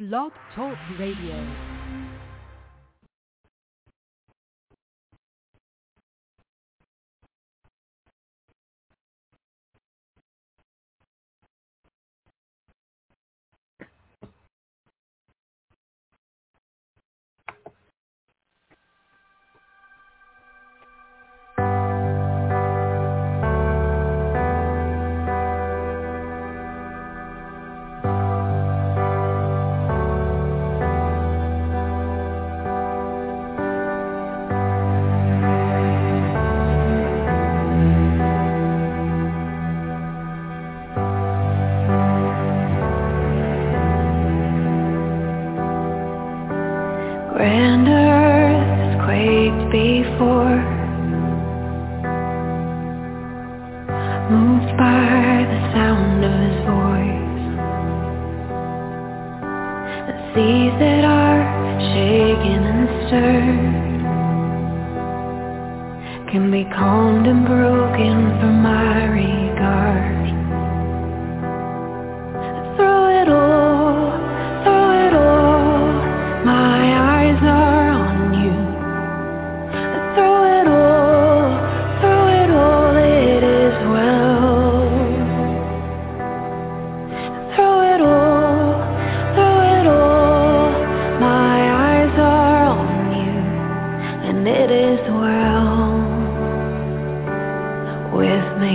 Blog Talk Radio. Grand earth has quaked before, moved by the sound of his voice. The seas that are shaken and stirred can be calmed and broken for my regard. Through it all, my eyes are on you. Through it all, it is well. Through it all, my eyes are on you, and it is well with me.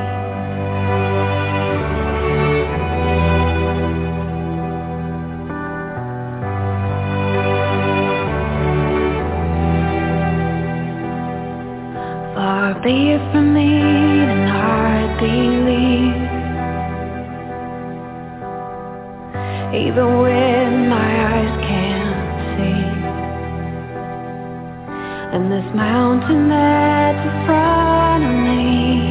Far be it from me to not believe, even when my eyes can't see. And this mountain that's in front of me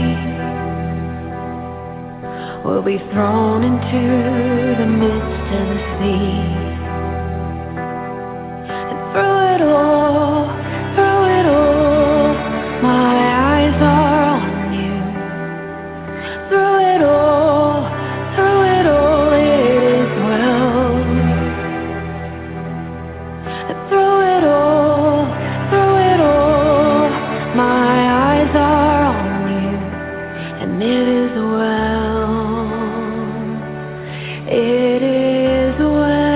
will be thrown into the midst of the sea. And through it all, my eyes are on you. Through it all, it is well. Through it all, my eyes are on you, and it is well. It is well.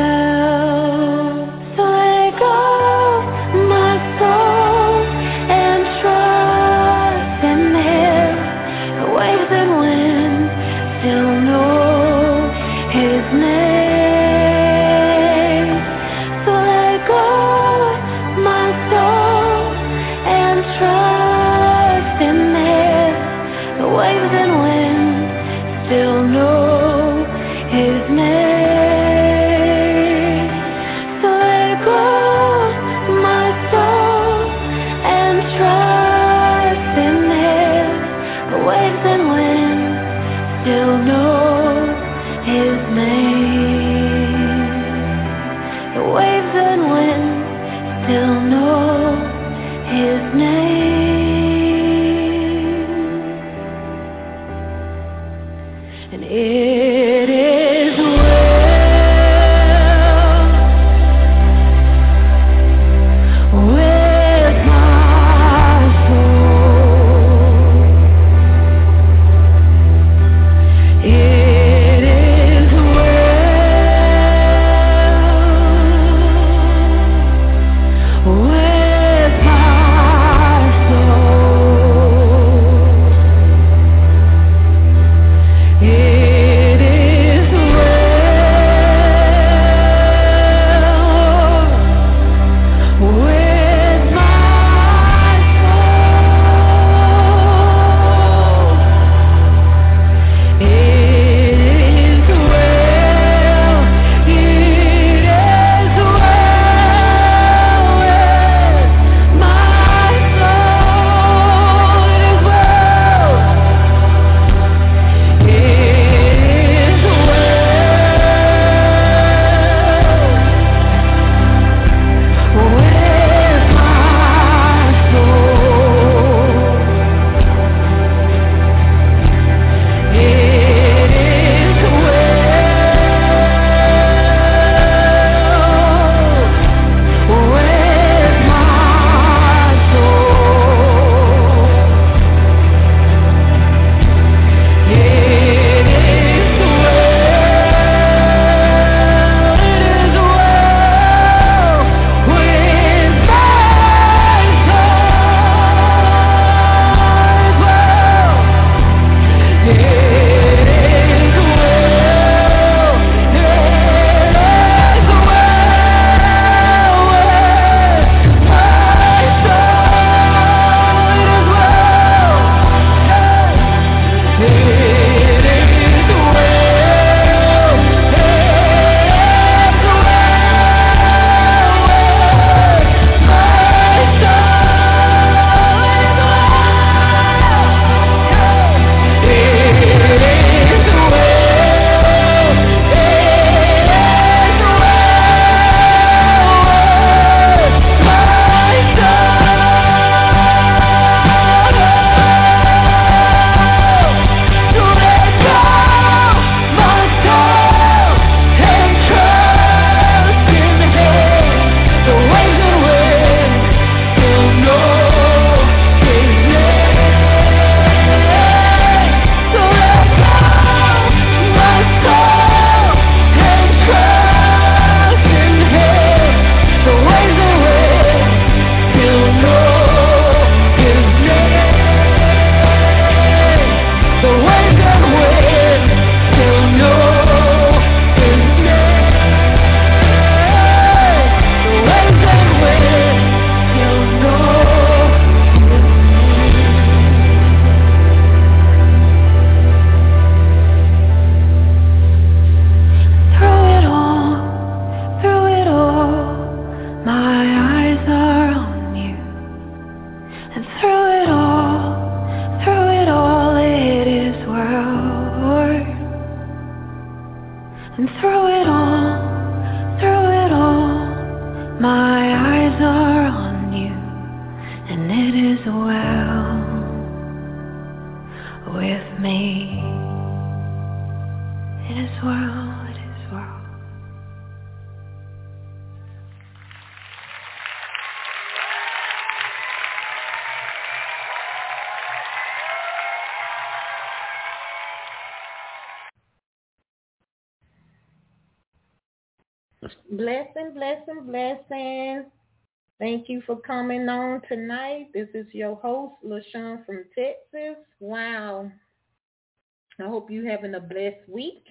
Blessing, blessing, blessing. Thank you for coming on tonight. This is your host, LaShawn from Texas. Wow. I hope you're having a blessed week.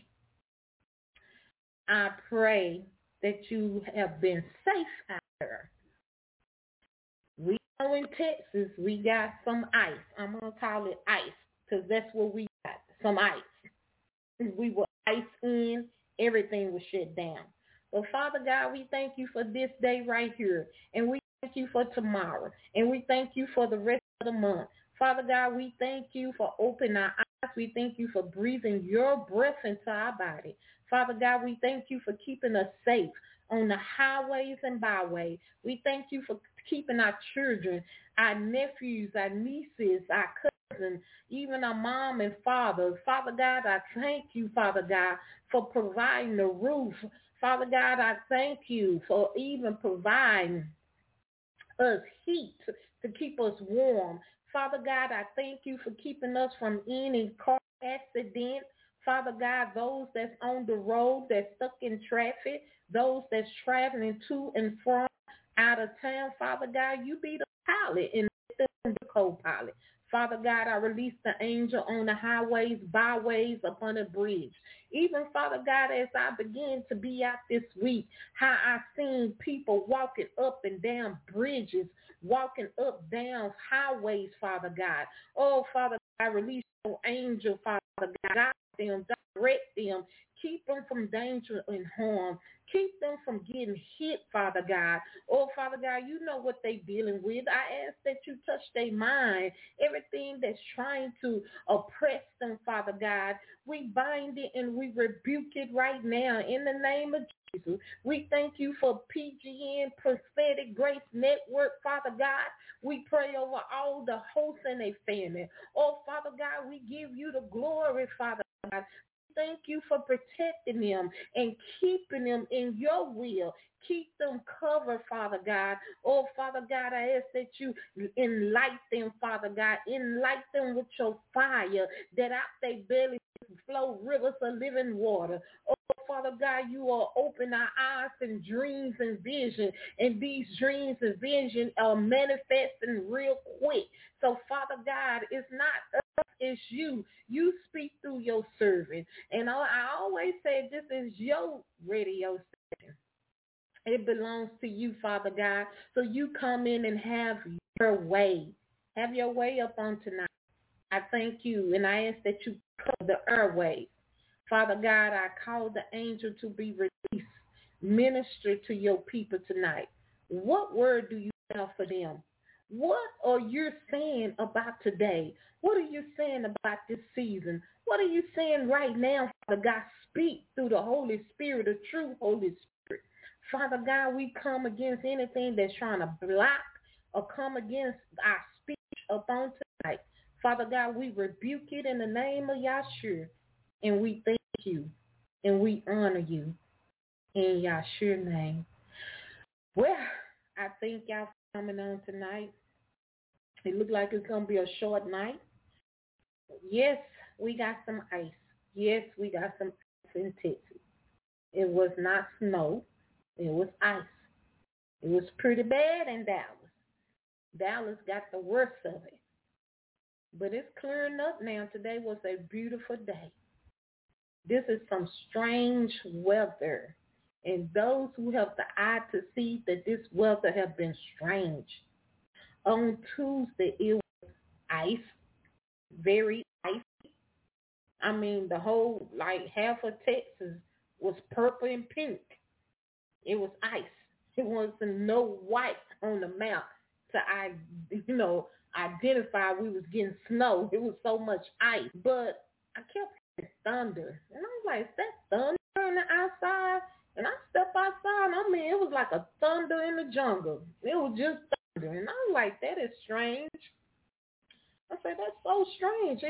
I pray that you have been safe out there. We know in Texas we got some ice. I'm going to call it ice because that's what we got, some ice. We were ice in, everything was shut down. But Father God, we thank you for this day right here. And we thank you for tomorrow. And we thank you for the rest of the month. Father God, we thank you for opening our eyes. We thank you for breathing your breath into our body. Father God, we thank you for keeping us safe on the highways and byways. We thank you for keeping our children, our nephews, our nieces, our cousins, even our mom and father. Father God, I thank you, Father God, for providing the roof. Father God, I thank you for even providing us heat to keep us warm. Father God, I thank you for keeping us from any car accident. Father God, those that's on the road, that's stuck in traffic, those that's traveling to and from out of town, Father God, you be the pilot and the co-pilot. Father God, I release the angel on the highways, byways, upon the bridge. Even, Father God, as I begin to be out this week, how I seen people walking up and down bridges, walking up, down highways, Father God. Oh, Father God, I release your angel, Father God, guide them, direct them, keep them from danger and harm. Keep them from getting hit, Father God. Oh, Father God, you know what they're dealing with. I ask that you touch their mind, everything that's trying to oppress them, Father God. We bind it and we rebuke it right now in the name of Jesus. We thank you for PGN Prophetic Grace Network, Father God. We pray over all the hosts and their family. Oh, Father God, we give you the glory, Father God. Thank you for protecting them and keeping them in your will. Keep them covered, Father God. Oh, Father God, I ask that you enlighten them, Father God. Enlighten them with your fire, that out their belly flow rivers of living water. Oh, Father God, you will open our eyes and dreams and vision, and these dreams and vision are manifesting real quick. So, Father God, it's not us, it's you. You speak through your servant. And I always say this is your radio station. It belongs to you, Father God. So you come in and have your way. Have your way up on tonight. I thank you, and I ask that you cover the airways. Father God, I call the angel to be released. Minister to your people tonight. What word do you have for them? What are you saying about today? What are you saying about this season? What are you saying right now, Father God? Speak through the Holy Spirit, the true Holy Spirit. Father God, we come against anything that's trying to block or come against our speech upon tonight. Father God, we rebuke it in the name of Yahshua, and we thank you, and we honor you in Yahshua's name. Well, I thank y'all for coming on tonight. It looked like it's going to be a short night. Yes, we got some ice. Yes, we got some ice in Texas. It was not snow. It was ice. It was pretty bad in Dallas. Dallas got the worst of it. But it's clearing up now. Today was a beautiful day. This is some strange weather. And those who have the eye to see that this weather has been strange. On Tuesday, it was ice, very icy. I mean, the whole, half of Texas was purple and pink. It was ice. It wasn't no white on the map to, identify we was getting snow. It was so much ice. But I kept hearing thunder. And I was like, is that thunder on the outside? And I stepped outside, and it was like a thunder in the jungle. It was just thunder. And I was like, that is strange. I said, that's so strange.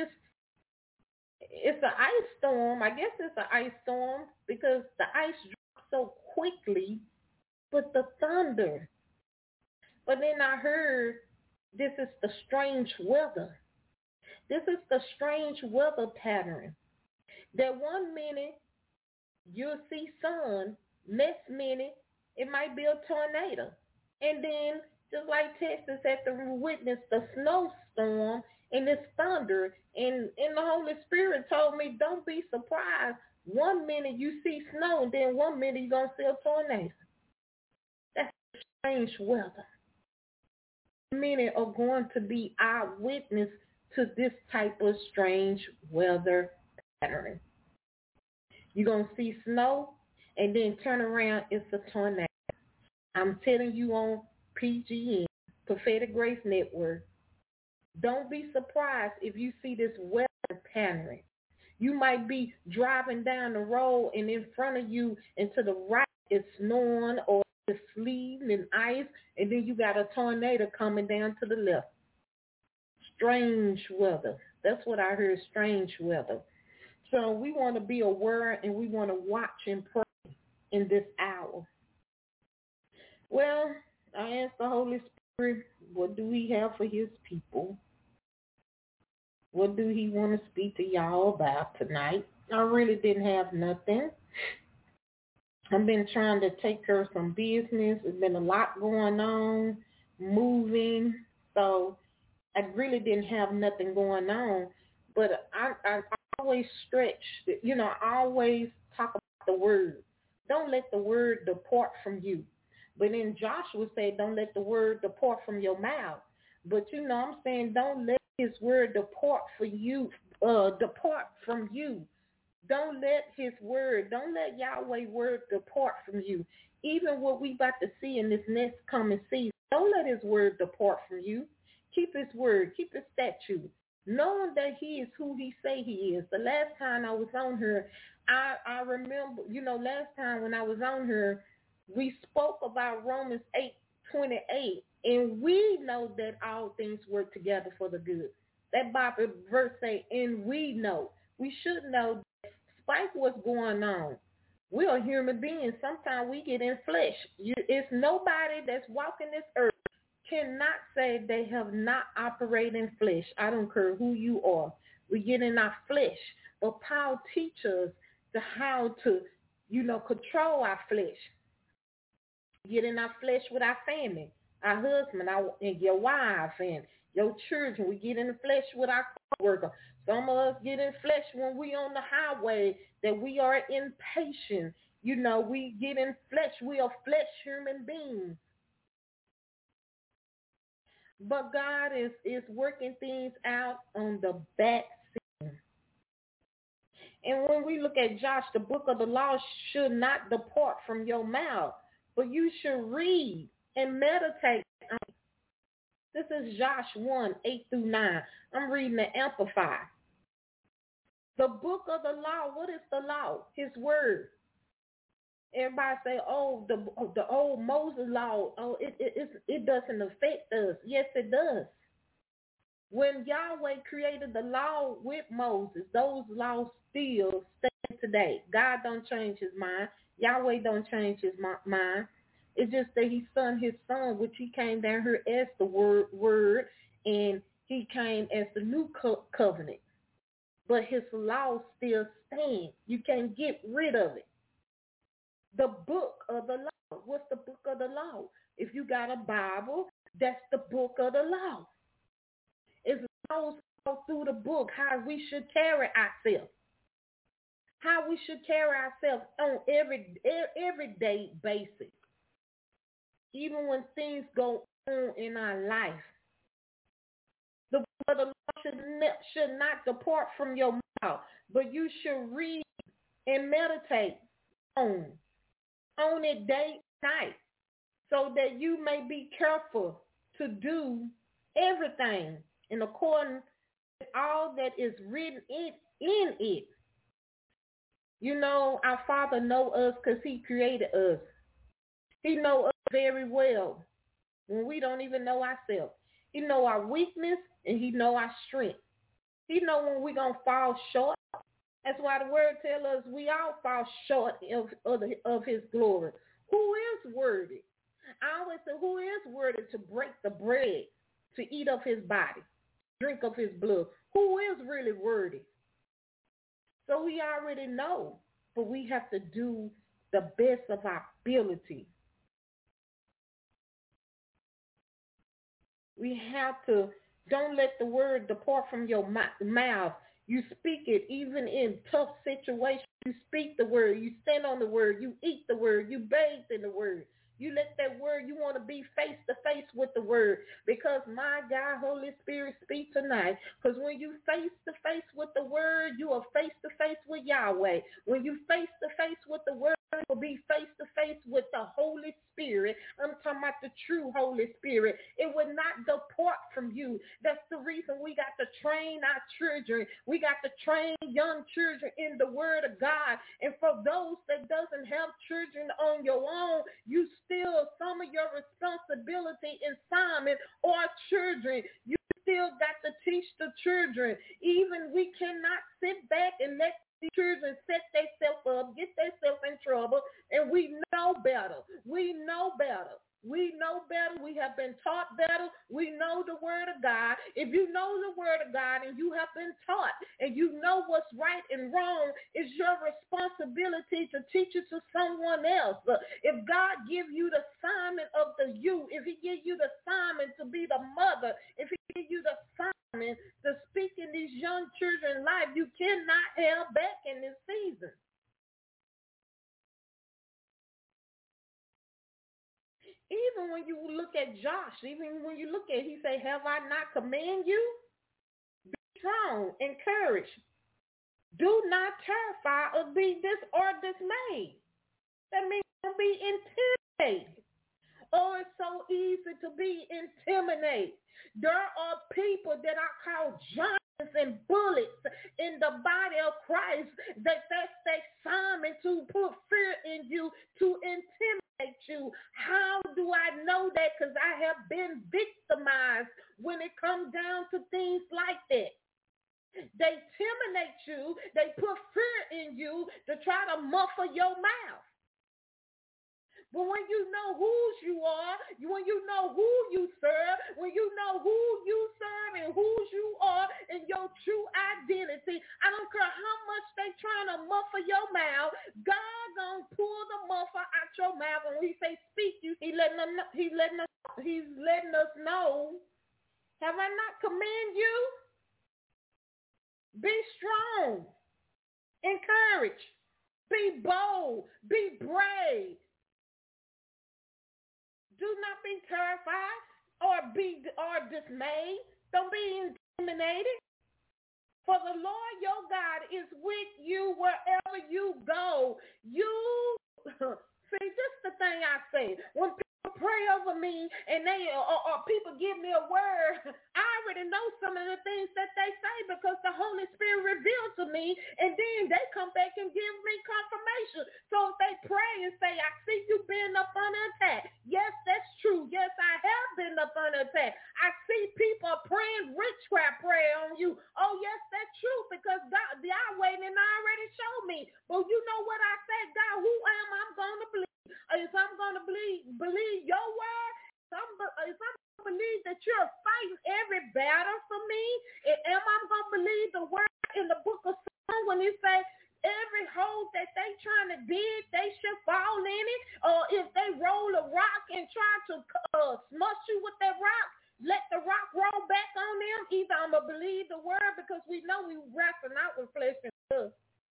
It's an ice storm. I guess it's an ice storm because the ice dropped so quickly, but the thunder. But then I heard this is the strange weather. This is the strange weather pattern. That one minute you'll see sun, Next minute, it might be a tornado. And then, just like Texas had to witness the snowstorm and this thunder, and the Holy Spirit told me, don't be surprised. One minute you see snow, and then one minute you're going to see a tornado. That's strange weather. Many are going to be eyewitness to this type of strange weather pattern. You're going to see snow, and then turn around, it's a tornado. I'm telling you on PGN, Prophetic Grace Network, don't be surprised if you see this weather pattern. You might be driving down the road, and in front of you and to the right it's snowing or it's sleeting and ice, and then you got a tornado coming down to the left. Strange weather. That's what I heard, strange weather. So we want to be aware, and we want to watch and pray in this hour. Well, I asked the Holy Spirit, what do he have for his people? What do he want to speak to y'all about tonight? I really didn't have nothing. I've been trying to take care of some business. There's been a lot going on, moving. So I really didn't have nothing going on. But I always stretch, I always talk about the word. Don't let the word depart from you. But then Joshua said, don't let the word depart from your mouth. But I'm saying, don't let his word depart from you. Don't let his word, don't let Yahweh's word depart from you. Even what we about to see in this next coming season, don't let his word depart from you. Keep his word, keep his statute, knowing that he is who he say he is. The last time I was on here, I remember, last time when I was on here, we spoke about Romans 8:28, and we know that all things work together for the good. That Bible verse say, and we know. We should know that despite what's going on, we are human beings. Sometimes we get in flesh. It's nobody that's walking this earth cannot say they have not operated in flesh. I don't care who you are. We get in our flesh. But Paul teaches us how to, control our flesh. Get in our flesh with our family, our husband, and your wife, and your children. We get in the flesh with our co-worker. Some of us get in flesh when we on the highway, that we are impatient. We get in flesh. We are flesh human beings. But God is working things out on the back scene. And when we look at Josh, the book of the law should not depart from your mouth, but you should read and meditate on it. This is Josh 1:8-9. I'm reading the Amplified. The book of the law, what is the law? His word. Everybody say, the old Moses law, it doesn't affect us. Yes, it does. When Yahweh created the law with Moses, those laws still stand today. God don't change his mind. Yahweh don't change his mind. It's just that he sent his son, which he came down here as the word, and he came as the new covenant. But his law still stands. You can't get rid of it. The book of the law. What's the book of the law? If you got a Bible, that's the book of the law. It's laws all through the book, how we should carry ourselves. How we should carry ourselves on everyday basis. Even when things go on in our life. The book of the law should not depart from your mouth, but you should read and meditate on it day and night, so that you may be careful to do everything in accordance with all that is written in it. Our Father knows us because he created us. He knows us very well when we don't even know ourselves. He knows our weakness and he knows our strength. He knows when we're going to fall short. That's why the word tells us we all fall short of his glory. Who is worthy? I always say, who is worthy to break the bread, to eat of his body, drink of his blood? Who is really worthy? So we already know, but we have to do the best of our ability. We have to, don't let the word depart from your mouth. You speak it even in tough situations. You speak the word. You stand on the word. You eat the word. You bathe in the word. You let that word, you want to be face to face with the word. Because my God, Holy Spirit, speak tonight. Because when you face to face with the word, you are face to face with Yahweh. When you face to face with the word, you will be face to face with the Holy Spirit. I'm talking about the true Holy Spirit. It will not depart from you. That's the reason we got to train our children. We got to train young children in the word of God. And for those that doesn't have children on your own, you still, some of your responsibility in Simon or children, you still got to teach the children. Even we cannot sit back and let the children set themselves up, get themselves in trouble, and we know better. We know better. We know better. We have been taught better. We know the word of God. If you know the word of God and you have been taught and you know what's right and wrong, it's your responsibility to teach it to someone else. But if God give you the assignment of the youth, if he give you the assignment to be the mother, if he give you the assignment to speak in these young children's life, you cannot hold back in this season. Even when you look at Josh, even when you look at, he say, have I not commanded you? Be strong, encourage. Do not terrify or be dismayed. That means don't be intimidated. Oh, it's so easy to be intimidated. There are people that are called giants and bullets in the body of Christ that's their assignment to put fear in you, to intimidate you. How do I know that? Because I have been victimized when it comes down to things like that. They intimidate you. They put fear in you to try to muffle your mouth. But when you know whose you are, when you know who you serve, when you know who you serve and whose you are and your true identity, I don't care how much they trying to muffle your mouth, God gonna pull the muffle out your mouth. And when he say speak, he's letting us know. Have I not commanded you? Be strong, encourage, be bold, be brave. Do not be terrified or dismayed. Don't be intimidated. For the Lord your God is with you wherever you go. See, this is the thing I say. When people pray over me and they or people give me a word, I already know some of the things that they say because the Holy Spirit revealed to me, and then they come back and give me confirmation. So if they pray and say, I see you being up under attack. Yes, that's true. Yes, I have been up under attack. I see people praying witchcraft prayer on you. Oh, yes, that's true because God, Yahweh didn't already show me. But you know what I said, God, who am I going to believe? If I'm going to believe your word, if I'm going to believe that you're fighting every battle for me, am I going to believe the word in the book of Psalms when he says, every hole that they trying to dig, they should fall in it? Or if they roll a rock and try to smush you with that rock, let the rock roll back on them. Either I'm going to believe the word because we know we wrestling out with flesh and blood.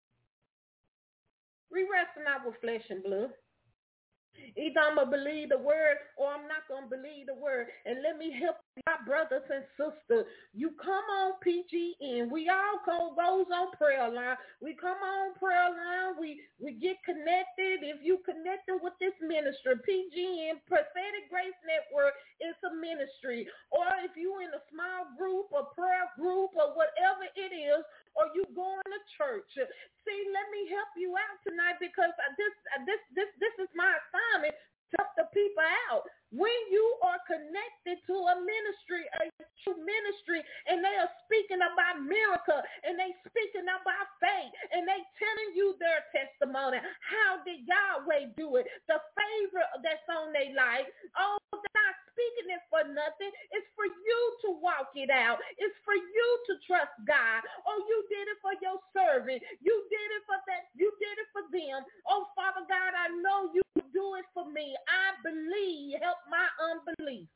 We wrestling out with flesh and blood. Either I'm going to believe the word or I'm not going to believe the word. And let me help my brothers and sisters. You come on PGN. We all goes on prayer line. We come on prayer line. We get connected. If you connected with this ministry, PGN, Prophetic Grace Network, it's a ministry. Or if you in a small group, a prayer group, or whatever it is, or you going to church. See, let me help you out tonight because this is my assignment to help the people out. When you are connected to a ministry, and they are speaking about miracle, and they speaking about faith, and they telling you their testimony. How did Yahweh do it? The favor that's on their life. Oh, they're not speaking it for nothing. It's for you to walk it out. It's for you to trust God. Oh, you did it for your servant. You did it for that. You did it for them. Oh, Father God, I know you do it for me. I believe. Help my unbelief.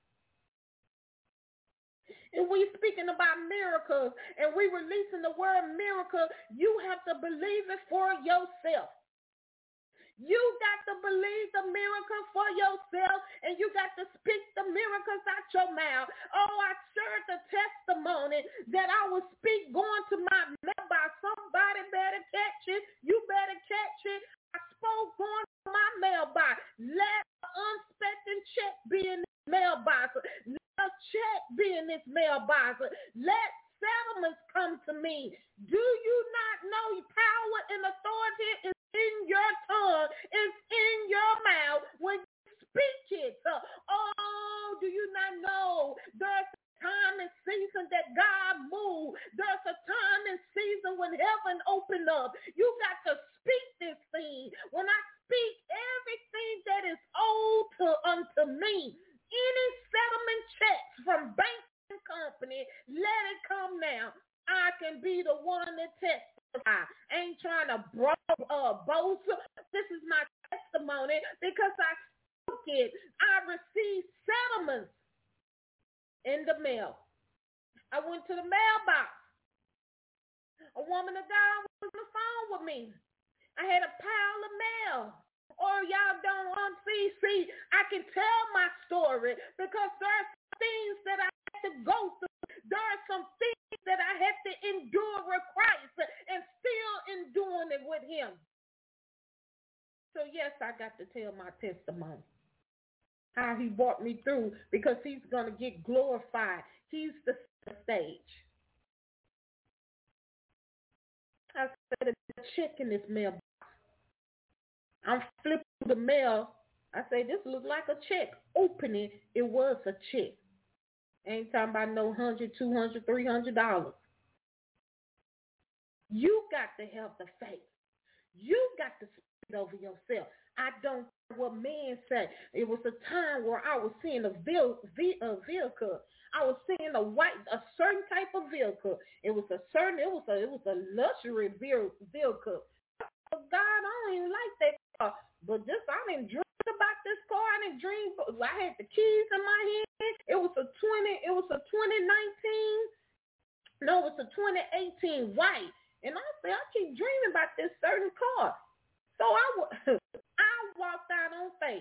And we speaking about miracles and we releasing the word miracle, you have to believe it for yourself. You got to believe the miracle for yourself, and you got to speak the miracles out your mouth. Oh, I shared the testimony that I will speak going to my mailbox. Somebody better catch it. You better catch it. I spoke going to my mailbox. Let an unexpected check be in this mailbox. Let a check be in this mailbox. Let settlements come to me. Do you not know power and authority is in your tongue, is in your mouth when you speak it? Oh, do you not know there's a time and season that God moves? There's a time and season when heaven opened up. You got to speak this thing. When I speak everything that is owed unto me, any settlement checks from bank company, let it come now. I can be the one that testify. I ain't trying to boast. This is my testimony because I spoke it. I received settlements in the mail. I went to the mailbox. A woman of God was on the phone with me. I had a pile of mail. Or y'all don't see, I can tell my story because there's things that I had to go through. There are some things that I had to endure with Christ and still enduring it with him. So yes, I got to tell my testimony. How he brought me through because he's going to get glorified. He's the stage. I said a check in this mailbox. I'm flipping the mail. I say, this looks like a check. Opening, it was a check. Ain't talking about no $100, $200, $300. You got to have the faith. You got to speak over yourself. I don't care what man say. It was a time where I was seeing a vehicle. I was seeing a certain type of vehicle. It was a luxury vehicle. God, I don't even like that car. But I didn't dream about this car. I didn't dream. I had the keys in my hand. It was a 2018 white. And I said, I keep dreaming about this certain car. So I walked out on faith.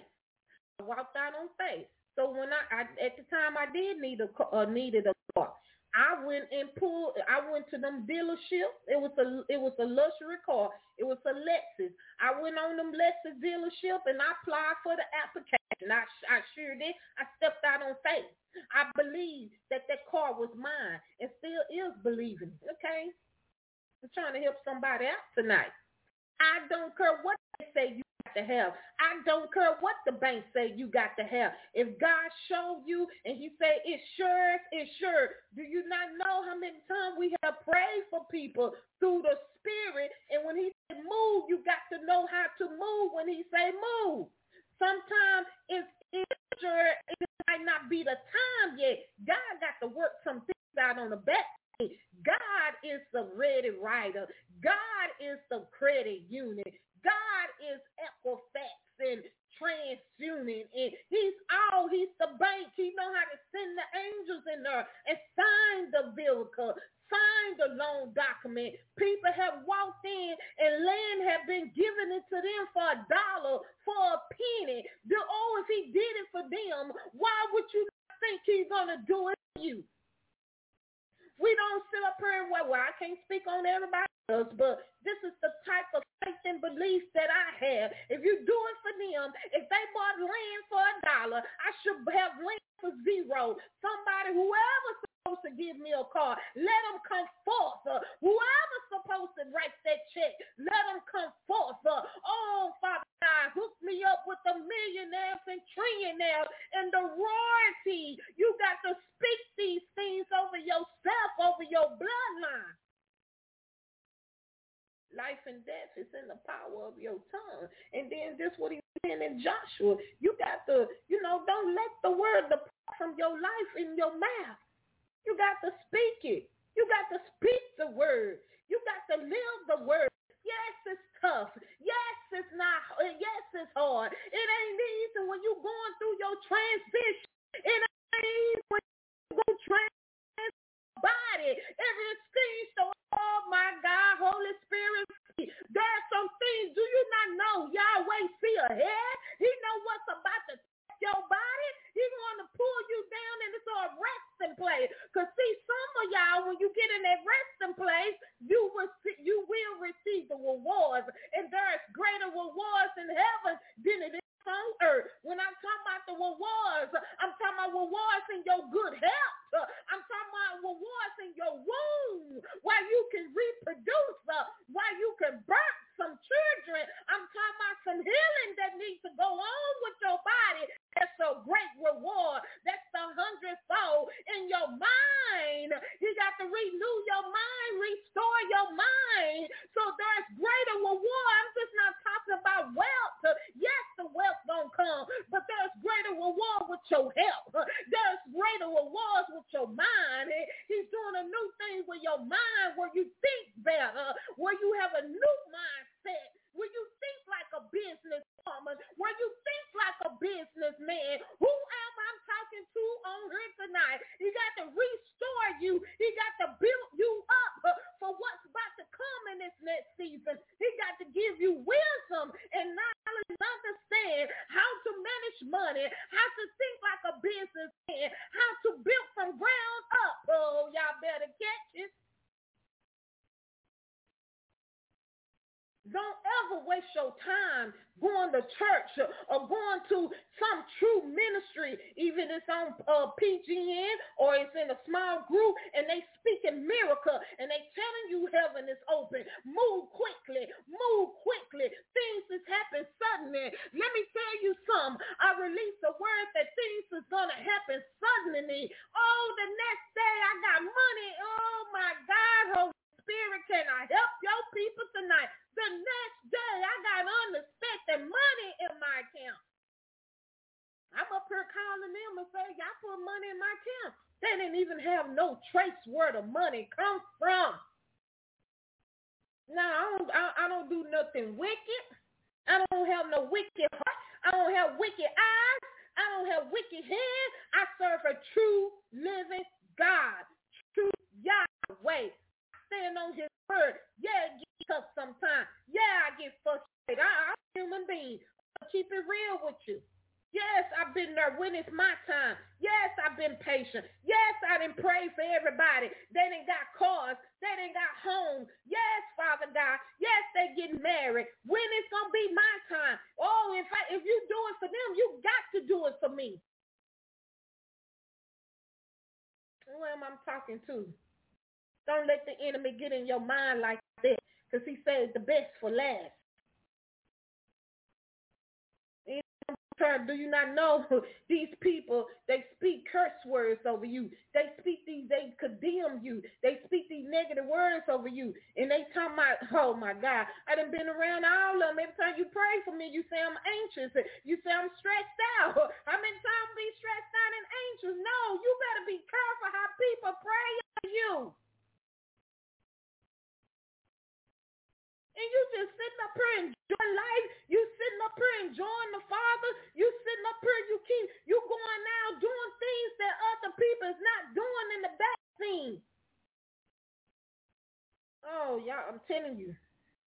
So when I at the time I did needed a car. I went to them dealerships. It was a luxury car. It was a Lexus. I went on them Lexus dealership and I applied for the application. I sure did. I stepped out on faith. I believed that car was mine and still is believing. Okay? I'm trying to help somebody out tonight. I don't care what they say you got to have. I don't care what the bank say you got to have. If God showed you and he say it's sure, it's sure. Do you not know how many times we have prayed for people through the Spirit, and when he say move, you got to know how to move when he say move. Sometimes it's sure it might not be the time yet. God got to work some things out on the back. God is the ready writer. God is the credit unit. God is Equifax and TransUnion. And he's the bank. He know how to send the angels in there and sign the vehicle, sign the loan document. People have walked in and land have been given it to them for $1, for a penny. If he did it for them, why would you think he's going to do it for you? We don't sit up here and I can't speak on everybody else, but this is the type of faith and belief that I have. If you do it for them, if they bought land for $1, I should have land for $0. Somebody, whoever's supposed to give me a car, let them come forth. Whoever's supposed to write that check, let them come forth. Oh, Father God, hook me up with the millionaires and trillionaires and the royalty. You got to speak these things over yourself, over your bloodline. Life and death is in the power of your tongue. And then this what he's saying in Joshua. You got to, don't let the word, the from your life in your mouth. You got to speak it. You got to speak the word. You got to live the word. Yes, it's tough. Yes, it's not. Yes, it's hard. It ain't easy when you going through your transition. It ain't easy when you go transition body. Everything. So, oh my God, Holy Spirit. There's some things. Do you not know Yahweh see ahead? He know what's about to touch your body. He's going to pull you down into a resting place. Because see, some of y'all, when you get in that resting place, you will receive the rewards. And there's greater rewards in heaven than it is on earth. When I'm talking about the rewards, I'm talking about rewards in your good health. I'm talking about rewards in your womb, while you can reproduce, while you can birth some children. I'm talking about some healing that needs to go on with your body. That's a great reward. That's the 100-fold in your mind. You got to renew your mind, restore your mind. So there's greater reward. I'm just not talking about wealth. Yes, the wealth don't come, but there's greater reward with your health. There's greater rewards with your mind. He's doing a new thing with your mind, where you think better, where you have a new mindset, where you think like a businesswoman, where you think like a businessman. Who am I talking to on here tonight? He got to restore you. He got to build you up for what's about to come in this next season. He got to give you wisdom and knowledge and understand how to manage money, how to think like a businessman, how to build from ground up. Oh, y'all better catch it. Don't ever waste your time going to church or going to some true ministry, even if it's on PGN or it's in a small group, and they speak in miracle and they telling you heaven is open. Move quickly. Move quickly. Things is happen suddenly. Let me tell you something. I release a word that things is going to happen suddenly. Oh, the next day I got money. Oh, my God, Holy Spirit, can I help your people tonight? The next day, I got unexpected money in my account. I'm up here calling them and say, y'all put money in my account. They didn't even have no trace where the money come from. Now, I don't do nothing wicked. I don't have no wicked heart. I don't have wicked eyes. I don't have wicked hands. I serve a true living God, true Yahweh. Stand on his word. Yeah, it gets tough sometimes. Yeah, I get frustrated. I'm a human being. I'll keep it real with you. Yes, I've been there when it's my time. Yes, I've been patient. Yes, I didn't pray for everybody. They didn't got cars. They didn't got homes. Yes, Father God. Yes, they getting married. When it's going to be my time. Oh, if you do it for them, you got to do it for me. Who am I talking to? Don't let the enemy get in your mind like that, because he says the best for last. Do you not know these people, they speak curse words over you. They condemn you. They speak these negative words over you. And they talk about, oh my God, I done been around all of them. Every time you pray for me, you say I'm anxious. You say I'm stressed out. How many times be stressed out and anxious? No, you better be careful how people pray for you. And you just sitting up here enjoying life. You sitting up here enjoying the Father. You sitting up here, you going out doing things that other people is not doing in the back scene. Oh, y'all, I'm telling you.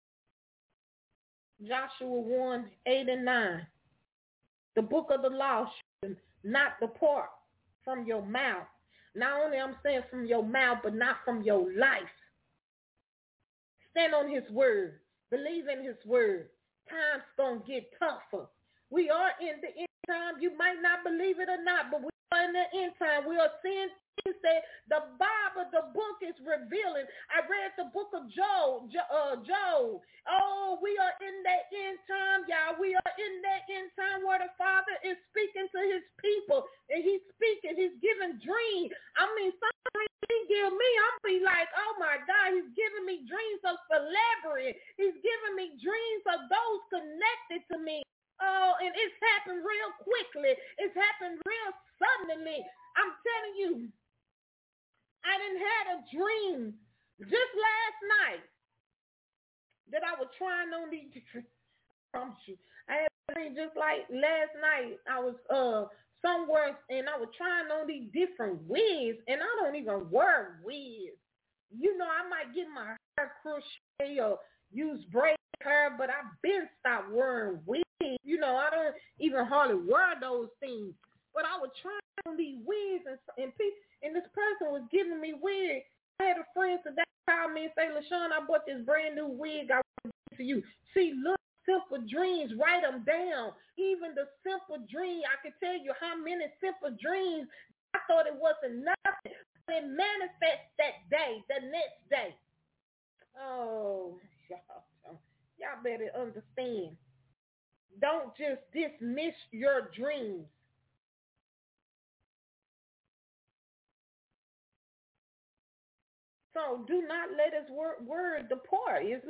Joshua 1, 8 and 9. The book of the law should not depart from your mouth. Not only I'm saying from your mouth, but not from your life. Stand on his word. Believe in his word. Time's going to get tougher. We are in the end time. You might not believe it or not, but we are in the end time. We are seeing things that the Bible, the book is revealing. I read the book of Job. Oh, we are in that end time, y'all. We are in that end time where the Father is speaking to his people. And he's speaking. He's giving dreams. I mean, some dreams he give me, I'm be like, oh my God, he's giving me dreams of celebrity. He's giving me dreams of those connected to me. Oh, and it's happened real quickly. It's happened real suddenly. telling you, I didn't had a dream just last night that I was trying on these. I promise you, I had a dream just like last night. I was somewhere and I was trying on these different wigs, and I don't even wear wigs. You know, I might get my hair crochet or use braid hair, but I've been stopped wearing wigs. You know, I don't even hardly wear those things. But I was trying on these wigs, and this person was giving me wigs. I had a friend today call me and say, LaShawn, I bought this brand new wig I want to give to you. See, look, simple dreams, write them down. Even the simple dream, I can tell you how many simple dreams I thought it wasn't nothing. It manifests that day, the next day. Oh, y'all better understand. Don't just dismiss your dreams. So do not let his word depart. He's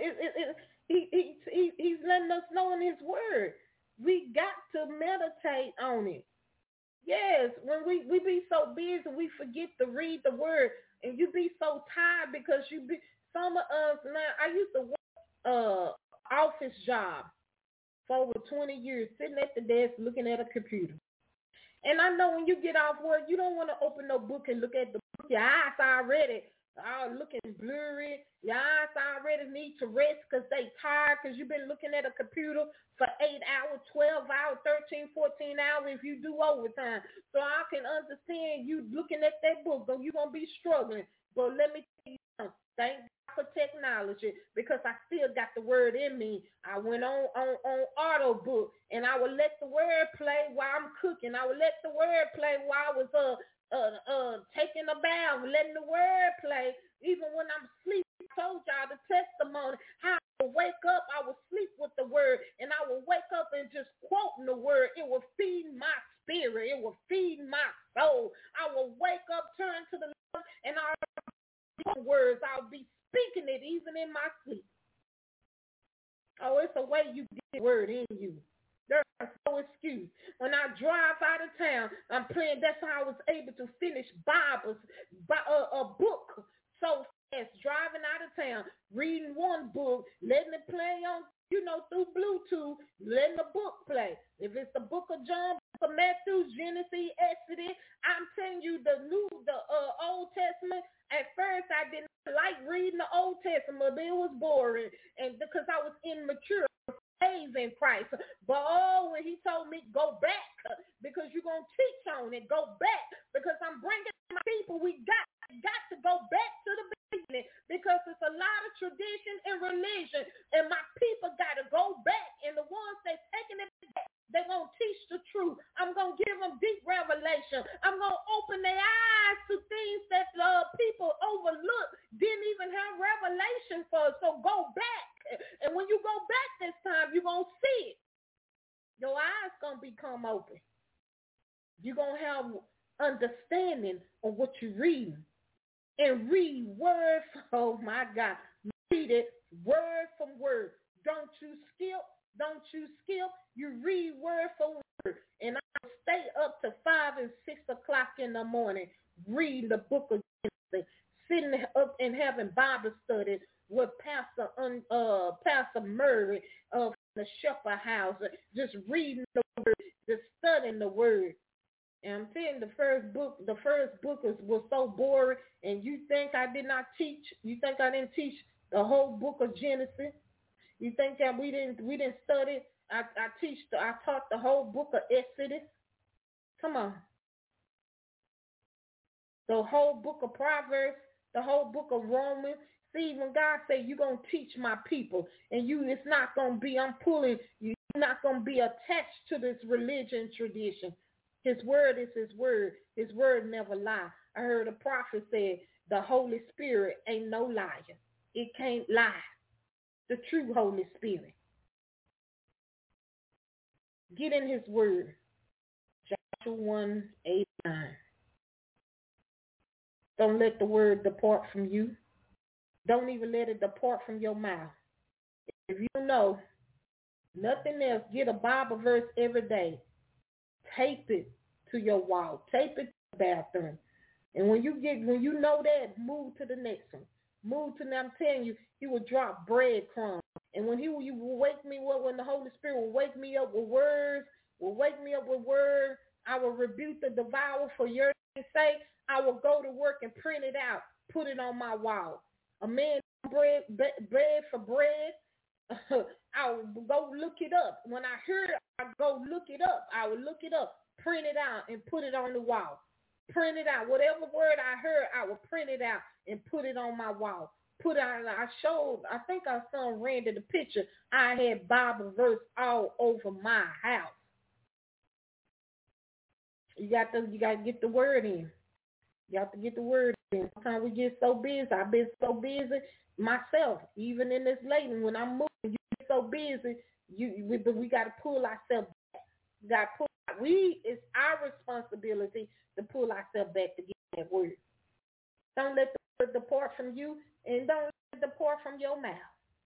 letting us know in his word. We got to meditate on it. Yes, when we be so busy, we forget to read the word, and you be so tired because some of us now. I used to work office job for over 20 years, sitting at the desk looking at a computer. And I know when you get off work, you don't want to open no book and look at the book. Your eyes already looking blurry. Your eyes already need to rest because they tired because you've been looking at a computer for 8 hours, 12 hours, 13, 14 hours if you do overtime. So I can understand you looking at that book, though you're going to be struggling. But let me tell you something. Thank God for technology because I still got the word in me. I went on auto book, and I would let the word play while I'm cooking. I would let the word play while I was taking a bath, letting the word play. Even when I'm sleeping, I told y'all the testimony, how I would wake up, I would sleep with the word, and I would wake up and just quoting the word. It would feed my spirit. It would feed my soul. I would wake up, turn to the Lord, and I would words. I'll be speaking it even in my sleep. Oh, it's a way you get the word in you. There's no excuse. When I drive out of town, I'm playing. That's how I was able to finish Bibles, a book so fast, driving out of town, reading one book, letting it play on, through Bluetooth, letting the book play. If it's the book of John, book of Matthew, Genesis, Exodus, I'm telling you the Old Testament. At first, I didn't like reading the Old Testament, but it was boring, and because I was immature. In Christ, but when he told me go back because you're gonna teach on it, go back because I'm bringing my people. We got to go back to the beginning because it's a lot of tradition and religion, and my people got to go back. And the ones that taking it back, they're gonna teach the truth. I'm gonna give them deep revelation. I'm gonna open their eyes to things that people overlook, didn't even have revelation for. So go back. And when you go back this time, you're going to see it. Your eyes going to become open. You're going to have understanding of what you're reading. And read word oh my God. Read it word from word. Don't you skip. You read word for word. And I stay up to 5 and 6 o'clock in the morning reading the book of Genesis, sitting up and having Bible studies with Pastor Murray of the Shepherd House, just reading the word, just studying the word. And I'm telling you, the first book was so boring. And you think I did not teach? You think I didn't teach the whole book of Genesis? You think that we didn't study? I taught the whole book of Exodus. Come on. The whole book of Proverbs, the whole book of Romans. See, when God say you're going to teach my people, and it's not going to be, I'm pulling, you're not going to be attached to this religion tradition. His word is his word. His word never lie. I heard a prophet say, the Holy Spirit ain't no liar. It can't lie. The true Holy Spirit. Get in his word. Joshua 1:8-9. Don't let the word depart from you. Don't even let it depart from your mouth. If you know nothing else, get a Bible verse every day. Tape it to your wall. Tape it to the bathroom. And when you know that, move to the next one. Move to, I'm telling you, he will drop breadcrumbs. And when you will wake me up, when the Holy Spirit will wake me up with words, I will rebuke the devourer for your sake. I will go to work and print it out, put it on my wall. A man bread for bread. I will go look it up. When I hear it, I go look it up. I will look it up, print it out, and put it on the wall. Print it out. Whatever word I heard, I will print it out and put it on my wall. I think our son Randy the picture. I had Bible verse all over my house. You got to get the word in. You have to get the word in. Sometimes we get so busy. I've been so busy myself, even in this late when I'm moving. You get so busy, we got to pull ourselves back. It's our responsibility to pull ourselves back to get that word. Don't let the word depart from you, and don't let it depart from your mouth.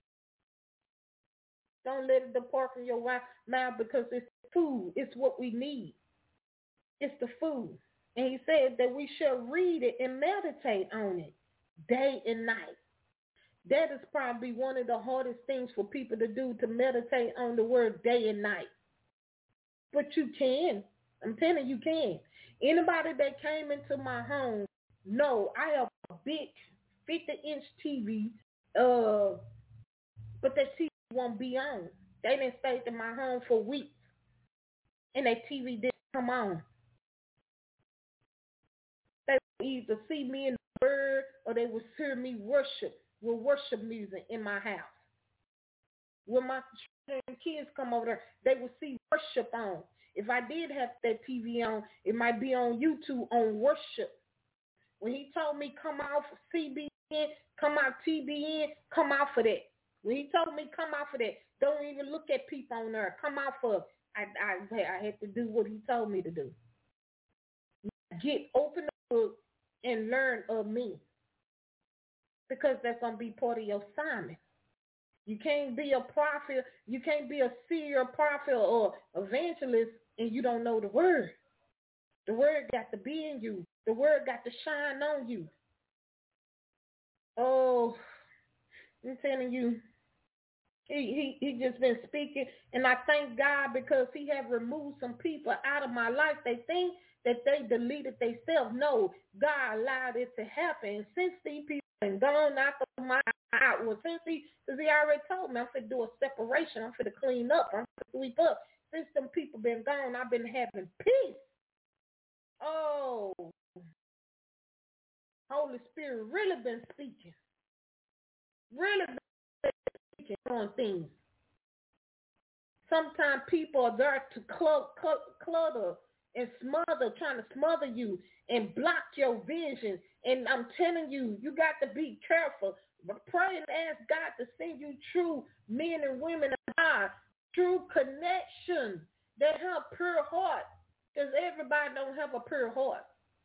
Don't let it depart from your mouth, because it's food. It's what we need. It's the food. And he said that we shall read it and meditate on it day and night. That is probably one of the hardest things for people to do, to meditate on the word day and night. But you can. I'm telling you, you can. Anybody that came into my home know I have a big 50-inch TV, but that TV won't be on. They didn't stay in my home for weeks, and that TV didn't come on. They would either see me in the word, or they would hear me worship with worship music in my house. When my children and kids come over there, they would see worship on. If I did have that TV on, it might be on YouTube on worship. When he told me come off CBN, come out TBN, come off of that. When he told me come off of that, don't even look at people on there. Come off of. I had to do what he told me to do. Open the book and learn of me, because that's going to be part of your assignment. You can't be a prophet, you can't be a seer, prophet, or evangelist, and you don't know the word. The word got to be in you. The word got to shine on you. Oh, I'm telling you, he just been speaking, and I thank God, because he have removed some people out of my life. They think that they deleted themselves. No, God allowed it to happen. And since these people been gone out of my house, because he already told me I'm going to do a separation. I'm going to clean up. I'm going to sweep up. Since them people been gone, I've been having peace. Oh, Holy Spirit really been speaking. Really been speaking on things. Sometimes people are there to clutter and smother, trying to smother you and block your vision. And I'm telling you, you got to be careful. But pray and ask God to send you true men and women of God, true connection that have pure heart, because everybody don't have a pure heart.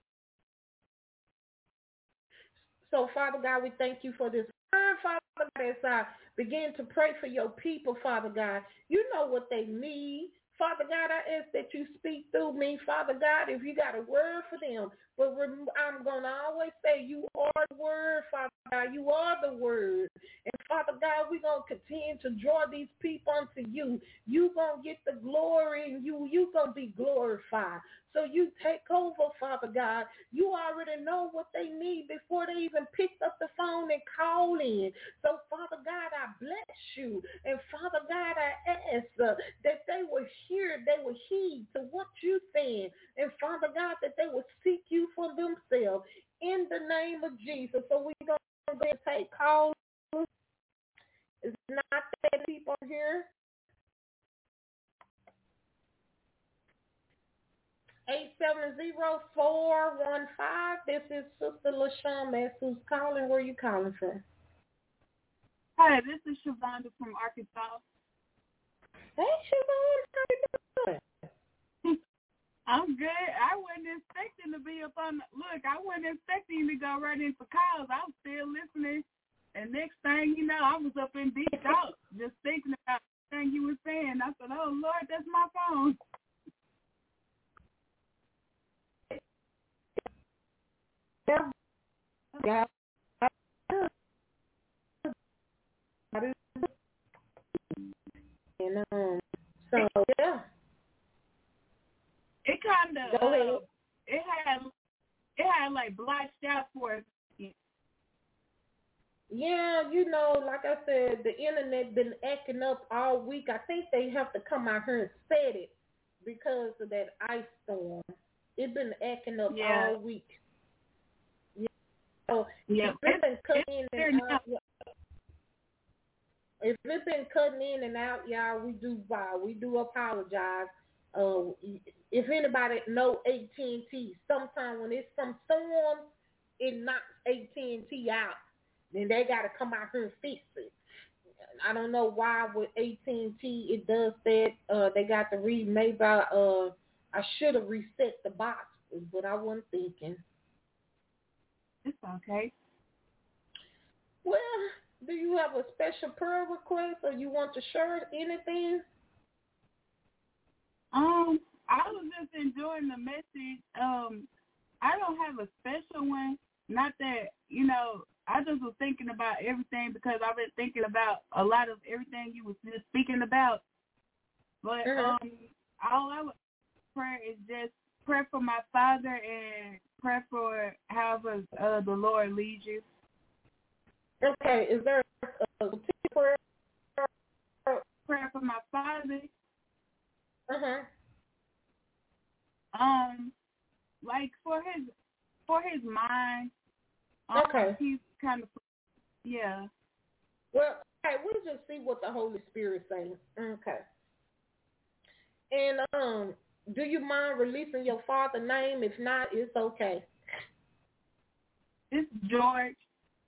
So, Father God, we thank you for this word, Father God, as I begin to pray for your people, Father God. You know what they need. Father God, I ask that you speak through me, Father God, if you got a word for them. But I'm going to always say you are the word, Father God. You are the word. And Father God, we're going to continue to draw these people unto you. You're going to get the glory, and you're going to be glorified. So you take over, Father God. You already know what they need before they even picked up the phone and called in. So, Father God, I bless you. And, Father God, I ask that they will hear, they will heed to what you're saying. And, Father God, that they will seek you for themselves in the name of Jesus. So we're going to go and take calls. It's not that people here. 870-415. This is Sister LaShawn Mass who's calling. Where are you calling from? Hi, this is Shavonda from Arkansas. Hey, Shavonda, how you doing? I'm good. I wasn't expecting to be up on. Look, I wasn't expecting to go right into calls. I was still listening, and next thing you know, I was up in deep thought, just thinking about everything you were saying. I said, "Oh Lord, that's my phone." God. And so yeah. It kind of Go ahead. it had like blotched out for a second. Yeah, like I said, the internet been acting up all week. I think they have to come out here and set it because of that ice storm. It's been acting up all week. Yeah. So if it's been cutting in and out, if it's been cutting in and out, y'all, we do apologize. If anybody know AT&T, sometime when it's some storm, it knocks AT&T out. Then they got to come out here and fix it. I don't know why with AT&T it does that. They got to maybe I should have reset the box, but I wasn't thinking. It's okay. Well, do you have a special prayer request or you want to share anything? I was just enjoying the message. I don't have a special one. Not that, I just was thinking about everything because I've been thinking about a lot of everything you was just speaking about. But all I would pray is just pray for my father and pray for however the Lord leads you. Okay, is there a prayer? Prayer for my father. Like for his mind. Okay. He's kind of, yeah. Well, okay, we'll just see what the Holy Spirit saying. Okay. And do you mind releasing your father's name? If not, it's okay. It's George.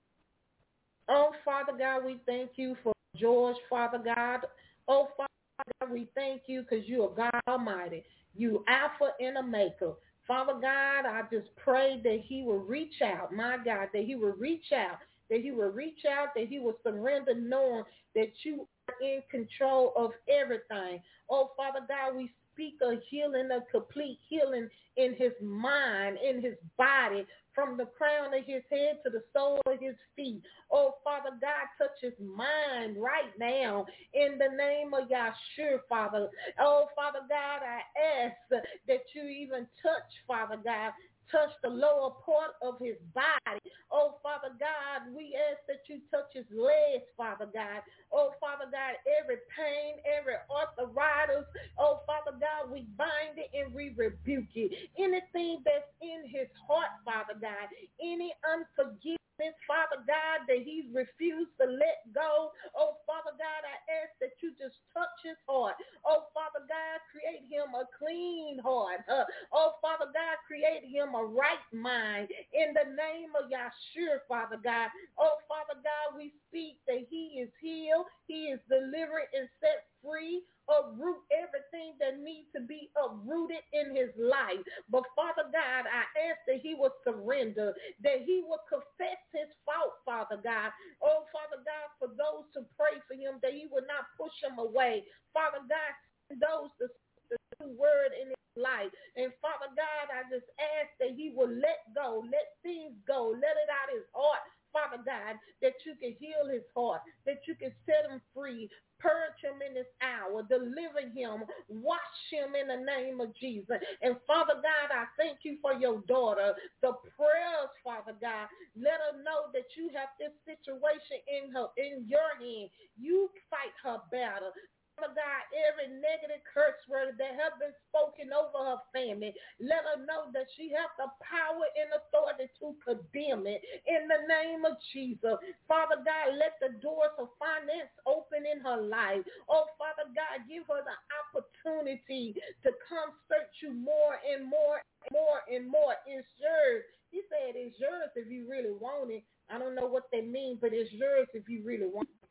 Oh, Father God, we thank you for George, Father God. Oh, Father God, we thank you because you are God Almighty. You Alpha and Omega. Father God, I just pray that he will reach out, my God, that he will reach out, that he will surrender knowing that you are in control of everything. Oh, Father God, we speak a healing, a complete healing in his mind, in his body, from the crown of his head to the sole of his feet. Oh, Father God, touch his mind right now in the name of Yahshua, Father. Oh, Father God, I ask that you even touch, Father God, touch the lower part of his body. Oh, Father God, we ask that you touch his legs, Father God. Oh, Father God, every pain, every arthritis, oh, Father God, we bind it and we rebuke it. Anything that's in his heart, Father God, any unforgiveness, Father God, that he's refused to let go. Oh, Father God, I ask that you just touch his heart. Oh, Father God, create him a clean heart. Oh, Father God, create him a right mind. In the name of Yahshua, Father God. Oh, Father God, we speak that he is healed. He is delivered and set free. Uproot everything that needs to be uprooted in his life. But Father God, I ask that he will surrender, that he will confess his fault, Father God. Oh, Father God, for those to pray for him, that he will not push him away. Father God, send those to the word in his life. And Father God, I just ask that he will let go, let things go, let it out of his heart. Father God, that you can heal his heart, that you can set him free, purge him in this hour, deliver him, wash him in the name of Jesus. And Father God, I thank you for your daughter, the prayers, Father God. Let her know that you have this situation in your hand. You fight her battle. Father God, every negative curse word that has been spoken over her family, let her know that she has the power and authority to condemn it in the name of Jesus. Father God, let the doors of finance open in her life. Oh, Father God, give her the opportunity to come search you more and more and more and more. It's yours. He said it's yours if you really want it. I don't know what they mean, but it's yours if you really want it.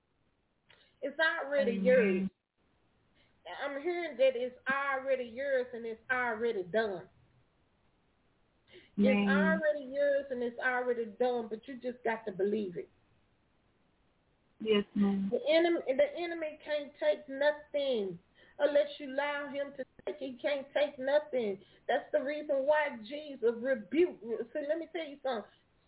It's already yours. I'm hearing that it's already yours and it's already done. It's already yours and it's already done, but you just got to believe it. Yes, ma'am. The enemy can't take nothing unless you allow him to take. He can't take nothing. That's the reason why Jesus rebuked. So let me tell you something.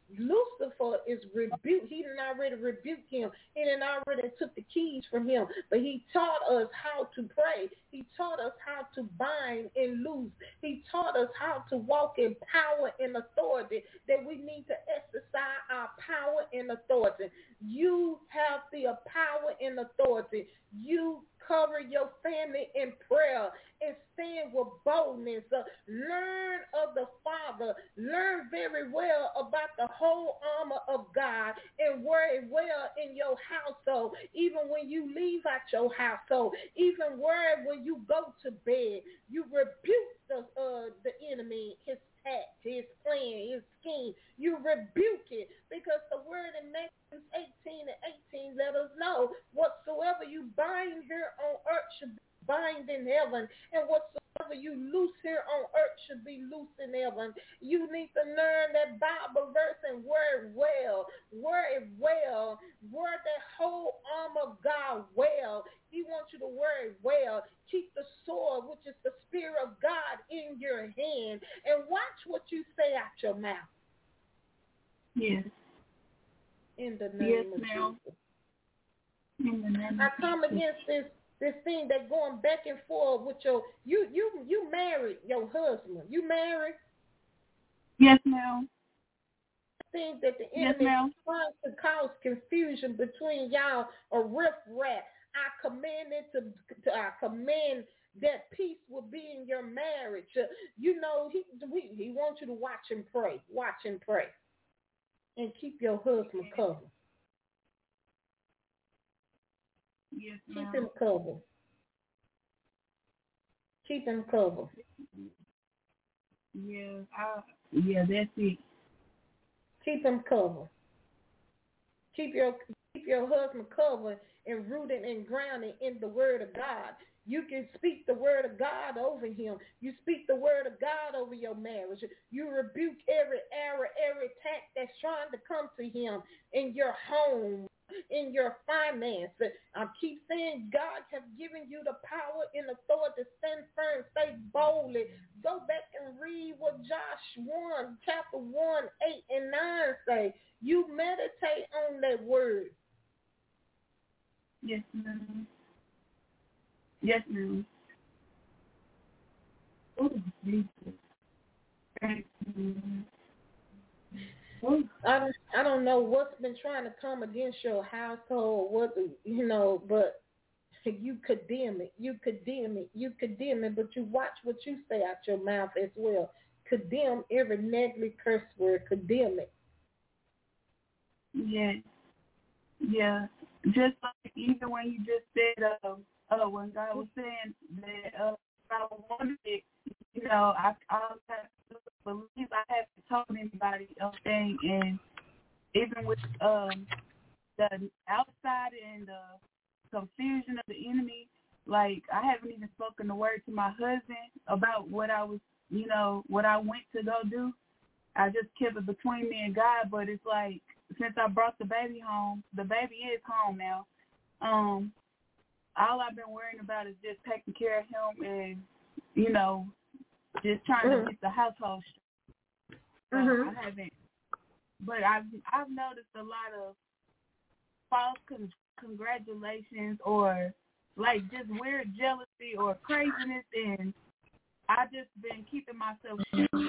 Lucifer is rebuked. He didn't already rebuke him. He didn't already took the keys from him. But he taught us how to pray. He taught us how to bind and loose. He taught us how to walk in power and authority, that we need to exercise our power and authority. You have the power and authority. You cover your family in prayer and stand with boldness. Learn of the Father. Learn very well about the whole armor of God and wear it well in your household, even when you leave out your household, even wear it when you go to bed. You rebuke the enemy, his attack, his plan, his scheme. You rebuke it, because the word in Matthew 18:18 let us know, whatsoever you bind here on earth should be bind in heaven, and whatsoever you loose here on earth should be loose in heaven. You need to learn that Bible verse and wear it well. Wear it well. Wear that whole armor of God well. He wants you to wear it well. Keep the sword, which is the Spirit of God, in your hand, and watch what you say out your mouth. Yes. In the name of Jesus. In the name I come against this thing that going back and forth with you married your husband. You married? Yes, ma'am. Think that the enemy is trying to cause confusion between y'all, a riff-raff. I command that peace will be in your marriage. He wants you to watch and pray. Watch and pray. And keep your husband covered. Yes, ma'am. Keep him covered. Keep him covered. Yeah, that's it. Keep him covered. Keep your husband covered and rooted and grounded in the word of God. You can speak the word of God over him. You speak the word of God over your marriage. You rebuke every error, every attack that's trying to come to him in your home, in your finances. I keep saying God has given you the power and authority to stand firm, stay boldly. Go back and read what chapter 1, 8 and 9 say. You meditate on that word. Yes, ma'am. Yes, ma'am. Oh, Jesus. I don't know what's been trying to come against your household, but you condemn it. You condemn it, but you watch what you say out your mouth as well. Condemn every negative curse word. Condemn it. Yeah. Just like even when you just said, when God was saying that I wanted it, I have to believe I haven't told anybody else thing, and even with the outside and the confusion of the enemy, like I haven't even spoken the word to my husband about what I was, what I went to go do. I just kept it between me and God, but it's like since I brought the baby home, the baby is home now. All I've been worrying about is just taking care of him and, just trying to get the household straight. So I haven't, but I've noticed a lot of false congratulations or like just weird jealousy or craziness, and I just been keeping myself.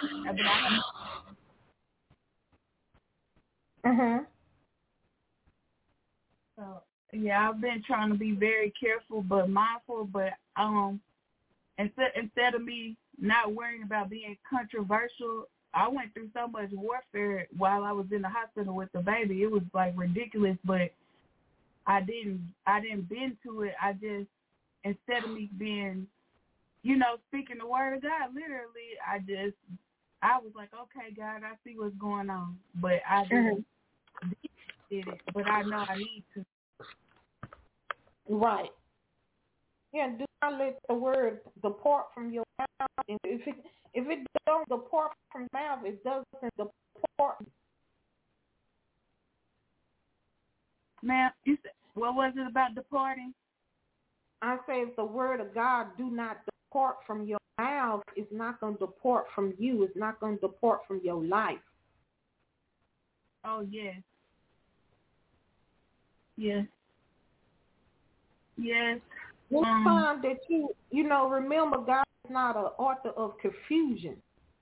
So yeah, I've been trying to be very careful but mindful, but instead of me not worrying about being controversial, I went through so much warfare while I was in the hospital with the baby. It was like ridiculous, but I didn't bend to it. I just, instead of me being, speaking the word of God, literally, I was like, okay, God, I see what's going on, but I did it, but I know I need to. Right. Yeah, do not let the word depart from your mouth. If it don't depart from your mouth, it doesn't depart. Ma'am, you said, what was it about departing? I say if the word of God do not depart from your mouth, it's not going to depart from you. It's not going to depart from your life. Oh, yes. Yes. Yes. This time that you know, remember God is not an author of confusion.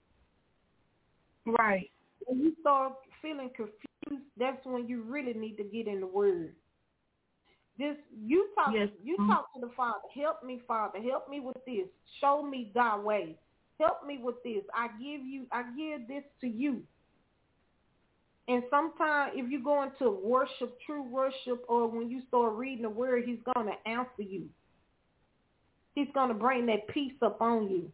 Right. When you start feeling confused, that's when you really need to get in the Word. You talk to the Father. Help me, Father. Help me with this. Show me thy way. Help me with this. I give this to you. And sometimes if you go into worship, true worship, or when you start reading the Word, he's going to answer you. He's going to bring that peace up on you.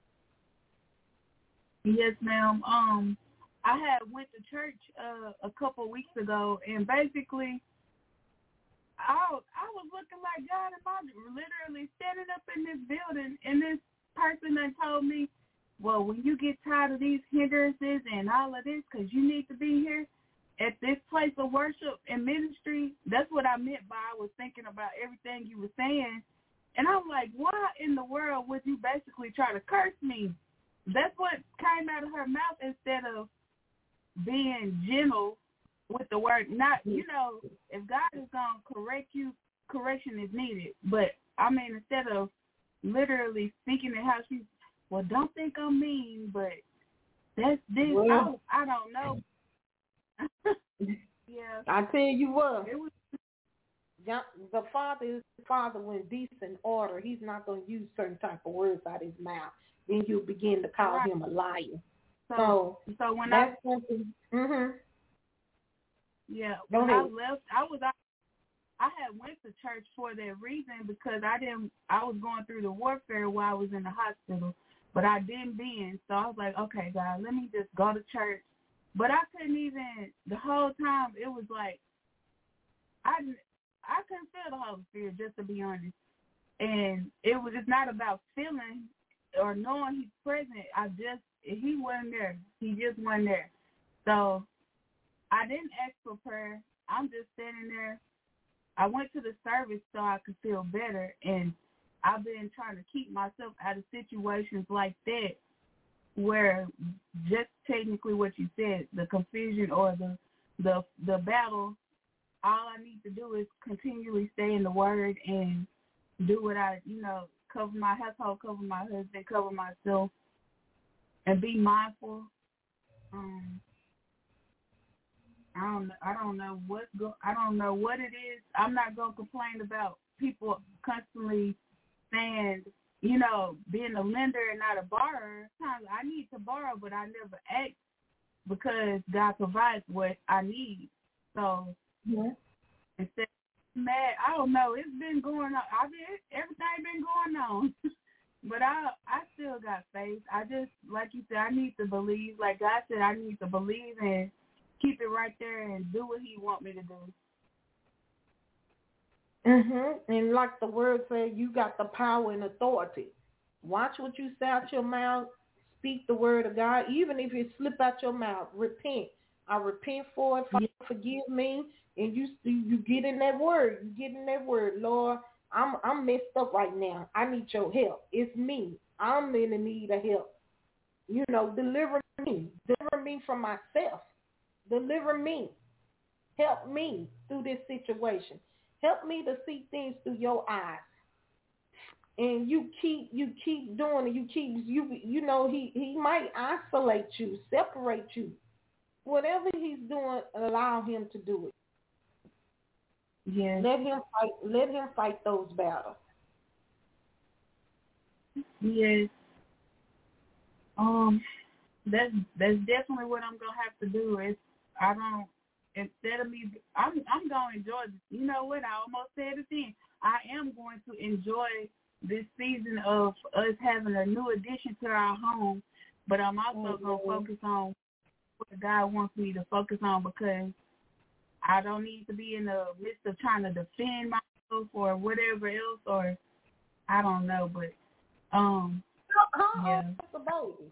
Yes, ma'am. I had went to church a couple weeks ago, and basically, I was looking like, God, am I literally standing up in this building, and this person that told me, well, when you get tired of these hindrances and all of this, because you need to be here at this place of worship and ministry, that's what I meant by I was thinking about everything you were saying. And I'm like, why in the world would you basically try to curse me? That's what came out of her mouth instead of being gentle with the word. Not, you know, if God is going to correct you, correction is needed. But, I mean, instead of literally speaking in how she's, well, don't think I'm mean, but that's this. Well, I don't know. Yeah. I tell you what. It was, the Father is the Father when decent order. He's not going to use certain type of words out of his mouth. Then you'll begin to call him a liar. So when that's something. Yeah. When I left, I had went to church for that reason because I was going through the warfare while I was in the hospital, but I didn't bend. So I was like, okay, God, let me just go to church. But I couldn't even, the whole time, it was like, I couldn't feel the Holy Spirit, just to be honest. And it's not about feeling or knowing he's present. He wasn't there. He just wasn't there. So I didn't ask for prayer. I'm just standing there. I went to the service so I could feel better, and I've been trying to keep myself out of situations like that where just technically what you said, the confusion or the battle, all I need to do is continually stay in the Word and do what I, cover my household, cover my husband, cover myself, and be mindful. I don't know what it is. I'm not gonna complain about people constantly saying, being a lender and not a borrower. Sometimes I need to borrow, but I never ask because God provides what I need. So instead of mad, I don't know. It's been going on. Everything been going on. But I still got faith. I just, like you said, I need to believe. Like God said, I need to believe and keep it right there and do what he want me to do. And like the word said, you got the power and authority. Watch what you say out your mouth. Speak the word of God. Even if it slip out your mouth, repent. I repent for it. Father, forgive me. And you get in that word. You get in that word. Lord, I'm messed up right now. I need your help. It's me. I'm in the need of help. Deliver me. Deliver me from myself. Deliver me. Help me through this situation. Help me to see things through your eyes. And you keep doing it. He might isolate you, separate you. Whatever he's doing, allow him to do it. Yes. Let him fight those battles. Yes. That's definitely what I'm gonna have to do. Instead of me, I'm gonna enjoy this. You know what? I almost said it then. I am going to enjoy this season of us having a new addition to our home, but I'm also gonna focus on what God wants me to focus on because I don't need to be in the midst of trying to defend myself or whatever else, or I don't know, but How old is the baby?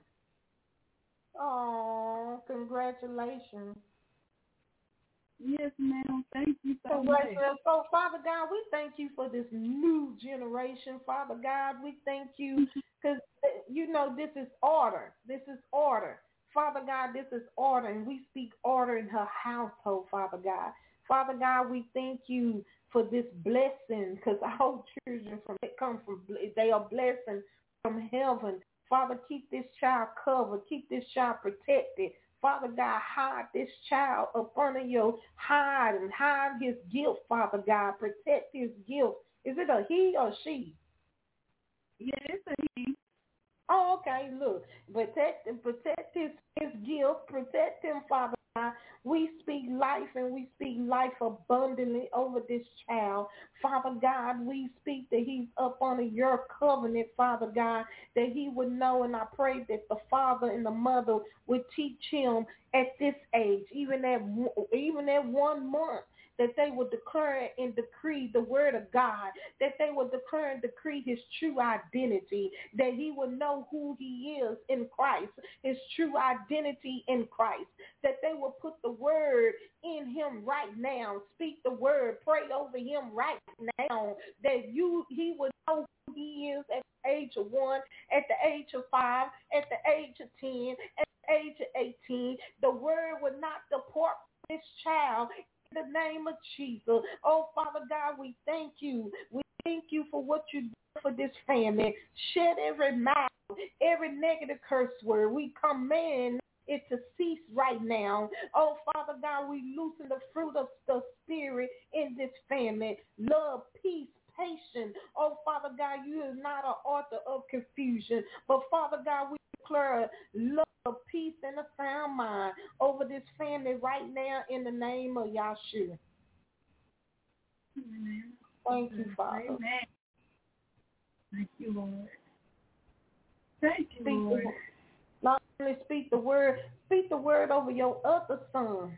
Oh, congratulations. Yes, ma'am. Thank you so much. So, Father God, we thank you for this new generation. Father God, we thank you because, this is order. This is order. Father God, this is order, and we speak order in her household, Father God. Father God, we thank you for this blessing, because our children they are blessings from heaven. Father, keep this child covered, keep this child protected. Father God, hide this child up under your hide his gift, Father God. Protect his gift. Is it a he or she? Yeah, it's a he. Oh, okay, look. Protect his gift. Protect him, Father God. We speak life, and we speak life abundantly over this child. Father God, we speak that he's up under your covenant, Father God, that he would know, and I pray that the father and the mother would teach him at this age, even at 1 month, that they would declare and decree the word of God, that they would declare and decree his true identity, that he would know who he is in Christ, his true identity in Christ, that they will put the word in him right now, speak the word, pray over him right now, that he would know who he is at the age of 1, at the age of 5, at the age of 10, at the age of 18. The word would not depart from this child. In the name of Jesus. Oh, Father God, we thank you. We thank you for what you do for this family. Shed every mouth, every negative curse word. We command it to cease right now. Oh, Father God, we loosen the fruit of the Spirit in this family. Love, peace, patience. Oh, Father God, you are not an author of confusion. But, Father God, we declare love, peace, and a sound mind over this family right now in the name of Yahshua. Amen. Thank you, Father. Amen. Thank you, Lord. Thank you, Lord. Not only speak the word over your other son.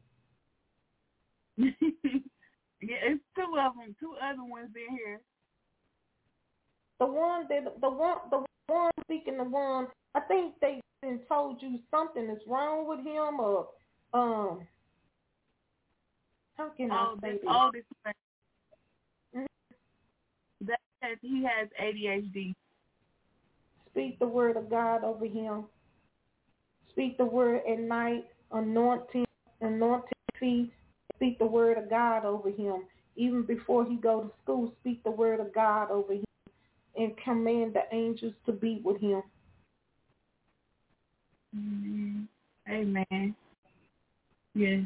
Yeah, it's 2 of them, 2 other ones in here. The one speaking, the one, I think they told you something is wrong with him, or how can I say this? All this thing. Mm-hmm. That he has ADHD. Speak the word of God over him. Speak the word at night, anointing feet. Speak the word of God over him. Even before he go to school, speak the word of God over him and command the angels to be with him. Amen. Yes.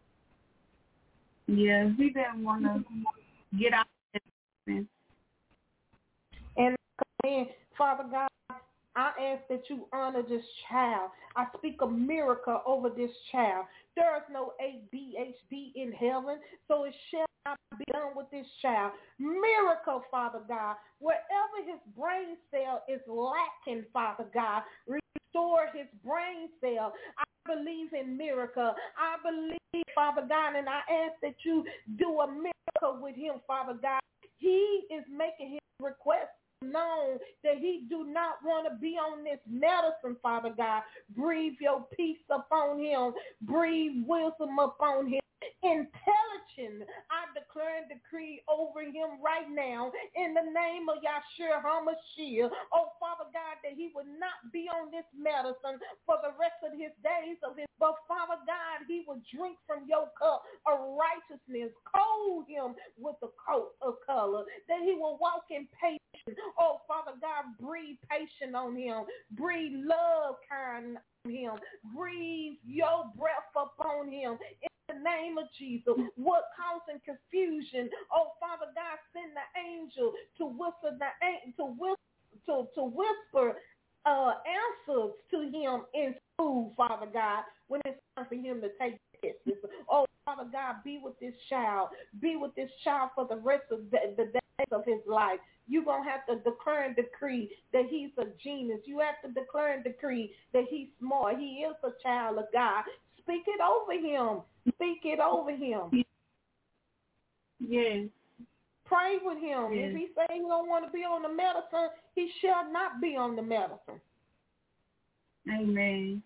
Yeah, he didn't want to get out of this. And Father God, I ask that you honor this child. I speak a miracle over this child. There is no ADHD in heaven, so it shall not be done with this child. Miracle, Father God. Wherever his brain cell is lacking, Father God, restore his brain cell. I believe in miracle. I believe, Father God, and I ask that you do a miracle with him, Father God. He is making his request known that he do not want to be on this medicine, Father God. Breathe your peace upon him. Breathe wisdom upon him. Intelligence, I declare and decree over him right now in the name of Yahshua HaMashiach. Oh, Father God, that he would not be on this medicine for the rest of his days of his, but Father God, he would drink from your cup of righteousness. Clothe him with the coat of color, that he will walk in patience. Oh, Father God, breathe patience on him. Breathe love kind on him. Breathe your breath upon him. In the name of Jesus, what causing confusion? Oh, Father God, send the angel to whisper answers to him in school, Father God, when it's time for him to take tests. Oh, Father God, be with this child. Be with this child for the rest of the days of his life. You're going to have to declare and decree that he's a genius. You have to declare and decree that he's smart. He is a child of God. Speak it over him. Speak it over him. Yes. Pray with him. Yes. If he say he don't want to be on the medicine, he shall not be on the medicine. Amen.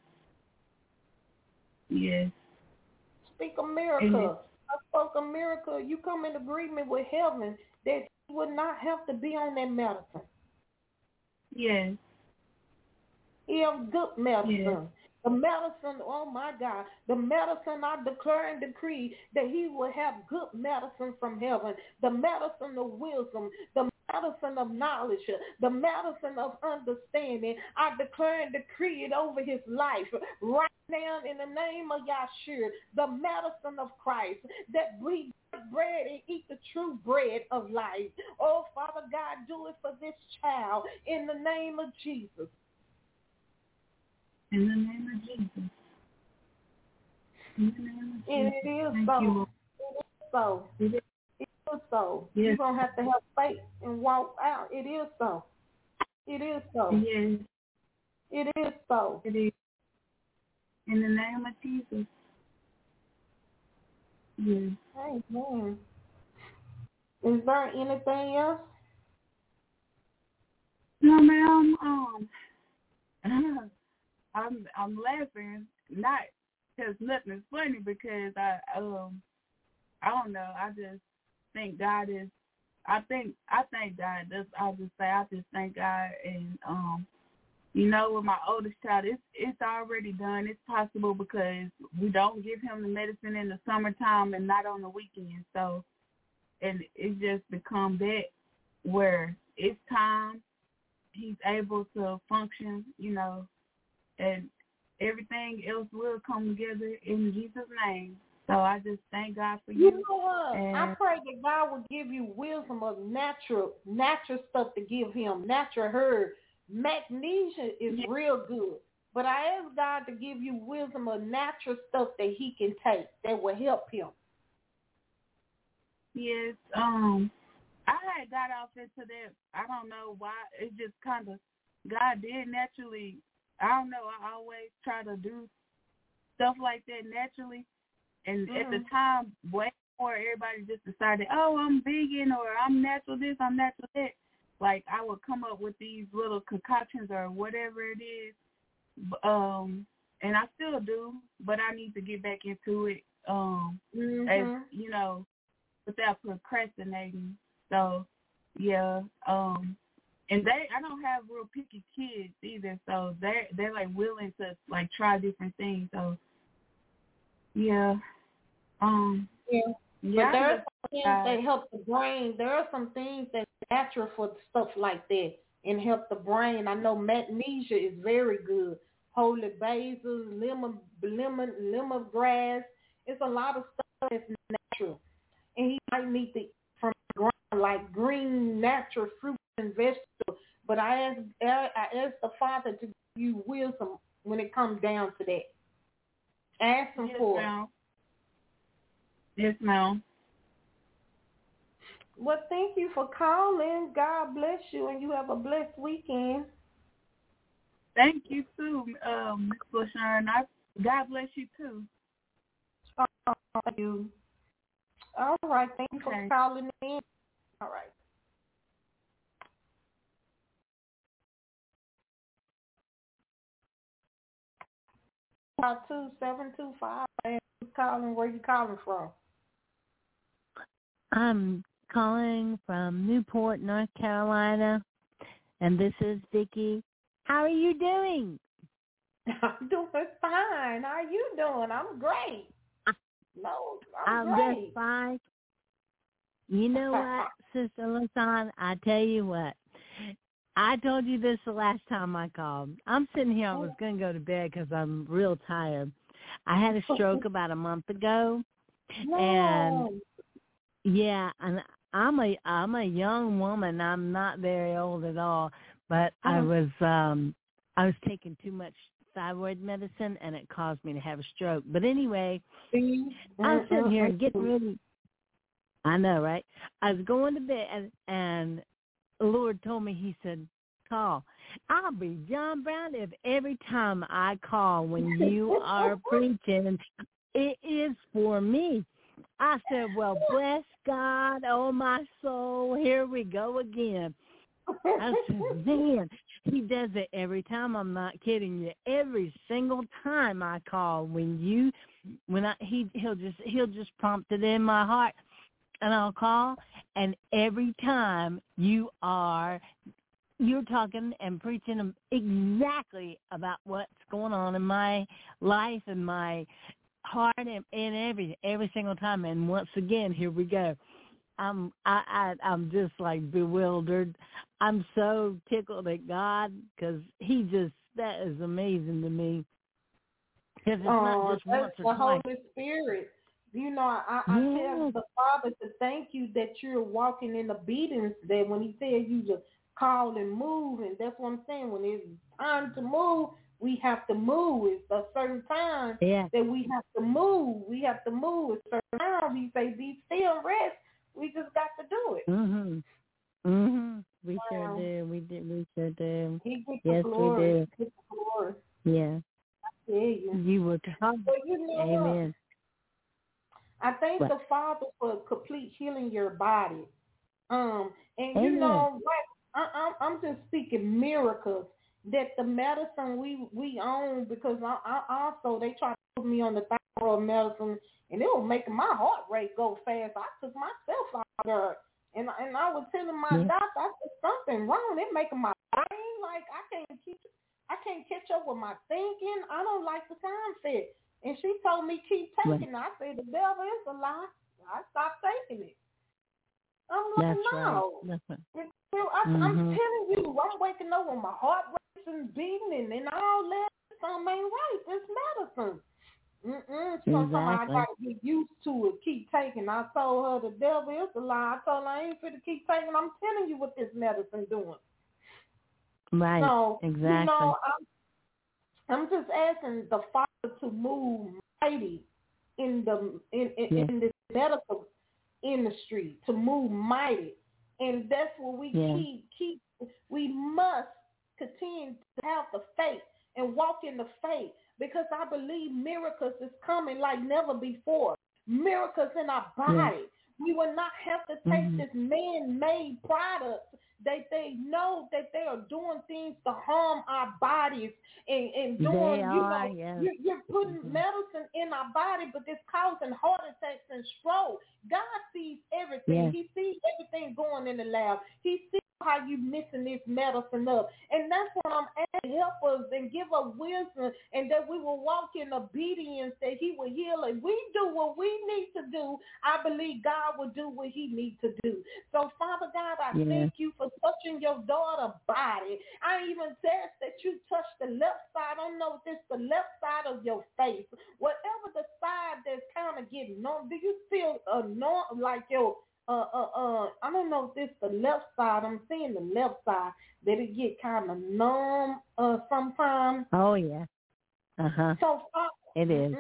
Yes. Speak a miracle. Amen. I spoke a miracle. You come in agreement with heaven that he would not have to be on that medicine. Yes. He have good medicine. Yes. The medicine, oh my God, the medicine I declare and decree that he will have good medicine from heaven, the medicine of wisdom, the medicine of knowledge, the medicine of understanding. I declare and decree it over his life right now in the name of Yahshua, the medicine of Christ, that we break bread and eat the true bread of life. Oh, Father God, do it for this child in the name of Jesus. In the name of Jesus. In the name of Jesus. And it is Thank so. you. It is so. It is. It is so. Yes. You're going to have to have faith and walk out. It is so. It is so. Yes. It is so. It is. In the name of Jesus. Yes. Amen. Is there anything else? No, ma'am. I'm laughing, not because nothing is funny, because I don't know. I just think God is. I thank God. I just thank God, and with my oldest child, it's already done. It's possible because we don't give him the medicine in the summertime and not on the weekends. So, and it's just become that where it's time. He's able to function, and everything else will come together in Jesus' name. So I just thank God for you. You know what? And I pray that God will give you wisdom of natural stuff to give him, natural herb. Magnesia is real good. But I ask God to give you wisdom of natural stuff that he can take that will help him. Yes, I had got off into that. I don't know why. It just kind of, God did naturally. I don't know. I always try to do stuff like that naturally. And at the time, way before everybody just decided, oh, I'm vegan or I'm natural this, I'm natural that. Like, I would come up with these little concoctions or whatever it is. And I still do, but I need to get back into it, as, without procrastinating. So, yeah, and I don't have real picky kids either, so they're like willing to like try different things. So, yeah, But there are some things that help the brain. There are some things that are natural for stuff like that and help the brain. I know magnesia is very good. Holy basil, lemongrass. It's a lot of stuff that's natural, and he might need to eat from the ground like green natural fruits and vegetables. But I ask the Father to give you wisdom when it comes down to that. Ask him for it. Yes, ma'am. Well, thank you for calling. God bless you, and you have a blessed weekend. Thank you too, Ms. Bushern. God bless you too. Thank you. All right. Thank you for calling in. All right. About 2725. Who's calling? Where you calling from? I'm calling from Newport, North Carolina, and this is Vicki. How are you doing? I'm doing fine. How are you doing? I'm great. I'm great. Just fine. You know what, Sister LaShawn? I tell you what. I told you this the last time I called. I'm sitting here. I was going to go to bed because I'm real tired. I had a stroke about a month ago, and yeah, and I'm a young woman. I'm not very old at all, but I was taking too much thyroid medicine, and it caused me to have a stroke. But anyway, I was sitting here getting ready. I know, right? I was going to bed, and the Lord told me, he said, call. I'll be John Brown if every time I call when you are preaching, it is for me. I said, well, bless God, oh my soul, here we go again. I said, man, he does it every time. I'm not kidding you. Every single time I call, he'll just prompt it in my heart, and I'll call, and every time you are you're talking and preaching exactly about what's going on in my life and my heart and every single time. And once again, here we go. I'm just like bewildered. I'm so tickled at God because that is amazing to me. Because it's not just once or the twice. Holy Spirit. You know, I tell the Father to thank you that you're walking in obedience. That when He tells you to call and move, and that's what I'm saying. When it's time to move, we have to move. It's a certain time that we have to move. We have to move. It's a certain time. He say, "Be still, rest." We just got to do it. We sure do. We sure do. He gets yes, the glory. we do. He gets the glory. Yeah. I tell you. You were talking. Well, you know Amen. what? I thank the Father for complete healing your body. And Amen. you know, I'm just speaking miracles that the medicine we own, because I also they try to put me on the thyroid medicine, and it was making my heart rate go fast. I took myself out there, and I was telling my doctor, I said something wrong. It making my brain like I can't catch up with my thinking. I don't like the sound effect. And she told me keep taking it. I said the devil is a lie. I stopped taking it. I'm like, no. Right. I'm telling you, I'm waking up with my heart racing, beating, and all that. Something ain't right. This medicine. Sometimes I got to get used to it. Keep taking. I told her the devil is a lie. I told her I ain't fit to keep taking. I'm telling you what this medicine doing. Right. So, exactly. You know, I'm just asking the Father to move mighty in this medical industry, to move mighty, and that's what we keep. We must continue to have the faith and walk in the faith, because I believe miracles is coming like never before. Miracles in our body. We will not have to take this man-made product that they know that they are doing things to harm our bodies and doing, you're putting medicine in our body, but it's causing heart attacks and stroke. God sees everything. He sees everything going in the lab. He sees how you mixing this medicine up. And that's what I'm asking. Help us and give us wisdom, and that we will walk in obedience, that He will heal. And we do what we need to do, I believe God will do what He needs to do. So, Father God, I thank you for touching your daughter's body. I even ask that you touch the left side. I don't know if it's the left side of your face. Whatever the side that's kind of getting numb, do you feel numb, like your I don't know if it's the left side. I'm seeing the left side that it get kind of numb sometimes. Oh yeah. So it is.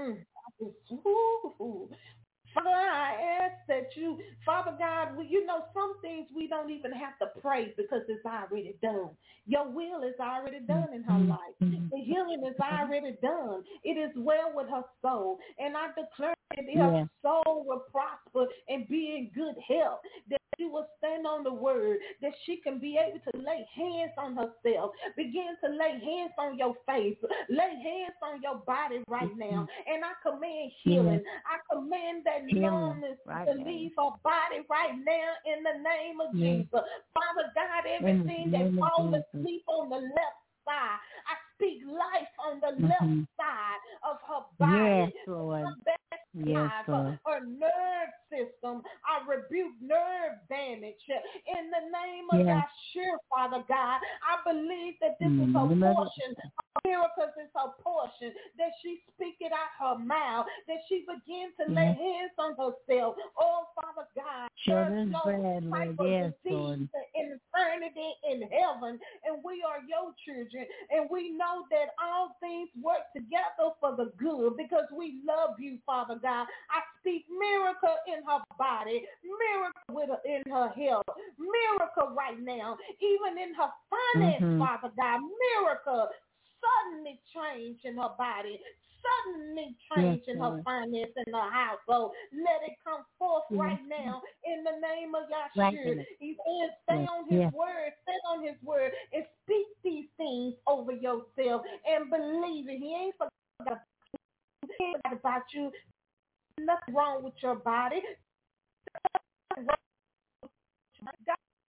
Father, I ask that you, Father God, you know, some things we don't even have to pray because it's already done. Your will is already done in her life. The healing is already done. It is well with her soul. And I declare that her soul will prosper and be in good health, that she will stand on the word, that she can be able to lay hands on herself, begin to lay hands on your face, lay hands on your body right now. And I command healing. I command that numbness to leave her body right now in the name of Jesus. Father God, everything that falls asleep on the left side, I speak life on the left side of her body. Yes, Lord. Her nerve system, I rebuke nerve damage in the name of Yeshua, Father God. I believe that this is her portion. Miracles is her portion, that she speak it out her mouth, that she begin to lay hands on herself. Oh, Father God, there's no type of disease and infirmity in heaven, and we are your children, and we know that all things work together for the good because we love you, Father God. I speak miracle in her body, miracle in her health, miracle right now, even in her finance, Father God, miracle. Suddenly change in her body, suddenly change in her finance and her household. Let it come forth right now in the name of Yeshua. He says, stay on his word, stand on his word, and speak these things over yourself and believe it. He ain't forgot about you. Nothing wrong with your body. God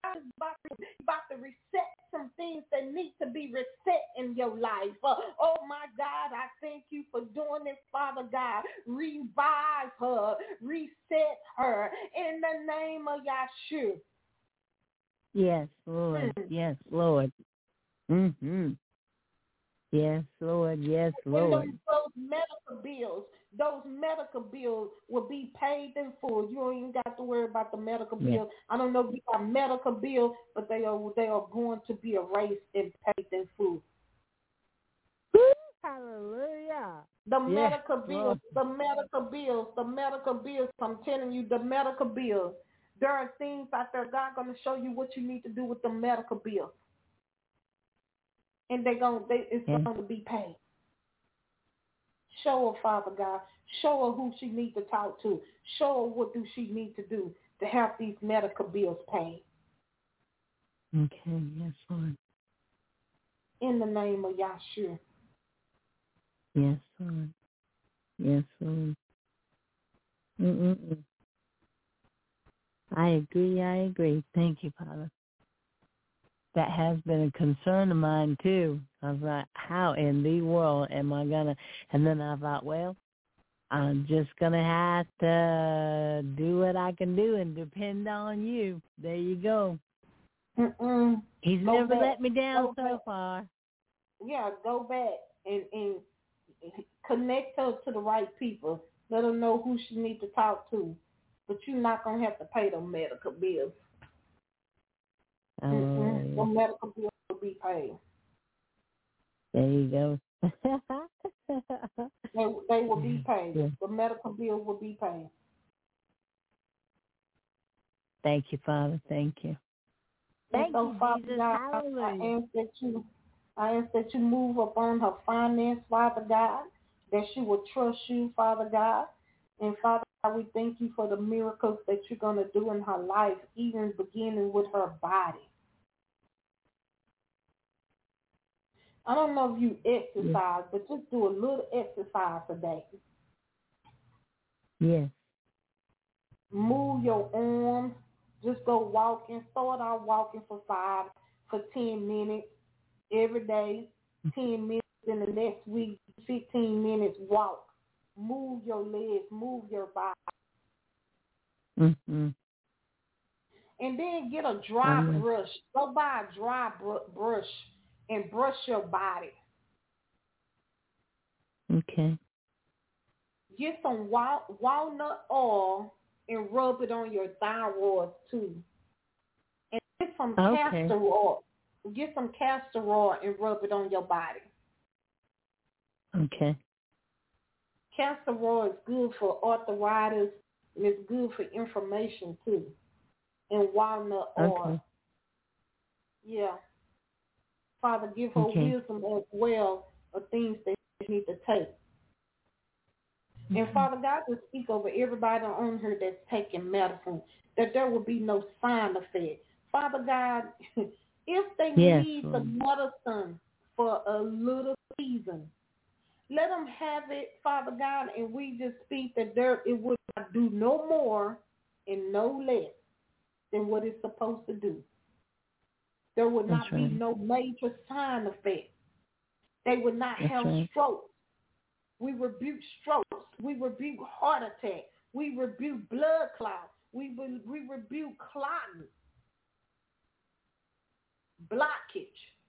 God is about to reset some things that need to be reset in your life. Oh, my God, I thank you for doing it, Father God. Revive her, reset her in the name of Yahshua. Yes, Lord. Yes, Lord. Mm-hmm. Yes, Lord. Yes, Lord. And those medical bills will be paid in full. You don't even got to worry about the medical bill. I don't know if you got medical bills, but they are going to be erased and paid in full. Hallelujah. The medical bills. I'm telling you, the medical bills. There are things out there, God going to show you what you need to do with the medical bills. And it's going to be paid. Show her, Father God. Show her who she needs to talk to. Show her what do she need to do to have these medical bills paid. Okay, yes, Lord. In the name of Yahshua. Yes, Lord. Yes, Lord. Mm-mm-mm. I agree. Thank you, Father. That has been a concern of mine, too. I was like, how in the world am I going to? And then I thought, well, I'm just going to have to do what I can do and depend on you. There you go. He's never let me down so far. Yeah, go back and connect her to the right people. Let her know who she needs to talk to. But you're not going to have to pay them medical bills. The medical bills will be paid. There you go. They will be paid. Yeah. The medical bills will be paid. Thank you, Father. Thank you. Thank you, Father Jesus. God, Hallelujah. I ask that you move upon her finance, Father God, that she will trust you, Father God. And Father God, we thank you for the miracles that you're going to do in her life, even beginning with her body. I don't know if you exercise, but just do a little exercise a day. Yes. Move your arms. Just go walking. Start out walking for 10 minutes every day. 10 minutes in the next week. 15 minutes walk. Move your legs. Move your body. Mm-hmm. And then get a dry brush. Go buy a dry brush and brush your body. Okay. Get some walnut oil and rub it on your thyroid too. And get some castor oil. Get some castor oil and rub it on your body. Okay. Castor oil is good for arthritis and it's good for inflammation too. And walnut oil. Okay. Yeah. Father, give her wisdom as well of things that she needs to take. And Father God, just speak over everybody on her that's taking medicine, that there will be no side effect. Father God, if they need the medicine for a little season, let them have it, Father God, and we just speak that it would not do no more and no less than what it's supposed to do. There would not be no major side effect. They would not have strokes. We rebuke strokes. We rebuke heart attack. We rebuke blood clots. We rebuke clotting, blockage.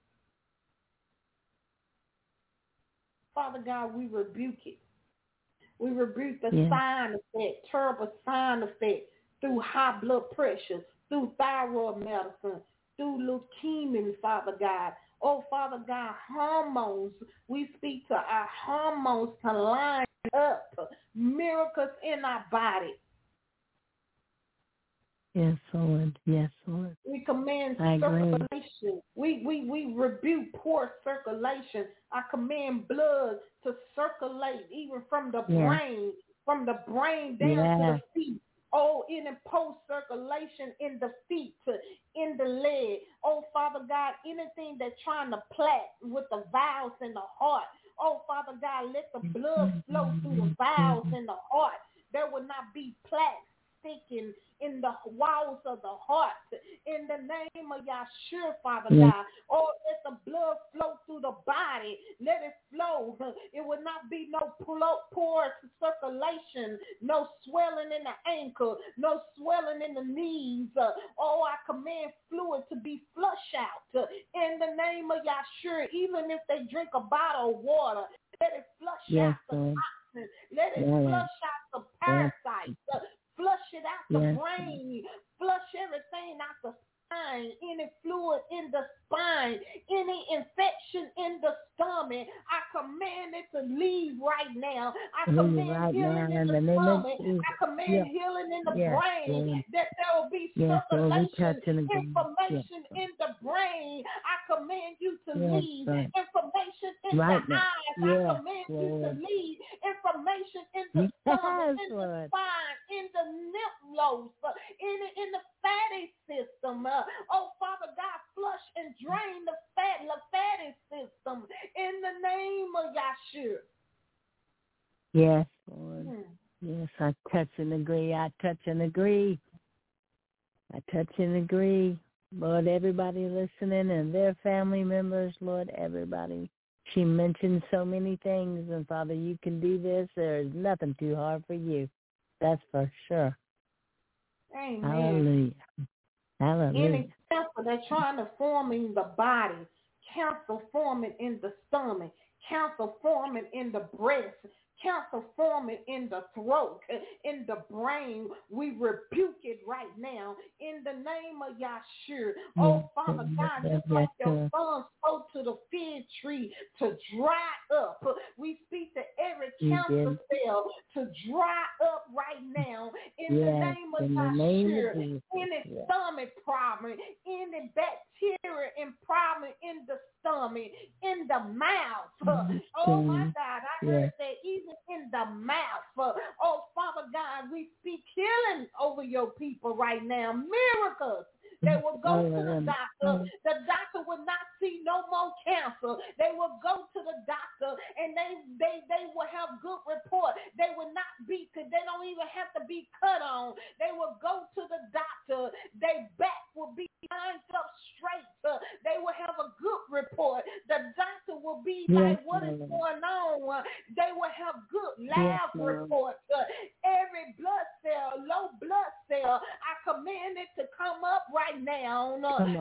Father God, we rebuke it. We rebuke the side effect, terrible side effect through high blood pressure, through thyroid medicine, through leukemia, Father God. Oh, Father God, hormones. We speak to our hormones to line up. Miracles in our body. Yes, Lord. Yes, Lord. We command circulation. We rebuke poor circulation. I command blood to circulate even from the brain, down to the feet. Oh, in the post circulation in the feet, in the leg. Oh, Father God, anything that's trying to plaque with the valves in the heart. Oh, Father God, let the blood flow through the valves in the heart. There will not be plaques sticking in the walls of the heart. In the name of Yahshua, Father God. Oh, let the blood flow through the body. Let it flow. It will not be no poor circulation, no swelling in the ankle, no swelling in the knees. Oh, I command fluid to be flushed out. In the name of Yahshua, even if they drink a bottle of water, let it flush out the toxins. Let it flush out the parasites. Flush it out the brain. Flush everything out the spine. Any fluid in the spine. Any infection in the stomach. I command it to leave right now. I command healing in the stomach. I command healing in the brain. That there will be circulation, information in the brain. I command you to leave. Information in the eyes. I command you to leave. Information in the stomach, in the spine, in the lymph nodes, in the fatty system. Oh, Father God, flush and drain the fatty system in the name of Yahshua. Yes, Lord. Yes, I touch and agree. I touch and agree. I touch and agree. Lord, everybody listening and their family members, Lord, everybody. She mentioned so many things, and Father, you can do this. There is nothing too hard for you. That's for sure. Amen. Hallelujah. Hallelujah. Any cancer that's trying to form in the body, cancer forming in the stomach, cancer forming in the breast, cancer forming in the throat, in the brain, we rebuke it right now in the name of Yahshua. Oh, Father God, just like your son spoke to the fig tree to dry up, we speak to every cancer cell to dry up right now in the name of Yahshua. Any stomach problem, any bacteria and problem in the stomach, in the mouth. Oh, my God, I heard that even in the mouth. Oh, Father God, we speak healing over your people right now. Miracles. They will go to the doctor. The doctor will not see no more cancer. They will go to the doctor and they will have good report. They will not be, they don't even have to be cut on. They will go to the doctor. Their back will be lined up straight. They will have a good report. The doctor will be like, what is going on? They will have good lab reports. Every blood cell, low blood cell, I command it to come up right now.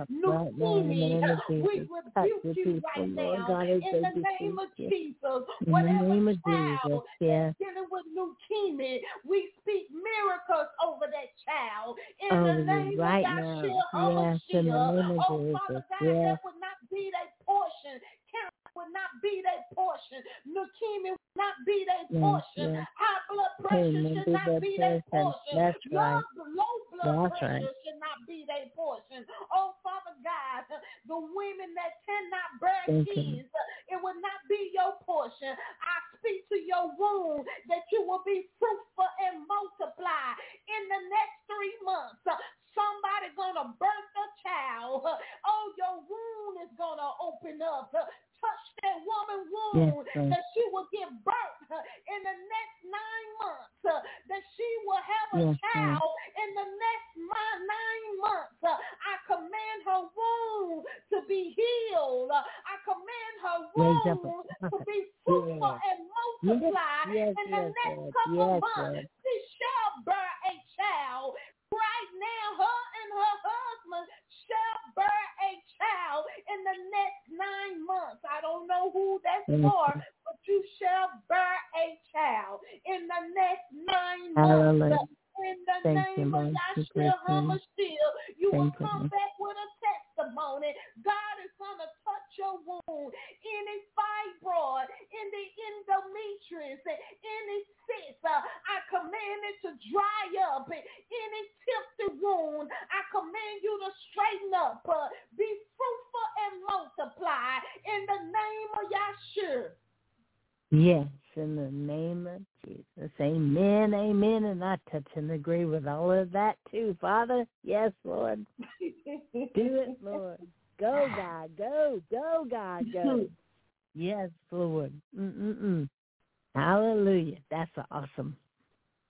Leukemia, we rebuke you right now in the name of Jesus. Whatever child is dealing with leukemia, we speak miracles over that child in the name of Yahshua HaMashiach. Oh, Father God, that would not be their portion. Cancer would not be their portion. Leukemia would not be their portion. High blood pressure should not be their portion. Low blood pressure should not be their portion. Oh, Father God, the women that cannot bear kids, it will not be your portion. I speak to your womb that you will be fruitful and multiply in the next 3 months. Somebody gonna birth a child. Oh, your womb is gonna open up. Touch that woman's womb that she will give birth in the next 9 months. That she will have a child in the next 9 months. I command her womb to be healed. I command her womb to be fruitful and multiply in the next couple months. She shall bear a child. Right now, her and her husband shall bear a child in the next 9 months. I don't know who that's for, but you shall bear a child in the next 9 months. In the name of Yahshua HaMashiach, you will come back with a testimony. God is going to touch your wound. Any fibroid, in the endometrius, any cyst, I command it to dry up. Any twisted wound, I command you to straighten up. Be fruitful and multiply in the name of Yahshua. Yes, in the name of Jesus. Amen, amen. And I touch and agree with all of that too, Father. Yes, Lord. Do it, Lord. Go, God. Go, God. Go. Yes, Lord. Hallelujah. That's awesome.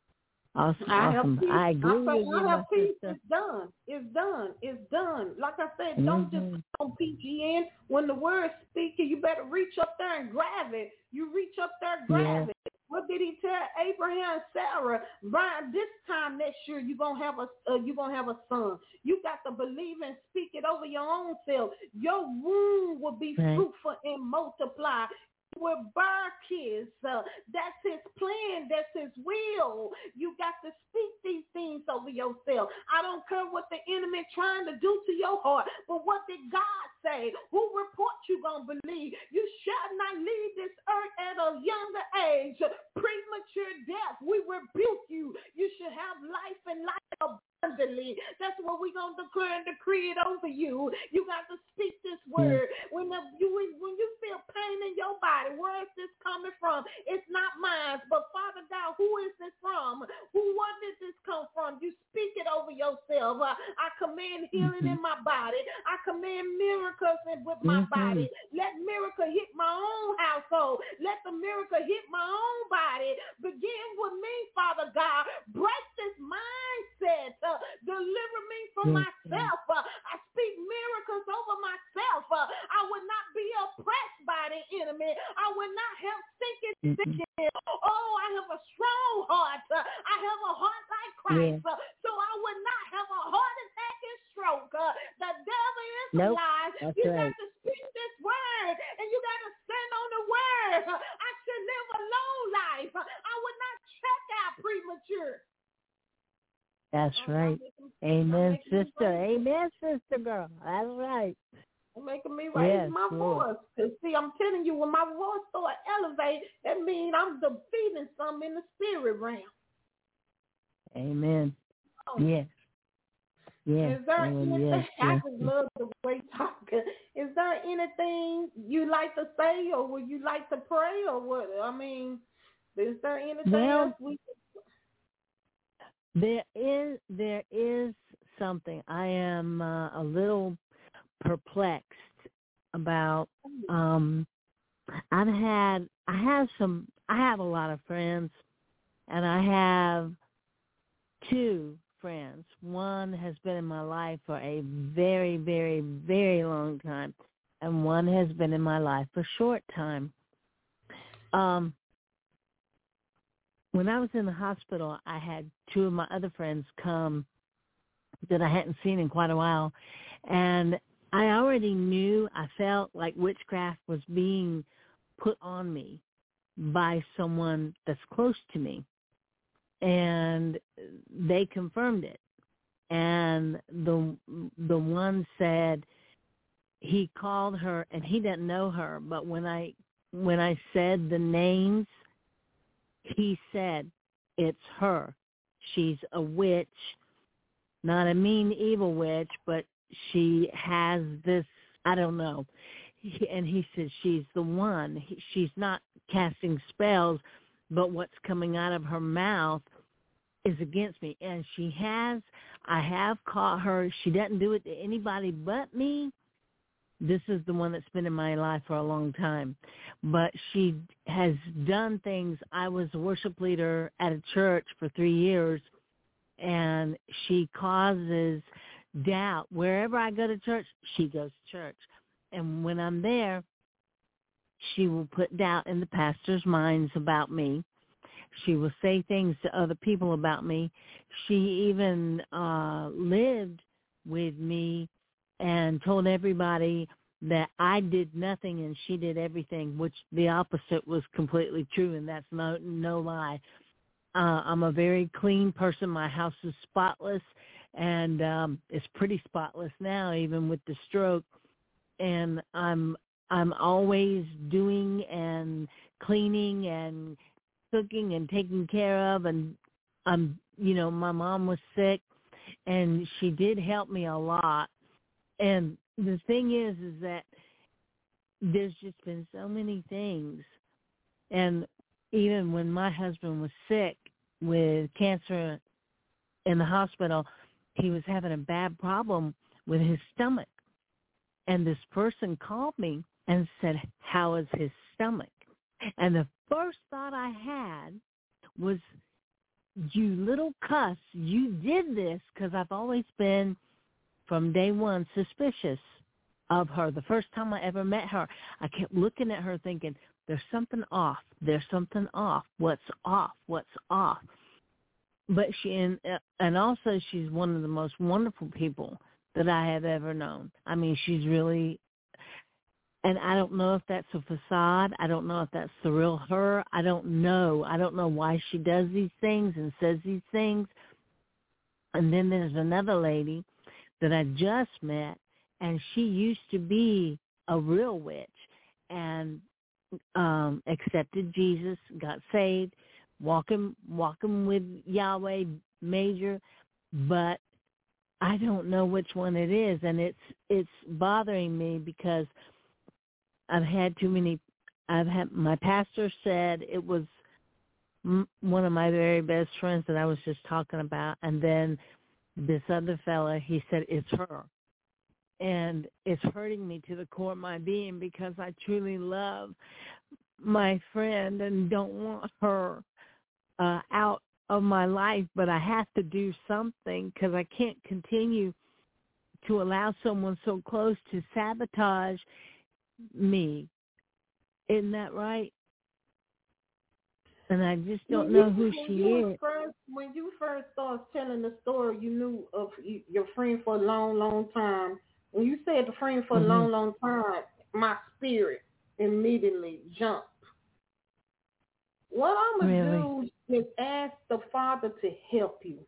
Awesome. I agree with you, I my have peace. sister. It's done. Like I said, don't just put on PGN. When the word's speaking, you better reach up there and grab it. You reach up there and grab it. What did he tell Abraham and Sarah? By this time next year, you're gonna have a son. You got to believe and speak it over your own self. Your womb will be fruitful and multiply. Will bear kids. That's his plan. That's his will. You got to speak these things over yourself. I don't care what the enemy trying to do to your heart, but what did God say? Who report you gonna believe? You shall not leave this earth at a younger age. Premature death. We rebuke you. You should have life and life abundantly. That's what we're gonna declare and decree it over you. You got to speak this word. When you feel pain in your body, where is this coming from? It's not mine, but Father God, who is this from? Where did this come from? You speak it over yourself. I command healing in my body. I command miracles with my body. Let miracle hit my own household. Let the miracle hit my own body. Begin with me, Father God. Break this mindset. Deliver me from myself. I speak miracles over myself. I will not be oppressed by the enemy. I will not have sinking sickness. Oh, I have a strong heart. I have a heart like Christ. So I will not have a heart attack and stroke. The devil is a lie. You got to speak this word, and you got to stand on the word. I should live a long life. I would not check out premature. That's right. Amen, sister. Amen, sister girl. That's right. You're making me raise my voice. Because, see, I'm telling you, when my voice starts elevating, that means I'm defeating something in the spirit realm. Amen. Yes. Yes. Is there anything? I just love the way you talk. Is there anything you like to say, or would you like to pray, or what? I mean, is there anything else we There is something. I am a little perplexed about. I have a lot of friends, and I have two friends. One has been in my life for a very, very, very long time, and one has been in my life for a short time. When I was in the hospital, I had two of my other friends come that I hadn't seen in quite a while. And I already knew, I felt like witchcraft was being put on me by someone that's close to me. And they confirmed it. And the one said he called her, and he didn't know her, but when I said the names, he said, it's her. She's a witch, not a mean, evil witch, but she has this, I don't know. And he said, she's the one. She's not casting spells, but what's coming out of her mouth is against me. And I have caught her. She doesn't do it to anybody but me. This is the one that's been in my life for a long time. But she has done things. I was a worship leader at a church for 3 years, and she causes doubt. Wherever I go to church, she goes to church. And when I'm there, she will put doubt in the pastor's minds about me. She will say things to other people about me. She even lived with me and told everybody that I did nothing and she did everything, which the opposite was completely true, and that's no lie. I'm a very clean person. My house is spotless, and it's pretty spotless now, even with the stroke. And I'm always doing and cleaning and cooking and taking care of, and my mom was sick, and she did help me a lot. And the thing is that there's just been so many things. And even when my husband was sick with cancer in the hospital, he was having a bad problem with his stomach. And this person called me and said, how is his stomach? And the first thought I had was, you little cuss, you did this, because I've always been, from day one, suspicious of her. The first time I ever met her, I kept looking at her thinking, there's something off. There's something off. What's off? What's off? But and also she's one of the most wonderful people that I have ever known. I mean, she's really, and I don't know if that's a facade. I don't know if that's the real her. I don't know. I don't know why she does these things and says these things. And then there's another lady that I just met, and she used to be a real witch and accepted Jesus, got saved, walking with Yahweh Major, but I don't know which one it is, and it's bothering me because my pastor said it was one of my very best friends that I was just talking about, and then this other fella, he said it's her. And it's hurting me to the core of my being because I truly love my friend and don't want her out of my life, but I have to do something because I can't continue to allow someone so close to sabotage me. Isn't that right? And I just don't know who she is. When you first started telling the story, you knew of your friend for a long, long time. When you said the friend for a long, long time, my spirit immediately jumped. What I'm going to do is ask the Father to help you.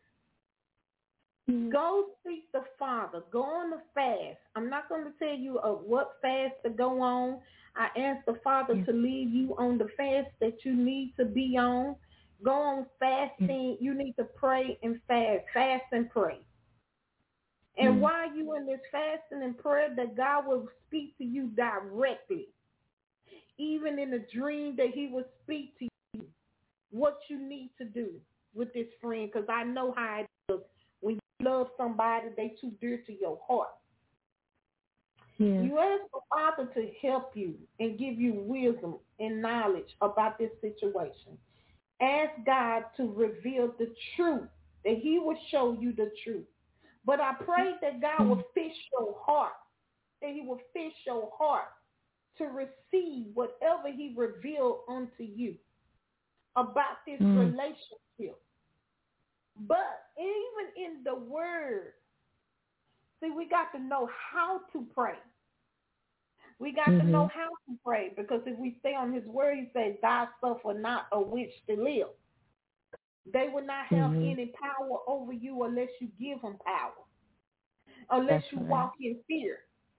Go seek the Father. Go on the fast. I'm not going to tell you what fast to go on. I ask the Father to lead you on the fast that you need to be on. Go on fasting. You need to pray and fast. Fast and pray. And while you in this fasting and prayer, that God will speak to you directly. Even in a dream that he will speak to you what you need to do with this friend. Because I know how it is. When you love somebody, they too dear to your heart. Yeah. You ask the Father to help you and give you wisdom and knowledge about this situation. Ask God to reveal the truth, that he will show you the truth. But I pray that God will fish your heart, that he will fish your heart to receive whatever he revealed unto you about this relationship. But even in the word, see, we got to know how to pray. We got to know how to pray, because if we stay on his word, he says, thou suffer not a witch to live. They will not have any power over you unless you give them power, unless you walk in fear.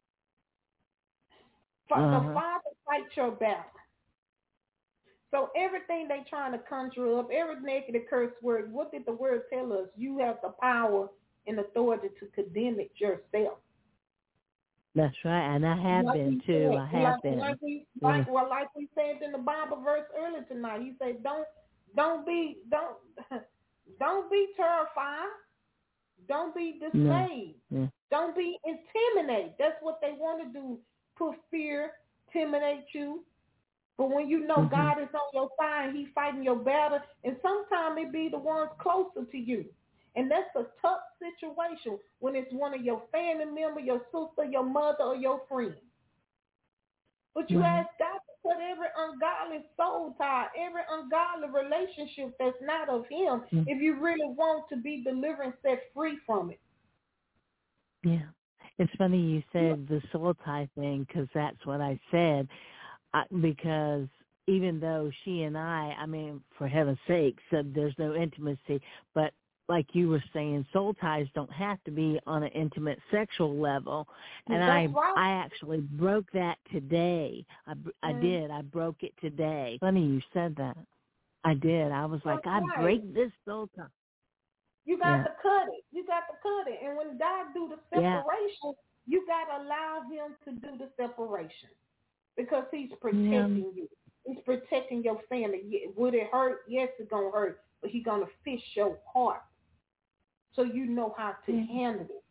The Father fights your battle. So everything they trying to conjure up, every negative curse word, what did the word tell us? You have the power and authority to condemn it yourself. That's right, and I have been too. I have been. Like we said in the Bible verse earlier tonight, he said, don't be terrified. Don't be dismayed. No. Don't be intimidated. That's what they want to do, put fear, intimidate you. But when you know God is on your side and he's fighting your battle, and sometimes it be the ones closer to you. And that's a tough situation when it's one of your family members, your sister, your mother, or your friend. But you ask God to put every ungodly soul tie, every ungodly relationship that's not of him, if you really want to be delivered and set free from it. Yeah. It's funny you said the soul tie thing, because that's what I said. Because even though she and I mean, for heaven's sake, said there's no intimacy, but like you were saying, soul ties don't have to be on an intimate sexual level. And I actually broke that today. I did. I broke it today. Funny you said that. I did. I was like, I break this soul tie. You got to cut it. You got to cut it. And when God do the separation, you got to allow him to do the separation, because he's protecting you. He's protecting your family. Would it hurt? Yes, it's going to hurt. But he's going to fish your heart so you know how to handle it.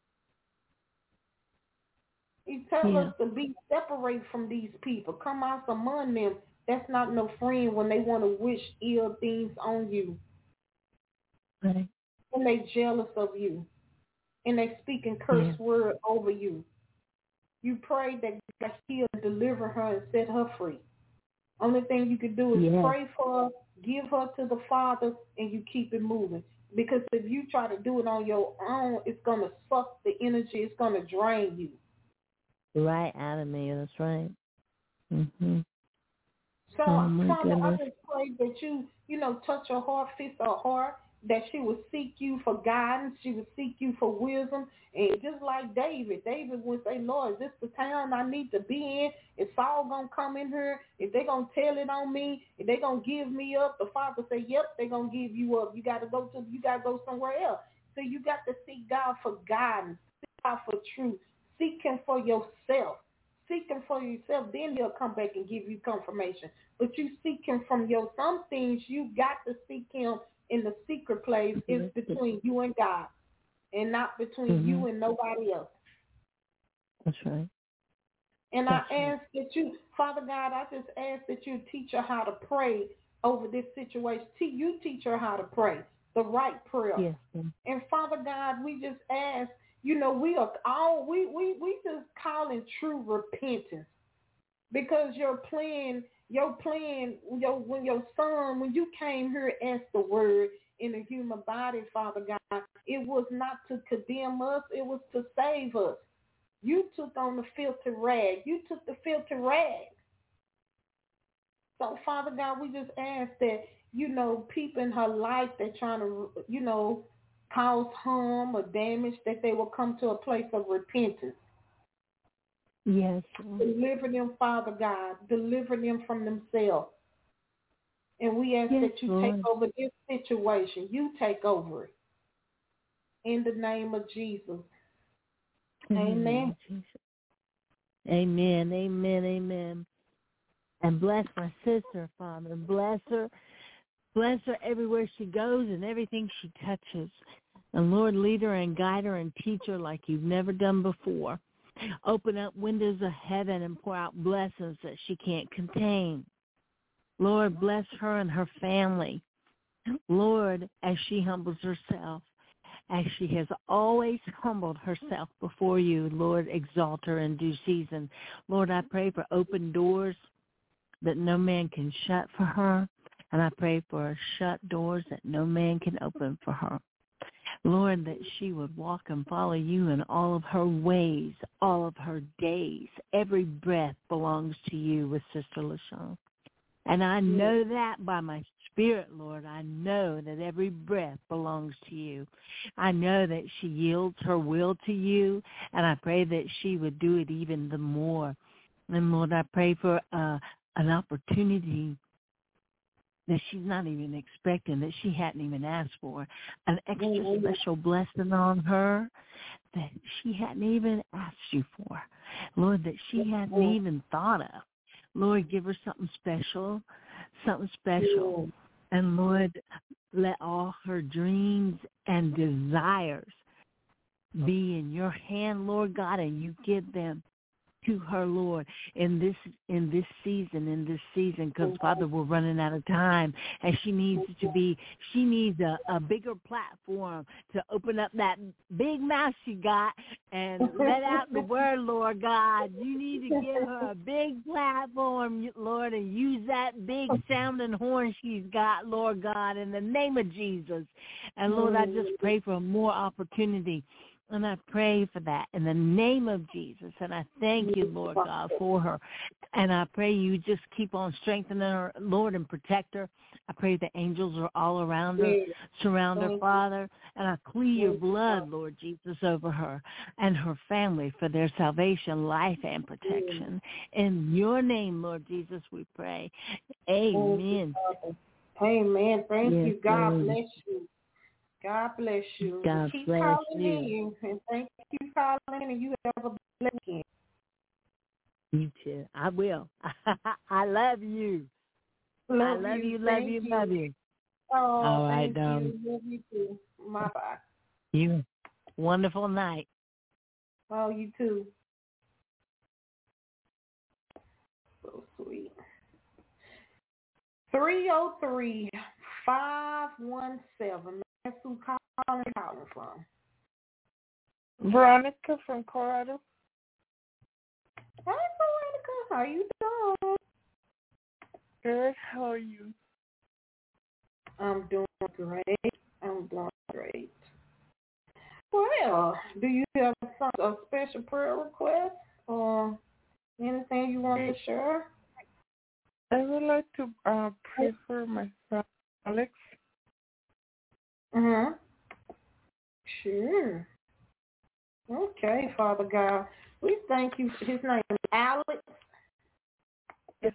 He tells us to be separated from these people. Come out among them. That's not no friend when they want to wish ill things on you. Right. And they jealous of you. And they speaking curse word over you. You pray that God heal and deliver her and set her free. Only thing you can do is pray for her, give her to the Father, and you keep it moving. Because if you try to do it on your own, it's going to suck the energy. It's going to drain you. Right out of me. That's right. Mm-hmm. So, Father, goodness. I just pray that you touch her heart, fix her heart, that she would seek you for guidance. She would seek you for wisdom. And just like David would say, Lord, is this the town I need to be in? Is Saul going to come in here? If they're going to tell it on me, if they're going to give me up, the Father say, yep, they're going to give you up. You got to go somewhere else. So you got to seek God for guidance, seek God for truth, seek him for yourself. Seek him for yourself, then he'll come back and give you confirmation. But you seek him from some things you got to seek him in the secret place. It's between you and God and not between you and nobody else. That's right. And I ask that you, Father God, I just ask that you teach her how to pray over this situation. You teach her how to pray, the right prayer. Yes. And Father God, we just ask, we just calling true repentance, because when you came here as the word in a human body, Father God, it was not to condemn us, it was to save us. You took on the filthy rag. You took the filthy rag. So Father God, we just ask that, people in her life that trying to, cause harm or damage, that they will come to a place of repentance. Yes. Deliver them, Father God. Deliver them from themselves. And we ask that you take over this situation. You take over it. In the name of Jesus. Amen. Amen. Amen. Amen. And bless my sister, Father. Bless her. Bless her everywhere she goes and everything she touches. And Lord, lead her and guide her and teach her like you've never done before. Open up windows of heaven and pour out blessings that she can't contain. Lord, bless her and her family. Lord, as she humbles herself, as she has always humbled herself before you, Lord, exalt her in due season. Lord, I pray for open doors that no man can shut for her. And I pray for shut doors that no man can open for her. Lord, that she would walk and follow you in all of her ways, all of her days. Every breath belongs to you with Sister LaShawn. And I know that by my spirit, Lord. I know that every breath belongs to you. I know that she yields her will to you, and I pray that she would do it even the more. And Lord, I pray for an opportunity that she's not even expecting, that she hadn't even asked for, an extra special blessing on her that she hadn't even asked you for. Lord, that she hadn't even thought of. Lord, give her something special. And Lord, let all her dreams and desires be in your hand, Lord God, and you give them to her, Lord, in this season, because Father, we're running out of time, and she needs a bigger platform to open up that big mouth she got and let out the word, Lord God. You need to give her a big platform, Lord, and use that big sounding horn she's got, Lord God, in the name of Jesus. And Lord, I just pray for more opportunity. And I pray for that in the name of Jesus. And I thank you, Lord God, for her. And I pray you just keep on strengthening her, Lord, and protect her. I pray the angels are all around her, surround her, Father. And I plead your blood, Lord Jesus, over her and her family for their salvation, life, and protection. In your name, Lord Jesus, we pray. Amen. Amen. Thank you. God bless you. God bless you. God keep bless calling you. in, and thank you for calling in, and you have a blessed weekend. You too. I will. I love you. Love you. Oh, all right, thank you. Love you too. Bye-bye. You. Wonderful night. Oh, you too. So sweet. 303-517. ask who calling from. Veronica from Colorado. Hey, Veronica, how you doing? Good. How are you? I'm doing great. Well, do you have a special prayer request or anything you want to share? I would like to pray for my son, Alex. Sure. Okay, Father God, we thank you. His name is Alex. Yes.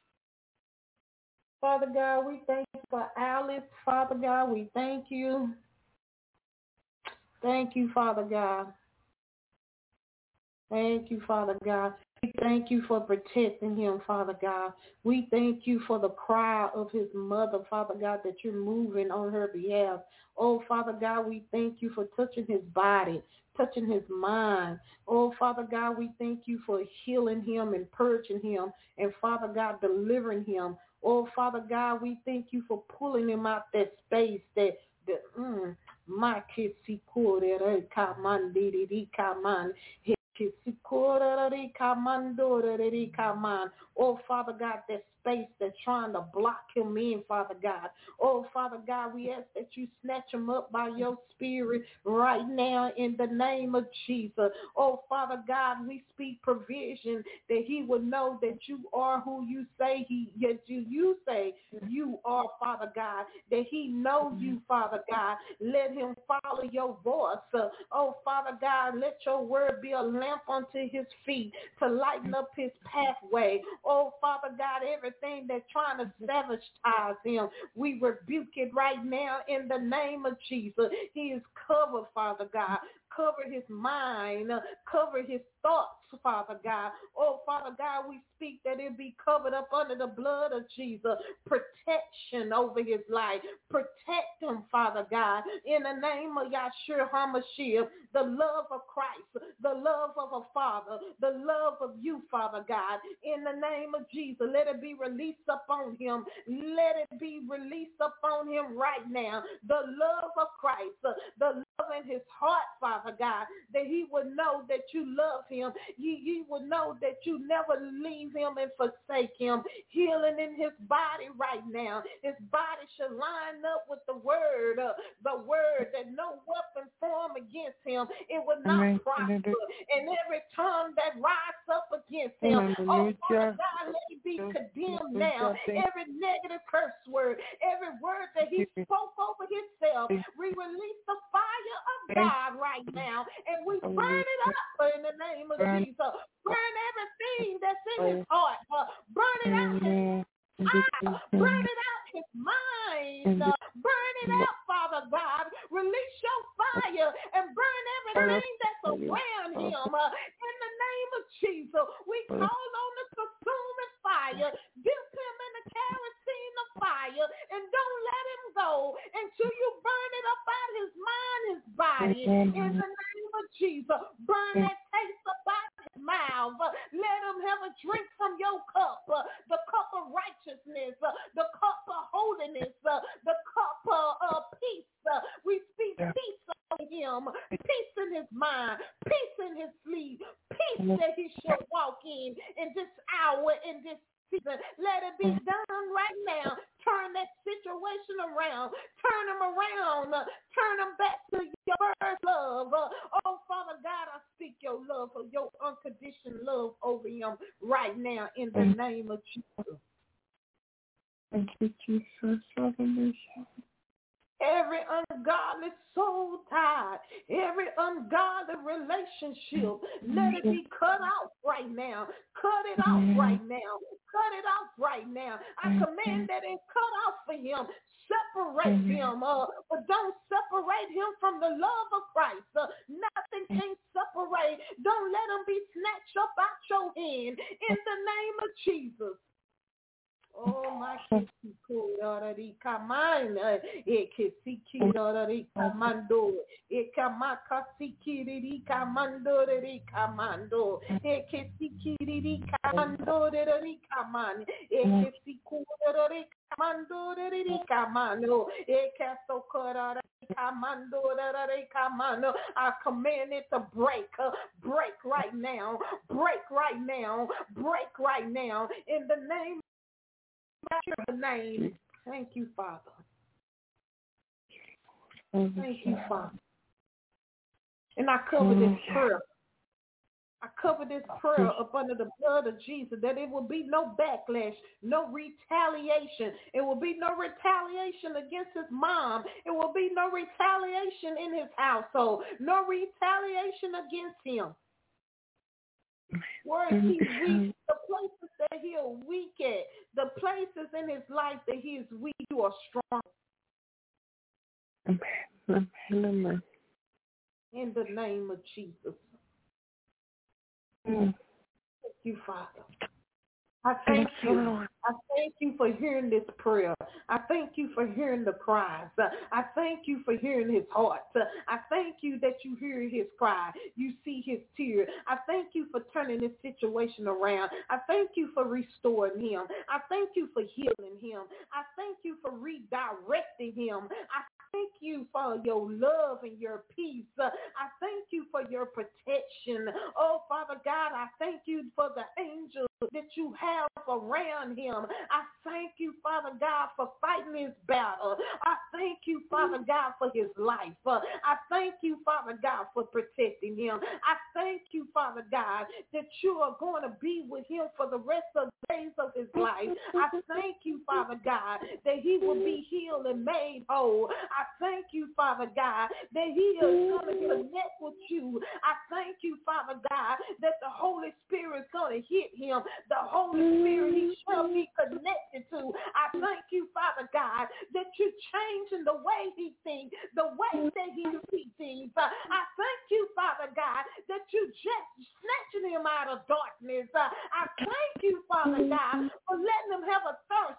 Father God, we thank you for Alex. Father God, we thank you. Thank you, Father God. Thank you, Father God. We thank you for protecting him, Father God. We thank you for the cry of his mother, Father God, that you're moving on her behalf. Oh, Father God, we thank you for touching his body, touching his mind. Oh, Father God, we thank you for healing him and purging him, and Father God, delivering him. Oh, Father God, we thank you for pulling him out that space my kids see cool there, come on, come on. Oh, Father God, that space that's trying to block him in, Father God. Oh, Father God, we ask that you snatch him up by your spirit right now in the name of Jesus. Oh, Father God, we speak provision that he would know that you are who you say you say you are, Father God, that he knows you, Father God. Let him follow your voice. Oh, Father God, let your word be a lamp unto his feet to lighten up his pathway. Oh, Father God, everything that's trying to sabotage him, we rebuke it right now in the name of Jesus. He is covered, Father God. Cover his mind, cover his thoughts, Father God. Oh, Father God, we speak that it be covered up under the blood of Jesus. Protection over his life. Protect him, Father God, in the name of Yahshua HaMashiach, the love of Christ, the love of a Father, the love of you, Father God, in the name of Jesus. Let it be released upon him. Let it be released upon him right now. The love of Christ, the love in his heart, Father God, that he would know that you love him. You would know that you never leave him and forsake him. Healing in his body right now. His body should line up with the word that no weapon formed against him, it will not prosper. And every tongue that rises up against him, oh, Father God, let it be condemned now. Every negative curse word, every word that he spoke over himself, we release the fire of God right now, and we burn it up in the name of Jesus. Burn everything that's in his heart. Burn it out his eyes. Burn it out his mind. Burn it out, Father God. Release your fire and burn everything that's around him. In the name of Jesus, we call on the consuming fire. Dip him in the kerosene of fire, and don't let him go until you burn it up out his mind, his body. In the name of Jesus, burn that taste up out his mouth. Let him have a drink from your cup, the cup of righteousness, the cup of holiness, the cup of peace. We speak peace on him, peace in his mind, peace in his sleep, peace that he shall walk in this hour, in this season. Let it be done right now. Turn that situation around. Turn him around. Turn him back to your first love. Oh, Father God, I speak your love, your unconditional love over him right now in the name of Jesus. Thank you, Jesus. Hallelujah. Every ungodly soul tie, every ungodly relationship, let it be cut out right now. Cut it off right now. Cut it off right now. I command that it cut off for him. Separate him, but don't separate him from the love of Christ. Nothing can separate. Don't let him be snatched up out your hand in the name of Jesus. Oh, my Kamana, Ekiki Kamando, Ekamakasiki Kamando, Kamando, Ekiki Kamando, Kaman, Ekisiku Kamando, Kamano, Ekasokora Kamando, I command it to break right now, break right now, break right now, in the name. Name. Thank you, Father. Thank you, Father. And I cover this prayer. I cover this prayer up under the blood of Jesus, that it will be no backlash, no retaliation. It will be no retaliation against his mom. It will be no retaliation in his household, no retaliation against him. Where is he weak? The places that he is weak at, the places in his life that he is weak, you are strong. Amen. In the name of Jesus. Thank you, Father. I thank you. I thank you for hearing this prayer. I thank you for hearing the cries. I thank you for hearing his heart. I thank you that you hear his cry. You see his tear. I thank you for turning this situation around. I thank you for restoring him. I thank you for healing him. I thank you for redirecting him. I thank you for your love and your peace. I thank you for your protection. Oh, Father God, I thank you for the angels that you have around him. I thank you, Father God, for fighting his battle. I thank you, Father God, for his life. I thank you, Father God, for protecting him. I thank you, Father God, that you are going to be with him for the rest of the days of his life. I thank you, Father God, that he will be healed and made whole. I thank you, Father God, that he is going to connect with you. I thank you, Father God, that the Holy Spirit is going to hit him. The Holy Spirit he shall be connected to. I thank you, Father God, that you're changing the way he thinks, the way that he sees things. I thank you, Father God, that you just snatching him out of darkness. I thank you, Father God, for letting him have a thirst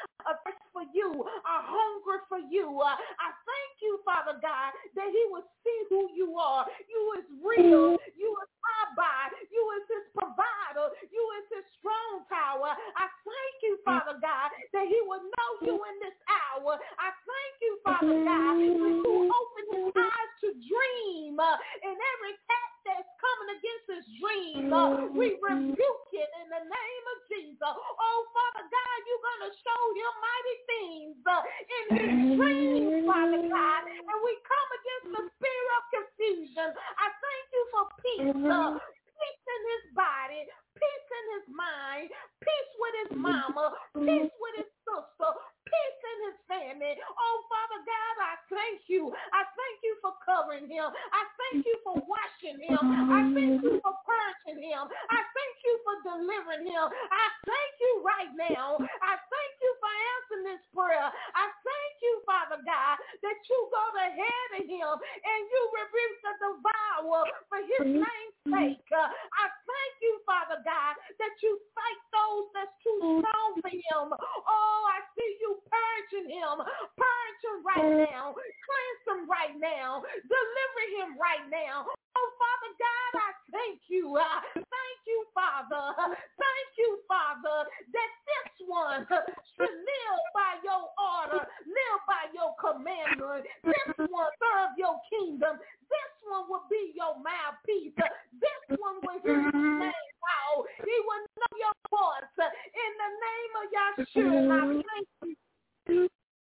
for you, a hunger for you. I thank you, Father God, that he will see who you are. You is real. You is Abba. You is his provider. You is his strong tower. I thank you, Father God, that he will know you in this hour. I thank you, Father God, that you open his eyes to dream. And every attack that's coming against his dream, we rebuke it in the name of Jesus. Oh, Father God, you're going to show him mighty things in his dreams, Father God. And we come against the spirit of confusion. I thank you for peace. Peace in his body, peace in his mind, peace with his mama, peace with his sister, peace in his family. Oh, Father God, I thank you. I thank you for covering him. I thank you for washing him. I thank you for purging him. I thank you for delivering him. I thank you right now. I thank you for answering this prayer. I thank you, Father God, that you go ahead of him and you rebuke the devourer for his name's sake. I thank you, Father God, that you fight those that's too strong for him. Oh, I see you purging him. Purge him right now. Cleanse him right now. Deliver him right now. Oh, Father God, I thank you. Thank you, Father. Thank you, Father, that this one should live by your order, live by your commandment. This one serve your kingdom. This one will be your mouthpiece. This one will hear your name out. He will know your voice. In the name of Yahshua, I thank you.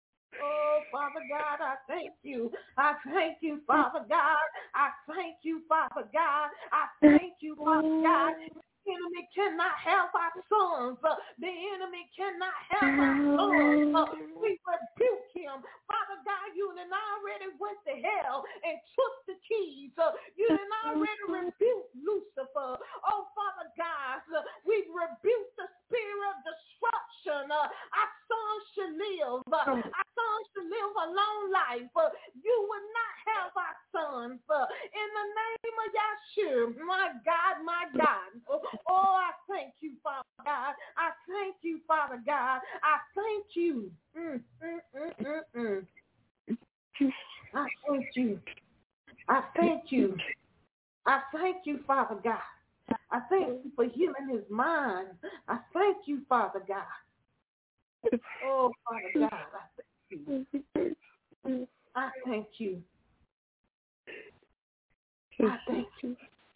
Oh, Father God, I thank you. I thank you, Father God. I thank you, Father God. I thank you, Father God. The enemy cannot have our sons. The enemy cannot have our sons. We rebuke him. Father God, you done already went to hell and took the keys. You done already rebuked Lucifer. Oh, Father God, we rebuke the spirit of destruction. Our sons should live. Our sons should live a long life. You will not have our sons. In the name of Yahshua, my God, my God. Oh, I thank you, Father God. I thank you, Father God. God. I thank you. I thank you. I thank you. I thank you, Father God. I thank you for healing his mind. I thank you, Father God. Oh, Father God, I thank you. I thank you. I thank you.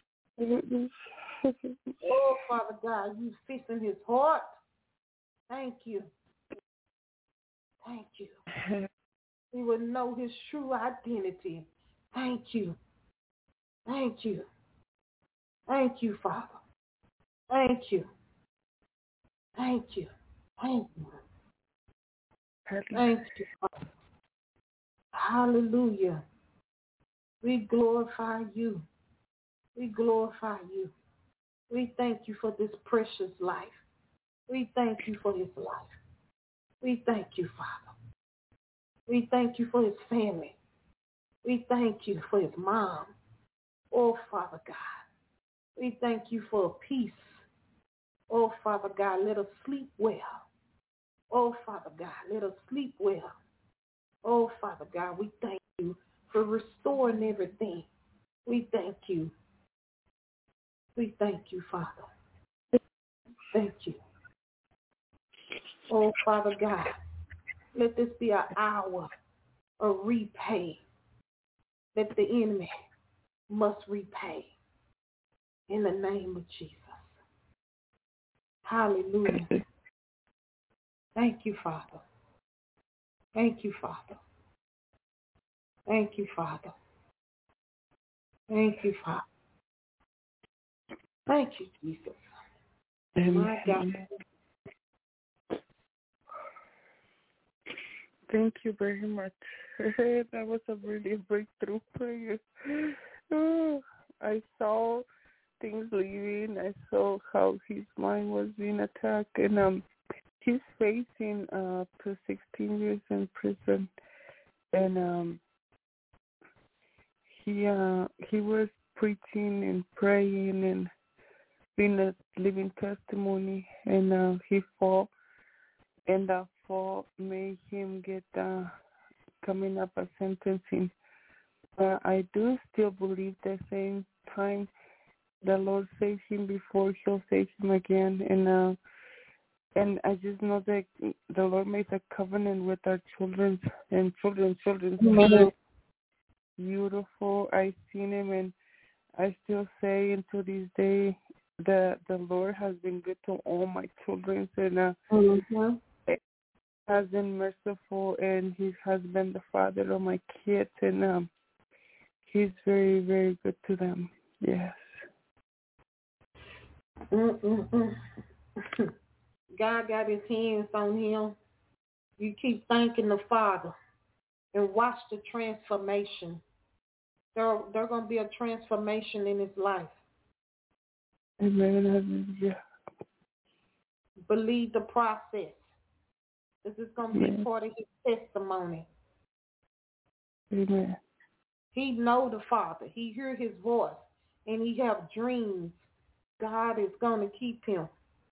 Oh, Father God, you fixing his heart. Thank you. Thank you. He will know his true identity. Thank you. Thank you. Thank you, Father. Thank you. Thank you. Thank you. Thank you, Father. Hallelujah. We glorify you. We glorify you. We thank you for this precious life. We thank you for his life. We thank you, Father. We thank you for his family. We thank you for his mom. Oh, Father God. We thank you for peace. Oh, Father God, let us sleep well. Oh, Father God, let us sleep well. Oh, Father God, we thank you for restoring everything. We thank you. We thank you, Father. Thank you. Oh, Father God, let this be an hour of repay that the enemy must repay in the name of Jesus. Hallelujah. Thank you, Father. Thank you, Father. Thank you, Father. Thank you, Father. Thank you, Jesus. My God. Thank you very much. That was a really breakthrough for you. Oh, I saw things leaving. I saw how his mind was being attacked, and he's facing up to 16 years in prison. And he was preaching and praying and being a living testimony, and he fought, and that fall made him get coming up a sentencing. But I do still believe the same time the Lord saved him before, he'll save him again. And I just know that the Lord made a covenant with our children and children's children. Amen. Beautiful. I seen him, and I still say until this day that the Lord has been good to all my children, and has been merciful, and he has been the father of my kids, and he's very, very good to them. Yes. God got his hands on him. You keep thanking the Father and watch the transformation. There's going to be a transformation in his life. Amen. Yeah. Believe the process. This is going to be part of his testimony. Amen. He know the Father. He hear his voice, and he have dreams. God is going to keep him.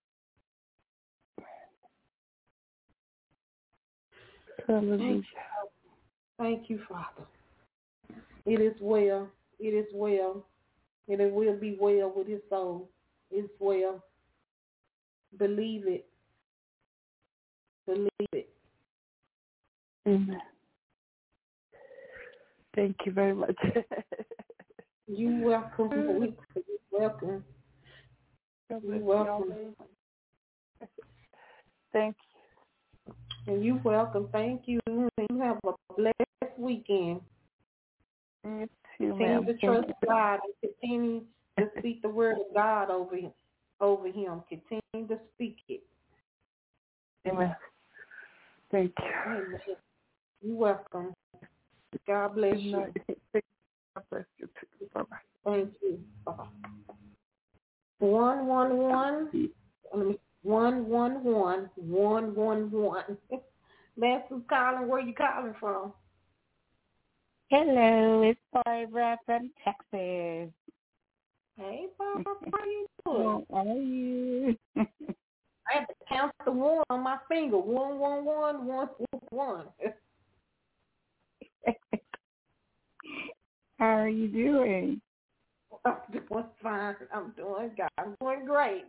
Hallelujah. Thank you, Father. It is well. It is well. And it will be well with his soul. It's well. Believe it. Believe it. Amen. Thank you very much. You're welcome. You're welcome. You're welcome. Thank you. And you're welcome. Thank you. And you have a blessed weekend. You too, Continue to trust God and continue to speak the word of God over him. Continue to speak it. Amen. Thank you. Amen. You're welcome. God bless you. God bless you too. Bye-bye. Thank you. Bye-bye. 111. 111. That's who's calling. Where you calling from? Hello, it's Barbara from Texas. Hey, Barbara, how you doing? How are you? I had to count the one on my finger. 111 111. How are you doing? I'm doing fine. I'm doing good. I'm doing great.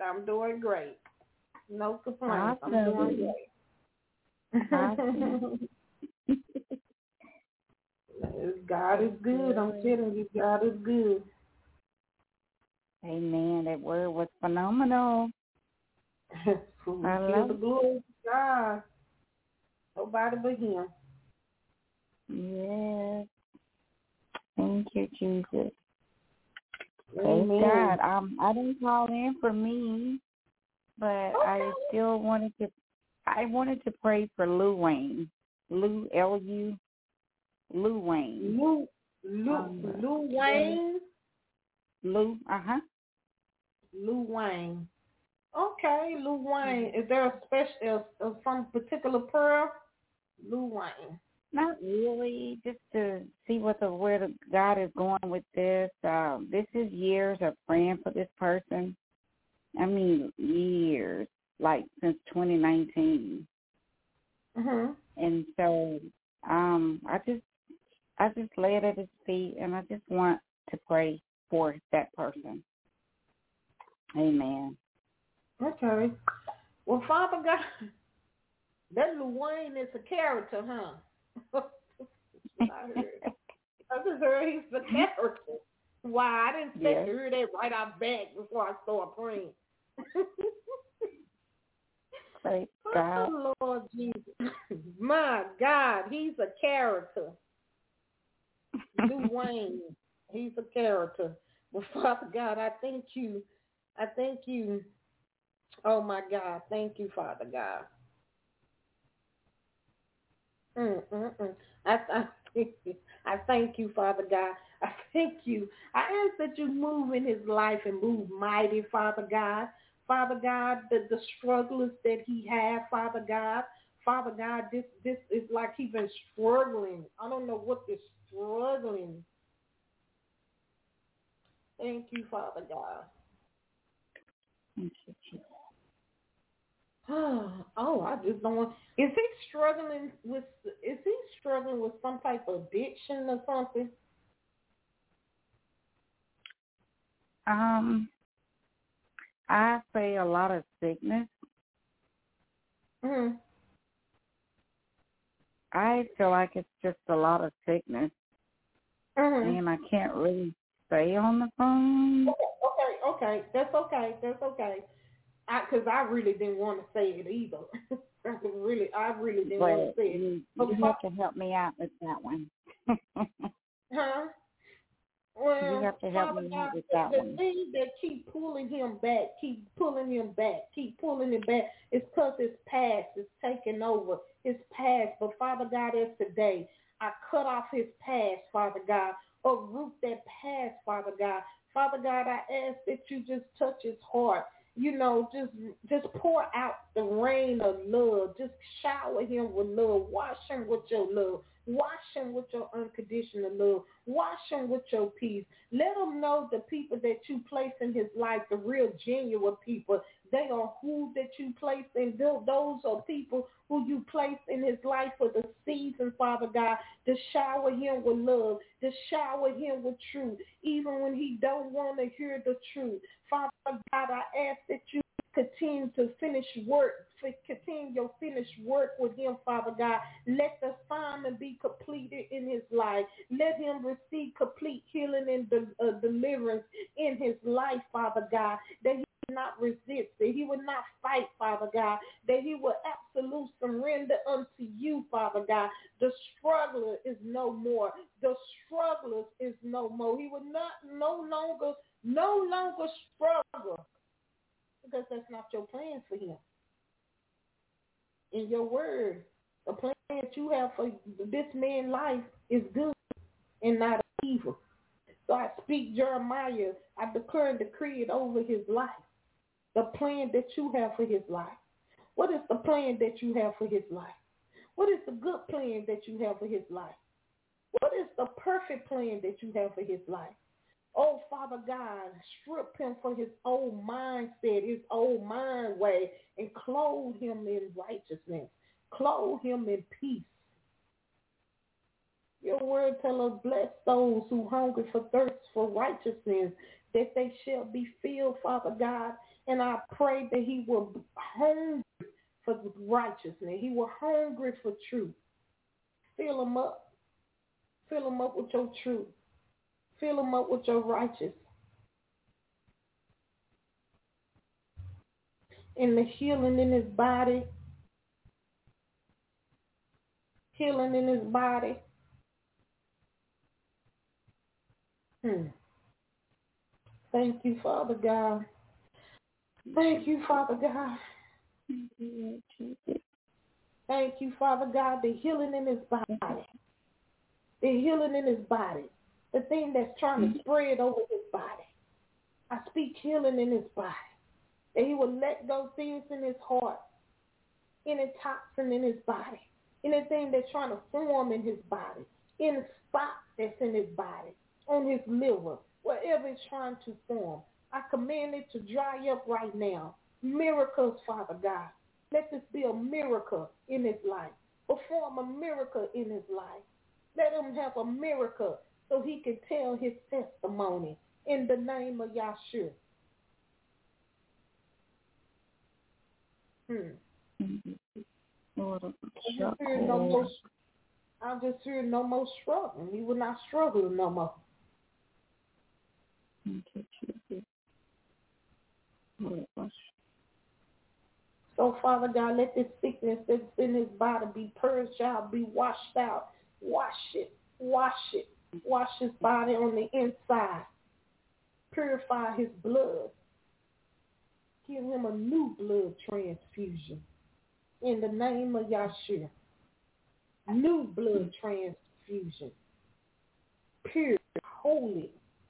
No complaints. Awesome. I'm doing great. Awesome. God is good. I'm telling you, God is good. Amen. That word was phenomenal. I love the glory of God. Nobody but Him. Yes. Thank you, Jesus. Amen. Praise God. I didn't call in for me, but Okay. I still wanted to pray for Lou Wayne. Lou, L-U, Lou Wayne. Lou Wayne. Lou, Lou Wayne. Okay, Lou Wayne. Is there a special, some particular prayer? Lou Wayne. Not really, just to see where the God is going with this. This is years of praying for this person. I mean, years, like since 2019. Mhm. And so, I just lay it at His feet, and I just want to pray for that person. Amen. Okay. Well, Father God, that Lou Wayne is a character, huh? I just heard he's the character. Why? I didn't expect to hear that right out back before I start praying. Praise God. Oh, Lord Jesus. My God, he's a character. Lou Wayne, he's a character. Well, Father God, I thank you. Oh, my God. Thank you, Father God. I thank you, Father God. I thank you. I ask that you move in his life and move mighty, Father God. Father God, the strugglers that he had, Father God. Father God, this is like he's been struggling. I don't know what is struggling. Thank you, Father God. Thank you, Jesus. Oh, I just don't want. Is he struggling with some type of addiction or something? I say a lot of sickness. Mm-hmm. I feel like it's just a lot of sickness, and I can't really say on the phone. Okay. That's okay. Because I really didn't want to say it either. I really didn't want to say it. You have to help me out with that one. Huh? Well, you have to help me out with that one. The thing that keep pulling him back, is because his past is taking over. His past. But Father God, as today, I cut off his past, Father God. Uproot that past, Father God. Father God, I ask that you just touch his heart. You know, just pour out the rain of love. Just shower him with love. Wash him with your love. Wash him with your unconditional love. Wash him with your peace. Let him know the people that you place in his life, the real genuine people, they are who that you place in. Those are people who you place in his life for the season, Father God, to shower him with love, to shower him with truth, even when he don't want to hear the truth. Father God, I ask that you continue your finished work with him, Father God. Let the assignment be completed in his life. Let him receive complete healing and deliverance in his life, Father God, that he will not resist, that he will not fight, Father God, that he will absolutely surrender unto you, Father God. The struggler is no more. The strugglers is no more. He will no longer struggle, because that's not your plan for him. In your word, the plan that you have for this man's life is good and not evil. So I speak Jeremiah. I declare and decree it over his life. The plan that you have for his life. What is the plan that you have for his life? What is the good plan that you have for his life? What is the perfect plan that you have for his life? Oh, Father God, strip him for his old mindset, his old mind way, and clothe him in righteousness. Clothe him in peace. Your word tells us, bless those who hunger for thirst for righteousness, that they shall be filled, Father God. And I pray that he will hunger for righteousness. He will hungry for truth. Fill him up. Fill him up with your truth. Fill him up with your righteousness. And the healing in his body. Healing in his body. Thank you, Father God. Thank you, Father God. Thank you, Father God, the healing in his body. The healing in his body. The thing that's trying to spread over his body. I speak healing in his body. That he will let go things in his heart. Any toxin in his body. Anything that's trying to form in his body. Any spot that's in his body. On his liver. Whatever it's trying to form. I command it to dry up right now. Miracles, Father God. Let this be a miracle in his life. Perform a miracle in his life. Let him have a miracle so he can tell his testimony in the name of Yahshua. I'm just hearing no more struggling. He will not struggle no more. So, Father God, let this sickness that's in his body be purged out, be washed out. Wash it. Wash it. Wash his body on the inside. Purify his blood. Give him a new blood transfusion. In the name of Yahshua. New blood transfusion. Pure, holy.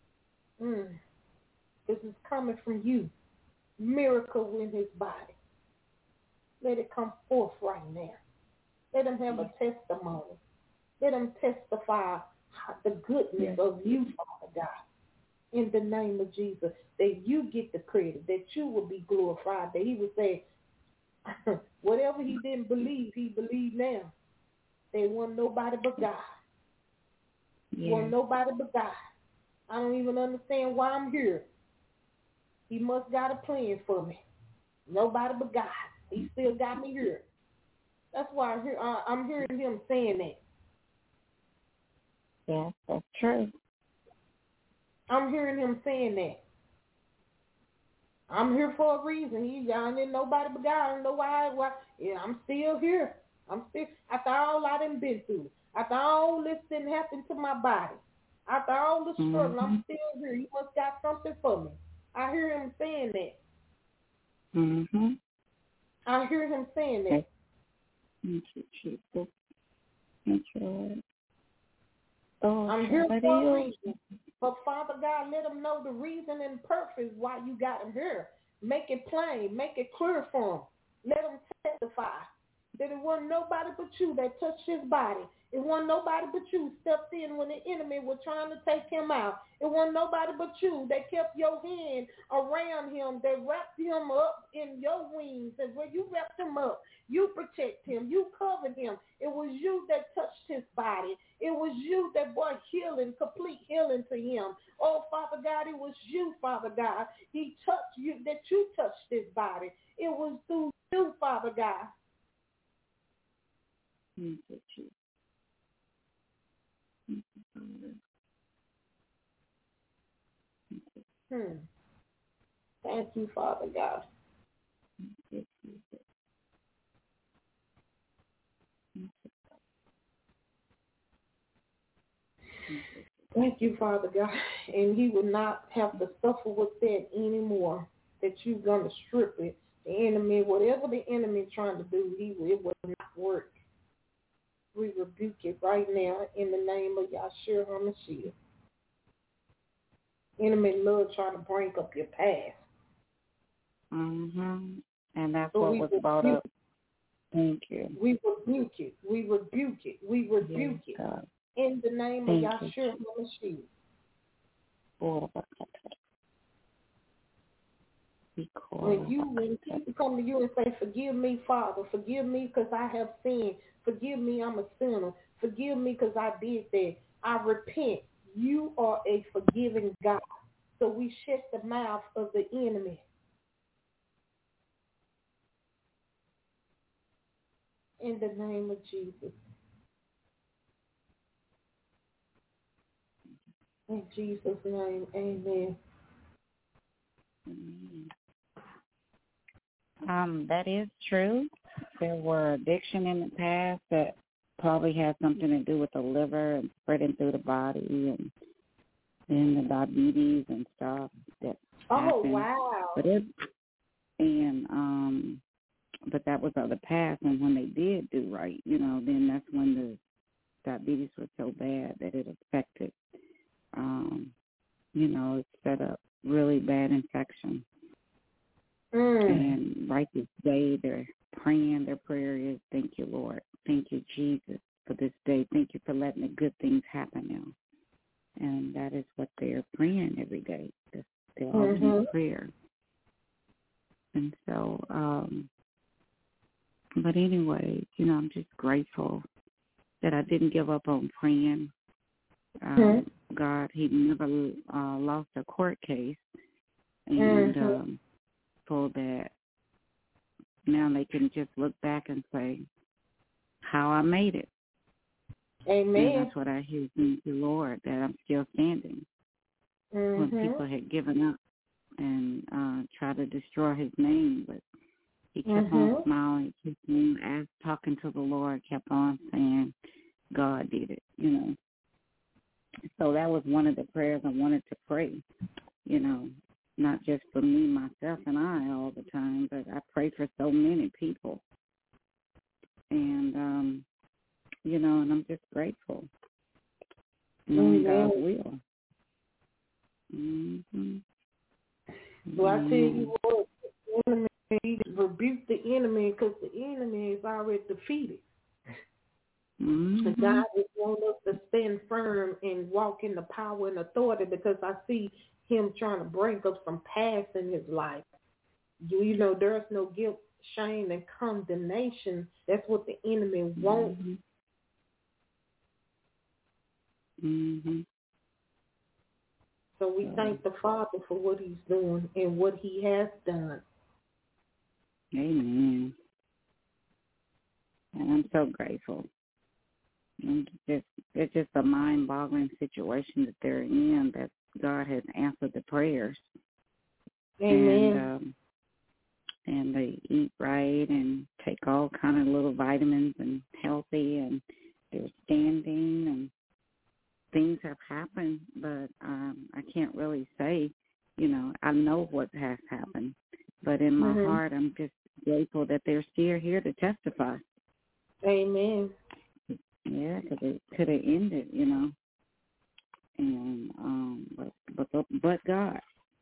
This is coming from you. Miracle in his body. Let it come forth right now. Let him have a testimony. Let him testify the goodness of you, Father God. In the name of Jesus. That you get the credit. That you will be glorified. That he would say, whatever he didn't believe, he believed now. There wasn't nobody but God. Wasn't nobody but God. I don't even understand why I'm here. He must got a plan for me. Nobody but God. He still got me here. That's why I'm hearing him saying that. Yes, that's true. I'm hearing him saying that. I'm here for a reason. I didn't nobody but God. I don't know why. Yeah, I'm still here. I'm still, after all I done been through. After all this didn't happen to my body. After all the struggle, I'm still here. You must got something for me. I hear him saying that. I hear him saying that. Thank you, Jesus. Thank you, Lord. Oh, I'm here for a reason. But Father God, let him know the reason and purpose why you got him here. Make it plain. Make it clear for him. Let him testify that it wasn't nobody but you that touched his body. It wasn't nobody but you stepped in when the enemy was trying to take him out. It wasn't nobody but you that kept your hand around him, that wrapped him up in your wings. And when you wrapped him up, you protect him. You covered him. It was you that touched his body. It was you that brought healing, complete healing to him. Oh, Father God, it was you, Father God. He touched you, that you touched his body. It was through you, Father God. Thank you, Jesus. Thank you, Father God. Thank you, Father God. And he will not have to suffer with that anymore. That you're going to strip it. The enemy, whatever the enemy is trying to do, it will not work. We rebuke it right now in the name of Yahshua HaMashiach. Enemy love trying to break up your past. And that's so what was brought up. Thank you. We rebuke it. We rebuke it. We rebuke it. God. In the name of Yahshua HaMashiach. When people come to you and say, forgive me, Father, forgive me because I have sinned, forgive me, I'm a sinner, forgive me because I did that, I repent, you are a forgiving God. So we shut the mouth of the enemy. In the name of Jesus. In Jesus' name, amen. That is true. There were addiction in the past that probably had something to do with the liver and spreading through the body, and then the diabetes and stuff that happened. Wow. But that was of the past, and when they did do right, then that's when the diabetes was so bad that it affected, it set up really bad infection. And right this day, they're praying. Their prayer is, thank you, Lord. Thank you, Jesus, for this day. Thank you for letting the good things happen now. And that is what they're praying every day. That's their ultimate prayer. And so, but anyway, I'm just grateful that I didn't give up on praying. God, he never lost a court case. And so that now they can just look back and say, how I made it. Amen. And that's what I hear. Thank you, Lord, that I'm still standing. When people had given up and tried to destroy his name, but he kept on smiling, kept on talking to the Lord, kept on saying, God did it, So that was one of the prayers I wanted to pray, not just for me, myself, and I all the time, but I pray for so many people. And, and I'm just grateful. Knowing God's will. Well, I tell you what, the enemy, rebuke the enemy because the enemy is already defeated. God just wants us to stand firm and walk in the power and authority, because I see him trying to bring up some past in his life. There's no guilt, shame, and condemnation. That's what the enemy wants. So we thank the Father for what he's doing and what he has done. Amen. And I'm so grateful. And it's just a mind-boggling situation that they're in, that God has answered the prayers. Amen. And they eat right and take all kind of little vitamins and healthy, and they're standing, and things have happened, but I can't really say, I know what has happened, but in my heart, I'm just grateful that they're still here to testify. Amen. Yeah, because it could have ended, and but God.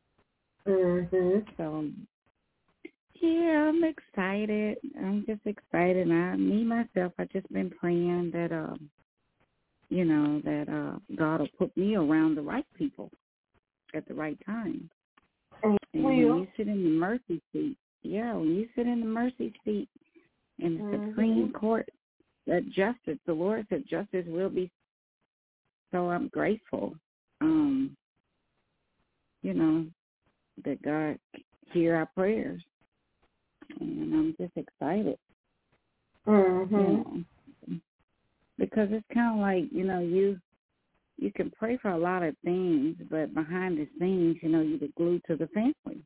So yeah, I'm excited. I'm just excited. I just been praying that God will put me around the right people at the right time. And when you sit in the mercy seat, in the Supreme Court, that justice, the Lord said justice will be. So I'm grateful, that God hear our prayers, and I'm just excited. Because it's kind of like, you can pray for a lot of things, but behind the scenes, you're the glue to the family.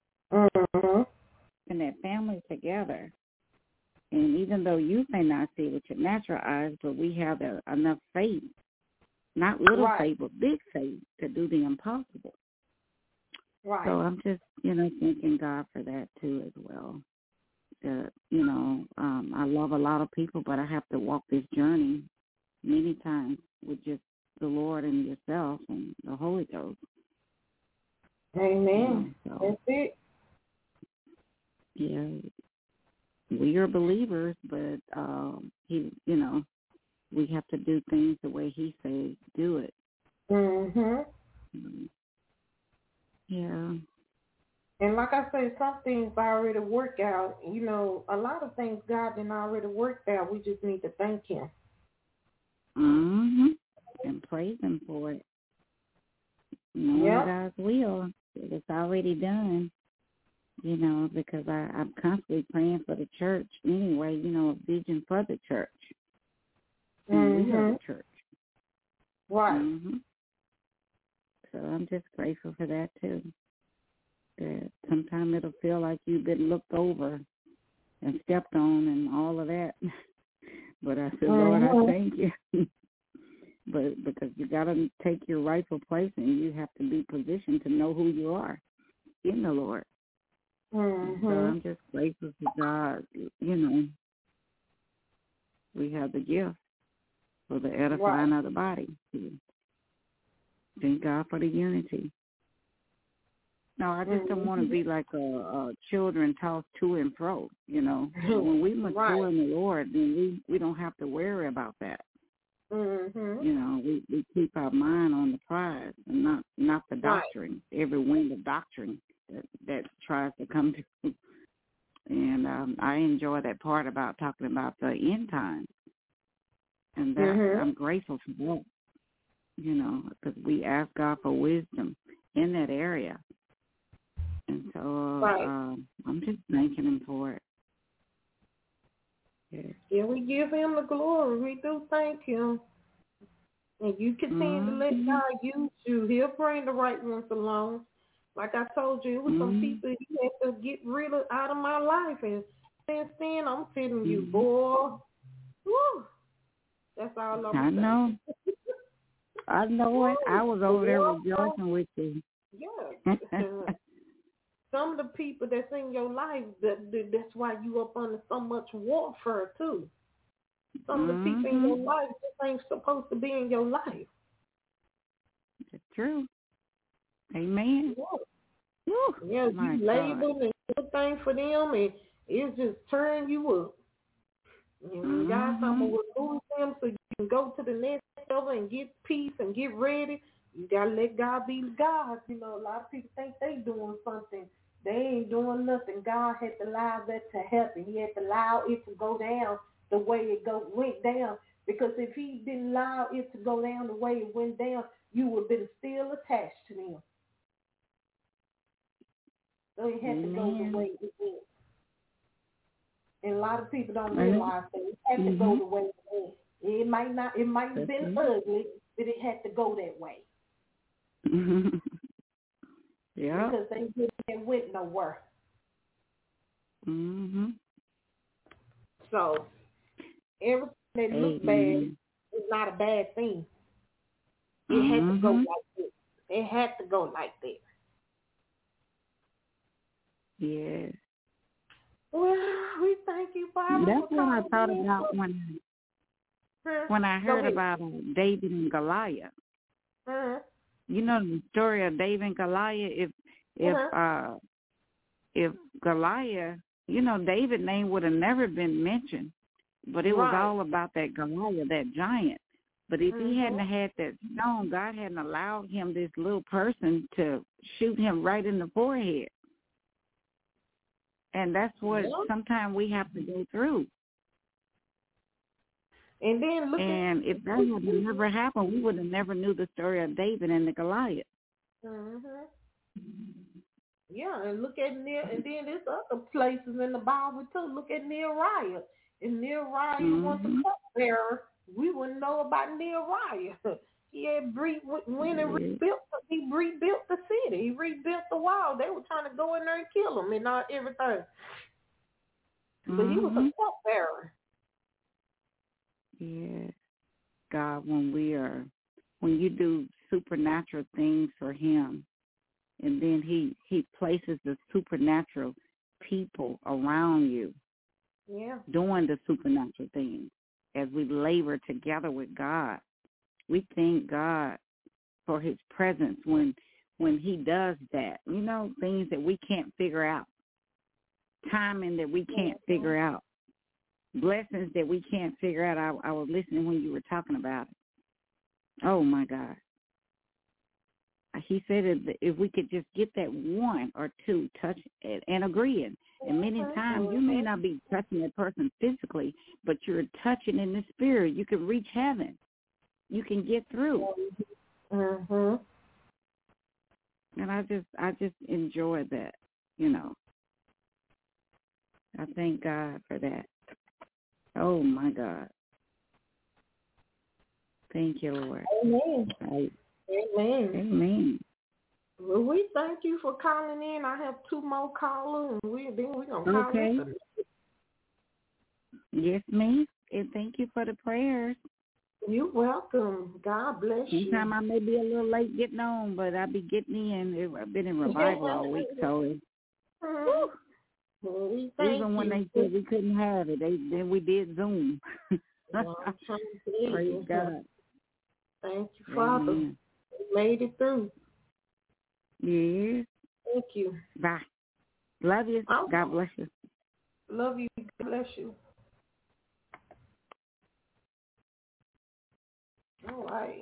And that family together. And even though you may not see it with your natural eyes, but we have enough faith, not little faith, but big faith, to do the impossible. Right. So I'm just, thanking God for that too as well. I love a lot of people, but I have to walk this journey many times with just the Lord and yourself and the Holy Ghost. Amen. So, that's it. Yeah, we are believers, but we have to do things the way He says do it. say some things already work out. You know, a lot of things God didn't already work out. We just need to thank Him. And praise Him for it. Knowing God's will, it's already done. You know, because I'm constantly praying for the church anyway. You know, a vision for the church. And we are the church. Right. So I'm just grateful for that too. That sometimes it'll feel like you've been looked over and stepped on and all of that. But I said, Lord, I thank you. But because you got to take your rightful place and you have to be positioned to know who you are in the Lord. So I'm just grateful for God. You know, we have the gift for the edifying of the body. Thank God for the unity. No, I just don't want to be like a children tossed to and fro, you know. When we mature in the Lord, then we don't have to worry about that. You know, we keep our mind on the prize and not the doctrine, every wind of doctrine that tries to come to. And I enjoy that part about talking about the end times. And that I'm grateful for that, you know, because we ask God for wisdom in that area. And so I'm just thanking Him for it. Yeah, we give Him the glory. We do thank Him. And you continue to let God use you. He'll bring the right ones along. Like I told you, it was some people He had to get rid of out of my life. And since then, I'm telling you, boy, whew, that's all I'm saying. I know. I know it. I was over there rejoicing with you. Yeah. Some of the people that's in your life, that's why you up under so much warfare, too. Some of the people in your life just ain't supposed to be in your life. It's true. Amen. Yeah, you label and everything for them, and it's just turning you up. And God something will lose them so you can go to the next level and get peace and get ready. You got to let God be God. You know, a lot of people think they doing something. They ain't doing nothing. God had to allow that to happen. He had to allow it to go down the way it went down. Because if He didn't allow it to go down the way it went down, you would have been still attached to them. So it had to go the way it went. And a lot of people don't realize that it had to go the way it went. It might have been ugly, but it had to go that way. Yeah. Because they went nowhere. So everything that looks bad is not a bad thing. It had to go like this. It had to go like that. Yes. Well, we thank you, Father. That's what I thought about when I heard about David and Goliath. You know the story of David and Goliath. If Goliath, you know, David's name would have never been mentioned, but it was all about that Goliath, that giant. But if he hadn't had that stone, God hadn't allowed him, this little person, to shoot him right in the forehead. And that's what sometimes we have to go through. And then if that had never happened, we would have never knew the story of David and the Goliath. Yeah, and look at Nehemiah, and then there's other places in the Bible too. Look at Nehemiah. If Nehemiah was the cupbearer, we wouldn't know about Nehemiah. He had went and rebuilt the city. He rebuilt the wall. They were trying to go in there and kill him and not everything. But he was a cupbearer. Yes. God, when you do supernatural things for Him, and then he places the supernatural people around you doing the supernatural things as we labor together with God. We thank God for His presence when He does that. You know, things that we can't figure out, timing that we can't figure out, blessings that we can't figure out. I was listening when you were talking about it. Oh, my God. she said if we could just get that one or two touch and agreeing. And many times you may not be touching that person physically, but you're touching in the spirit. You can reach heaven. You can get through. Mhm. And I just enjoy that, you know. I thank God for that. Oh my God. Thank you, Lord. Amen. Amen. Amen. Well, we thank you for calling in. I have two more callers, and we're gonna call okay. in. Yes, ma'am. And thank you for the prayers. You're welcome. God bless you. Sometimes I may be a little late getting on, but I'll be getting in. I've been in revival all week, so well, we thank even when they said we couldn't have it, then we did Zoom. Well, I'm trying to tell Praise you. God. Thank you, Father. Amen. We made it through. Yes. Thank you. Bye. Love you. Oh. God bless you. Love you. God bless you. All right.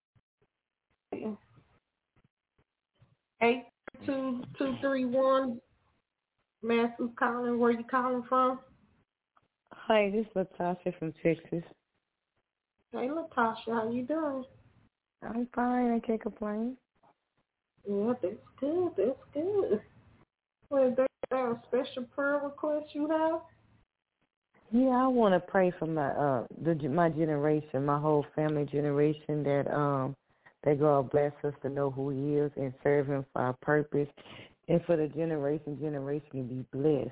82231. Masters calling. Where you calling from? Hi, this is Latasha from Texas. Hey, Latasha, how you doing? I'm fine. I can't complain. Yeah, that's good. That's good. Well, is there a special prayer request you have? Yeah, I want to pray for my generation, my whole family generation, that God bless us to know who He is and serve Him for our purpose, and for the generation to be blessed.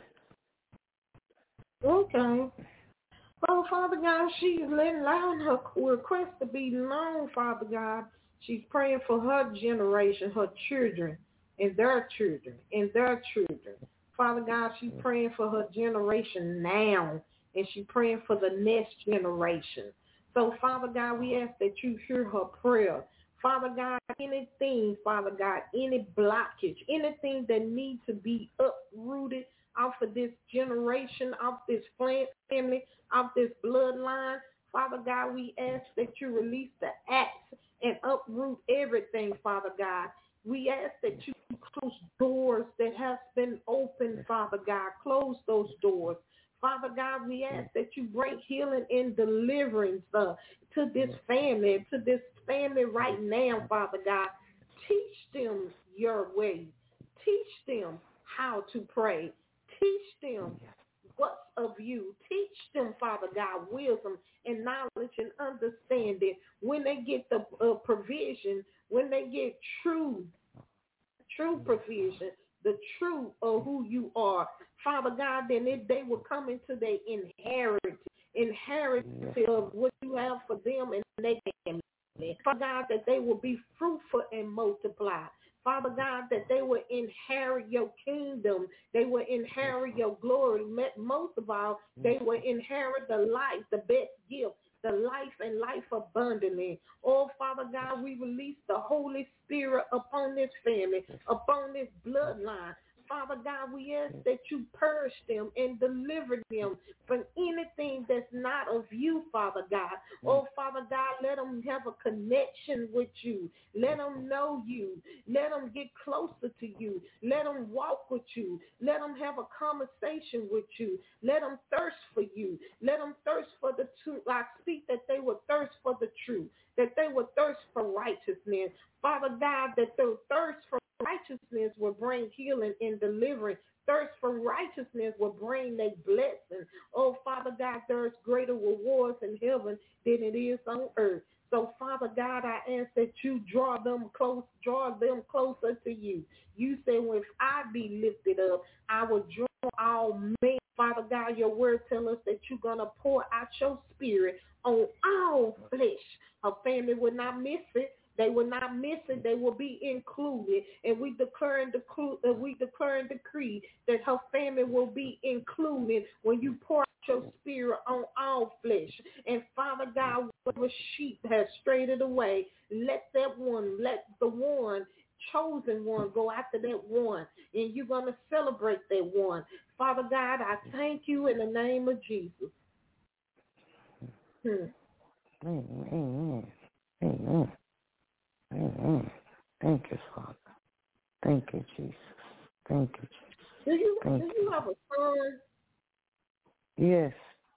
Okay. Well, Father God, she's allowing her request to be known, Father God. She's praying for her generation, her children, and their children, and their children. Father God, she's praying for her generation now, and she's praying for the next generation. So, Father God, we ask that you hear her prayer. Father God, anything, Father God, any blockage, anything that needs to be uprooted off of this generation, off this family, off this bloodline, Father God, we ask that you release the axe and uproot everything, Father God. We ask that you close doors that have been opened, Father God. Close those doors. Father God, we ask that you bring healing and deliverance to this family right now, Father God. Teach them your way. Teach them how to pray. Teach them what's of you. Teach them, Father God, wisdom and knowledge and understanding. When they get the provision, when they get true provision, the truth of who you are, Father God, then they will come into their inheritance of what you have for them and their family. Father God, that they will be fruitful and multiply. Father God, that they will inherit your kingdom. They will inherit your glory. Most of all, they will inherit the life, the best gift, the life and life abundantly. Oh, Father God, we release the Holy Spirit upon this family, upon this bloodline. Father God, we ask that you purge them and deliver them from anything that's not of you, Father God. Oh, Father God, let them have a connection with you. Let them know you. Let them get closer to you. Let them walk with you. Let them have a conversation with you. Let them thirst for you. Let them thirst for the truth. I speak that they will thirst for the truth, that they will thirst for righteousness. Father God, that the thirst for righteousness will bring healing and deliverance. Thirst for righteousness will bring their blessing. Oh, Father God, there's greater rewards in heaven than it is on earth. So, Father God, I ask that you draw them closer to you. You say, well, if I be lifted up, I will draw all men. Father God, your word tells us that you're going to pour out your spirit on all flesh. Her family will not miss it. They will not miss it. They will be included. And we declare and decree that her family will be included when you pour out your spirit on all flesh. And Father God, whatever sheep has strayed away, let the one chosen one go after that one. And you're going to celebrate that one. Father God, I thank you in the name of Jesus. Amen. Amen. Amen. Thank you, Father. Thank you, Jesus. Thank you, Jesus. Do you have a son? Yes.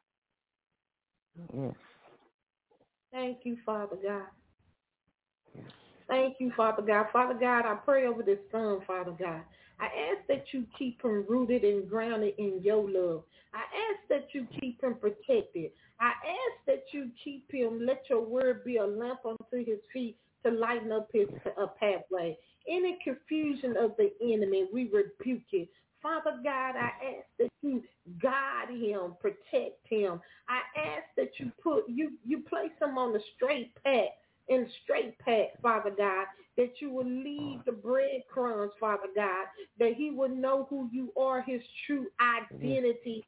Yes. Thank you, Father God. Yes. Thank you, Father God. Father God, I pray over this son, Father God. I ask that you keep him rooted and grounded in your love. I ask that you keep him protected. I ask that you keep him, let your word be a lamp unto his feet to lighten up his pathway. Any confusion of the enemy, we rebuke it. Father God, I ask that you guide him, protect him. I ask that you place him on the straight path, Father God, that you will lead the breadcrumbs, Father God, that he will know who you are, his true identity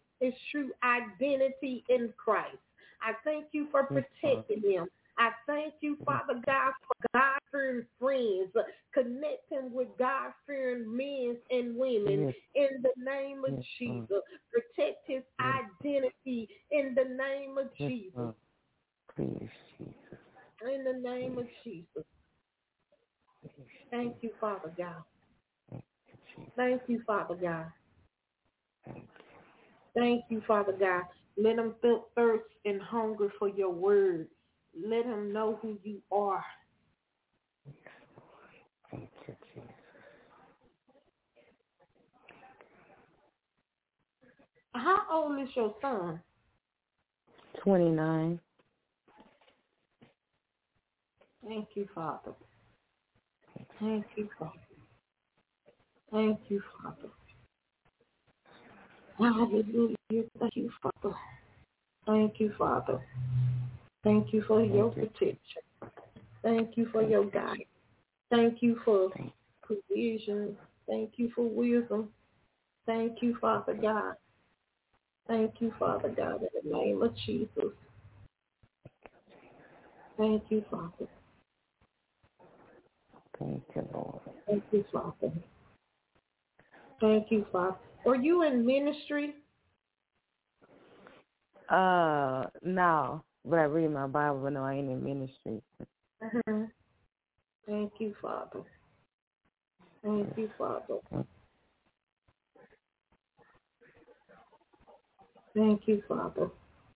in Christ. I thank you for protecting him. I thank you, Father God, for God-fearing friends. Connect him with God-fearing men and women in the name of Jesus. Protect his identity in the name of Jesus. Please, Jesus. In the name of Jesus. Thank you, Father God. Thank you, Father God. Thank you, Father God. Let him feel thirst and hunger for your word. Let him know who you are. Thank you, Jesus. How old is your son? 29. Thank you, Father. Thank you, Father. Thank you, Father. Hallelujah. Thank you, Father. Thank you, Father. Thank you for your protection. Thank you for your guidance. Thank you for provision. Thank you for wisdom. Thank you, Father God. Thank you, Father God, in the name of Jesus. Thank you, Father. Thank you, Lord. Thank you, Father. Thank you, Father. Are you in ministry? No, but I read my Bible, but no, I ain't in ministry. Thank you, Father. Thank you, Father. Thank you, Father.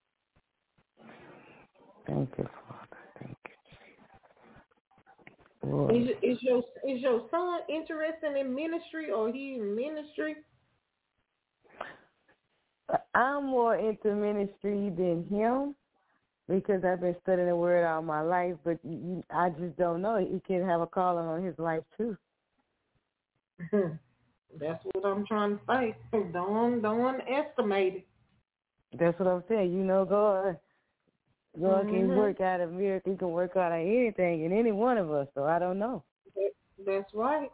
Thank you, Father. Thank you. Lord. Is your son interested in ministry, or he in ministry? I'm more into ministry than him because I've been studying the word all my life, but I just don't know. He can have a calling on his life too. That's what I'm trying to say. Don't underestimate it. That's what I'm saying. You know, God can work out a miracle. He can work out of anything in any one of us. So I don't know. That's right.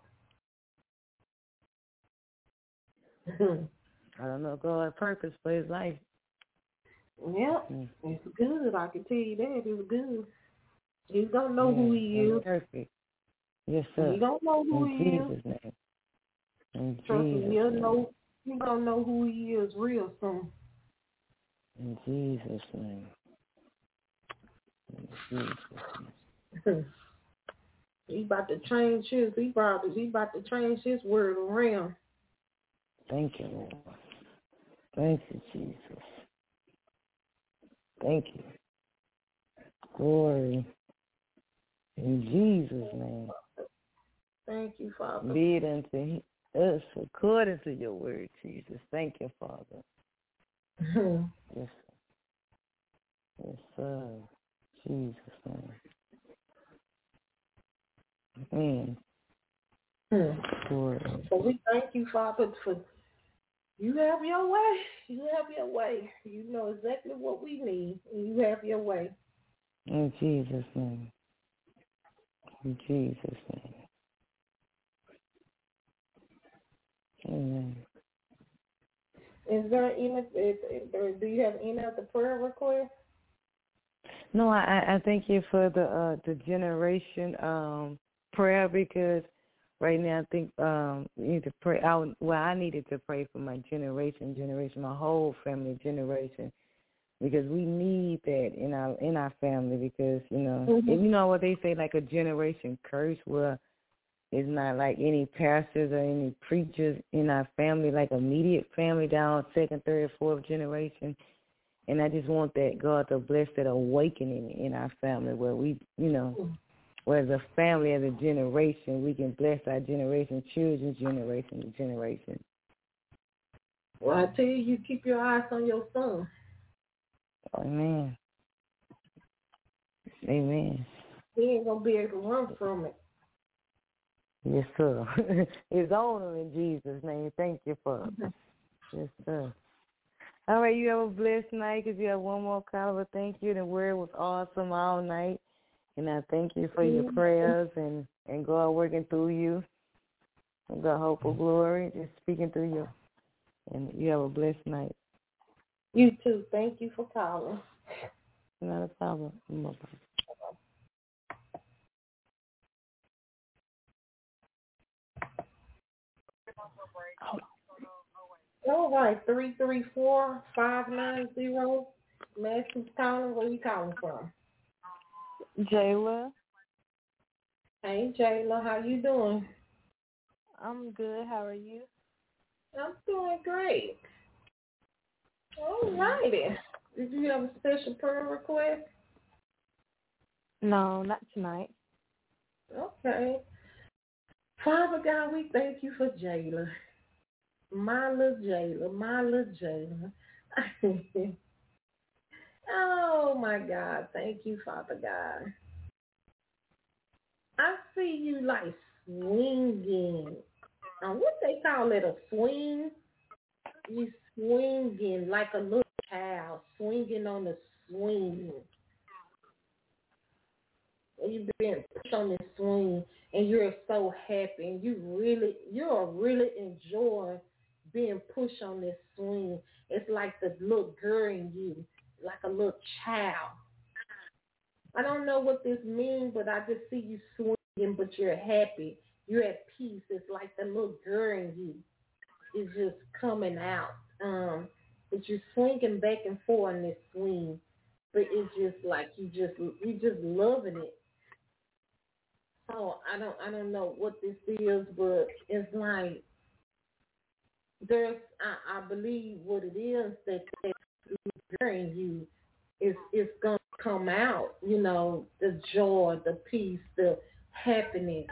I don't know God's purpose for his life. Yep, it's good. I can tell you that. It's good. He's going to know who he is. Perfect. Yes, sir. He's going to know who he is. In Jesus' name. In Trust me, Jesus' he's name. going to know who he is real soon. In Jesus' name. In Jesus' name. He about to change his. He about to change his word around. Thank you, Lord. Thank you, Jesus. Thank you. Glory. In Jesus' name. Thank you, Father. Be it unto us according to your word, Jesus. Thank you, Father. Yes, sir. Yes, sir. Jesus' name. Glory. So we thank you, Father, for you have your way. You have your way. You know exactly what we need, and you have your way. In Jesus' name. In Jesus' name. Amen. Do you have any other prayer requests? No, I thank you for the generation prayer, because right now I think we need to pray. I needed to pray for my generation, my whole family generation, because we need that in our family, because if you know what they say, like a generation curse, where It's not like any pastors or any preachers in our family, like immediate family down second, third, fourth generation. And I just want that God to bless that awakening in our family where we, where as a family, as a generation, we can bless our generation, children's generation to generation. Well, I tell you, you keep your eyes on your son. Amen. Amen. He ain't going to be able to run from it. Yes, sir. It's on him in Jesus' name. Thank you for it. Yes, sir. All right, you have a blessed night because you have one more call. But thank you. The word was awesome all night. And I thank you for your prayers and God working through you. And God hope for glory, just speaking through you. And you have a blessed night. You too. Thank you for calling. Not a problem. Bye-bye. All right, 334-590. Matthew's calling. Where you calling from? Jayla. Hey, Jayla. How you doing? I'm good. How are you? I'm doing great. All righty. Did you have a special prayer request? No, not tonight. Okay. Father God, we thank you for Jayla. My little Jayla. Oh, my God. Thank you, Father God. I see you like swinging. What they call it, a swing? You swinging like a little child, swinging on the swing. You've been pushed on this swing, and you're so happy, and you're really enjoying being pushed on this swing. It's like the little girl in you, like a little child. I don't know what this means, but I just see you swinging, but you're happy. You're at peace. It's like the little girl in you is just coming out. But you're swinging back and forth on this swing, but it's just like you just loving it. So I don't know what this is, but it's like I believe what it is that during you is going to come out, the joy, the peace, the happiness,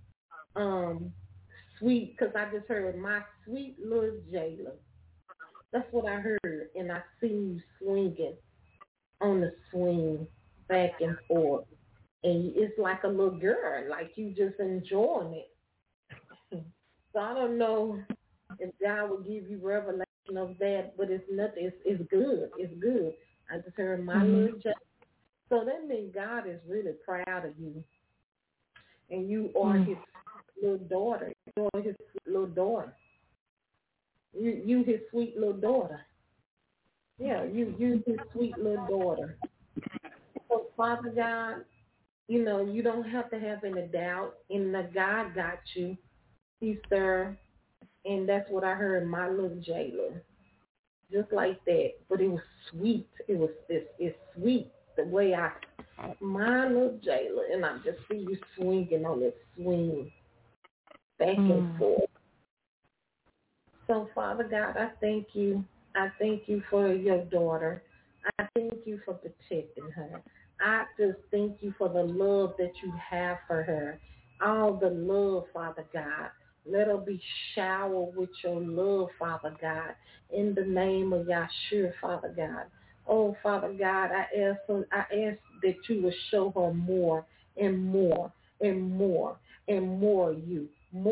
sweet, because I just heard my sweet little Jayla. That's what I heard, and I see you swinging on the swing back and forth. And it's like a little girl, like you just enjoying it. So I don't know if God will give you revelation of that, but it's nothing. It's good. It's good. I just heard my little Jayla. So that means God is really proud of you. And you are his little daughter. You are his little daughter. You his sweet little daughter. Yeah, you his sweet little daughter. So Father God, you don't have to have any doubt in that God got you. He's there. And that's what I heard, my little Jayla. Just like that. But it was sweet. It's sweet the way my little Jayla, and I just see you swinging on this swing back and forth. So, Father God, I thank you. I thank you for your daughter. I thank you for protecting her. I just thank you for the love that you have for her. All the love, Father God. Let her be showered with your love, Father God, in the name of Yahshua, Father God. Oh, Father God, I ask that you will show her more and more and more and more you,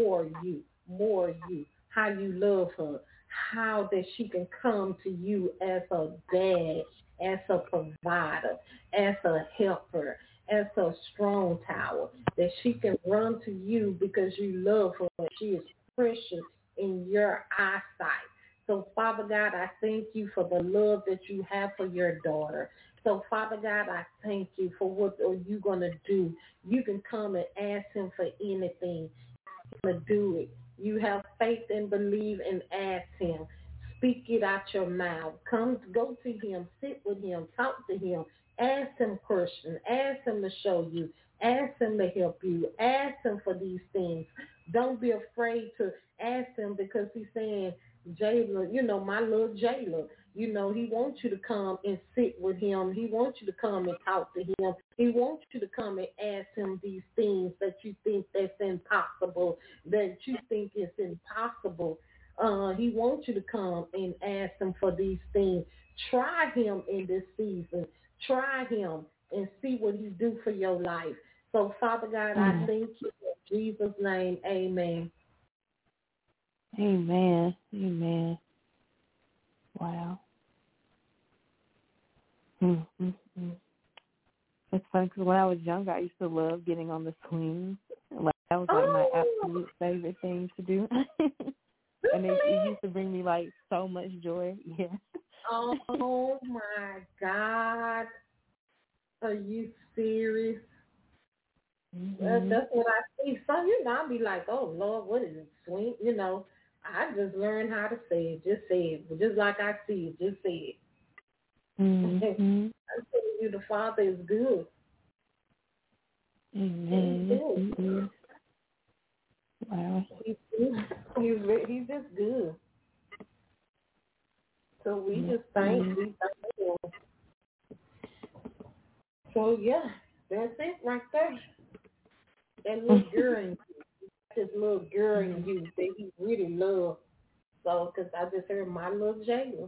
how you love her, how that she can come to you as a dad, as a provider, as a helper, as a strong tower, that she can run to you because you love her. She is precious in your eyesight. So, Father God, I thank you for the love that you have for your daughter. So, Father God, I thank you for what are you going to do. You can come and ask him for anything. He's going to do it. You have faith and believe and ask him. Speak it out your mouth. Go to him. Sit with him. Talk to him. Ask him questions. Ask him to show you. Ask him to help you. Ask him for these things. Don't be afraid to ask him, because he's saying, Jayla, my little Jayla, he wants you to come and sit with him. He wants you to come and talk to him. He wants you to come and ask him these things that you think that's impossible, that you think is impossible. He wants you to come and ask him for these things. Try him in this season. Try him and see what he do for your life. So, Father God, I thank you in Jesus' name. Amen. Amen. Amen. Wow. Mm-hmm. It's funny because when I was younger, I used to love getting on the swings. Like that was like my absolute favorite thing to do. And it used to bring me like so much joy. Yeah. Oh my God. Are you serious? Mm-hmm. That's what I see. So, I'll be like, oh, Lord, what is it? Swing? I just learned how to say it. Just say it. Just like I see it. Just say it. Mm-hmm. I'm telling you, the Father is good. Amen. He's good. Mm-hmm. Wow. He's just good. So we just thank him. So, yeah, that's it right there. That little girl in you. This little girl in you that he really loves. So, because I just heard my little Jayla.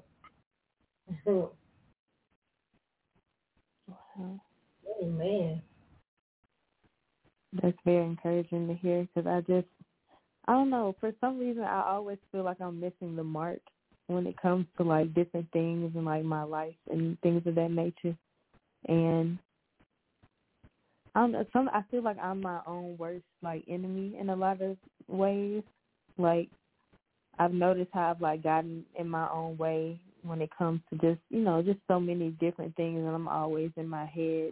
Wow. Amen. That's very encouraging to hear because I don't know, for some reason I always feel like I'm missing the mark when it comes to like different things in like my life and things of that nature. And I don't know, I feel like I'm my own worst like enemy in a lot of ways. Like I've noticed how I've like gotten in my own way when it comes to just, just so many different things, and I'm always in my head,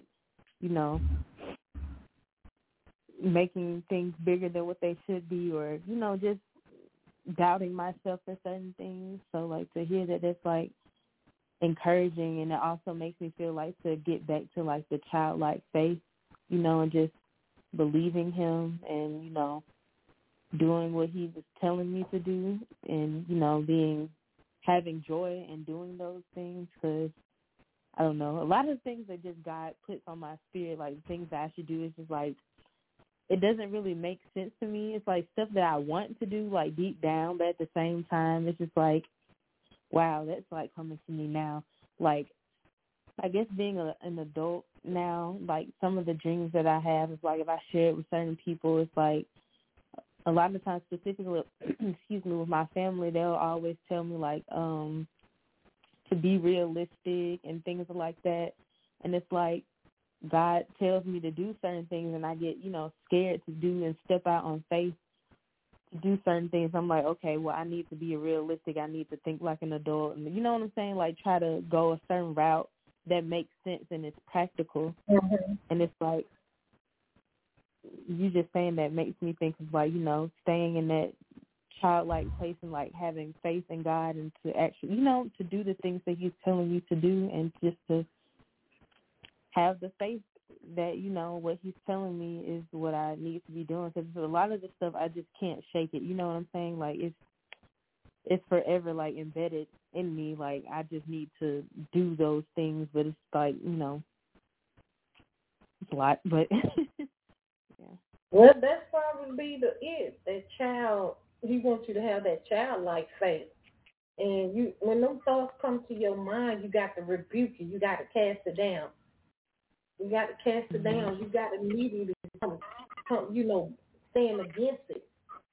making things bigger than what they should be, or, just doubting myself for certain things. So like to hear that it's like encouraging, and it also makes me feel like to get back to like the childlike faith, and just believing him and, doing what he was telling me to do, and, having joy in doing those things, because I don't know, a lot of things that just God puts on my spirit, like things that I should do, is just like, it doesn't really make sense to me. It's like stuff that I want to do, like deep down, but at the same time, it's just like, wow, that's like coming to me now. Like, I guess being an adult now, like some of the dreams that I have is like if I share it with certain people, it's like a lot of times, specifically, with my family, they'll always tell me like to be realistic and things like that. And it's like God tells me to do certain things, and I get, scared to do and step out on faith to do certain things. I'm like, okay, well, I need to be realistic. I need to think like an adult. And you know what I'm saying? Like try to go a certain route that makes sense and it's practical. Mm-hmm. And it's like, you just saying that makes me think of like, staying in that childlike place and like having faith in God, and to actually, to do the things that he's telling you to do, and just to have the faith that, what he's telling me is what I need to be doing. Because a lot of the stuff, I just can't shake it. You know what I'm saying? Like it's forever like embedded in me. Like I just need to do those things, but it's like, it's a lot, but yeah. Well, that's probably that child. He wants you to have that childlike faith. And when them thoughts come to your mind, you got to rebuke it. You got to cast it down. You got to cast it down. You got to immediately come, stand against it.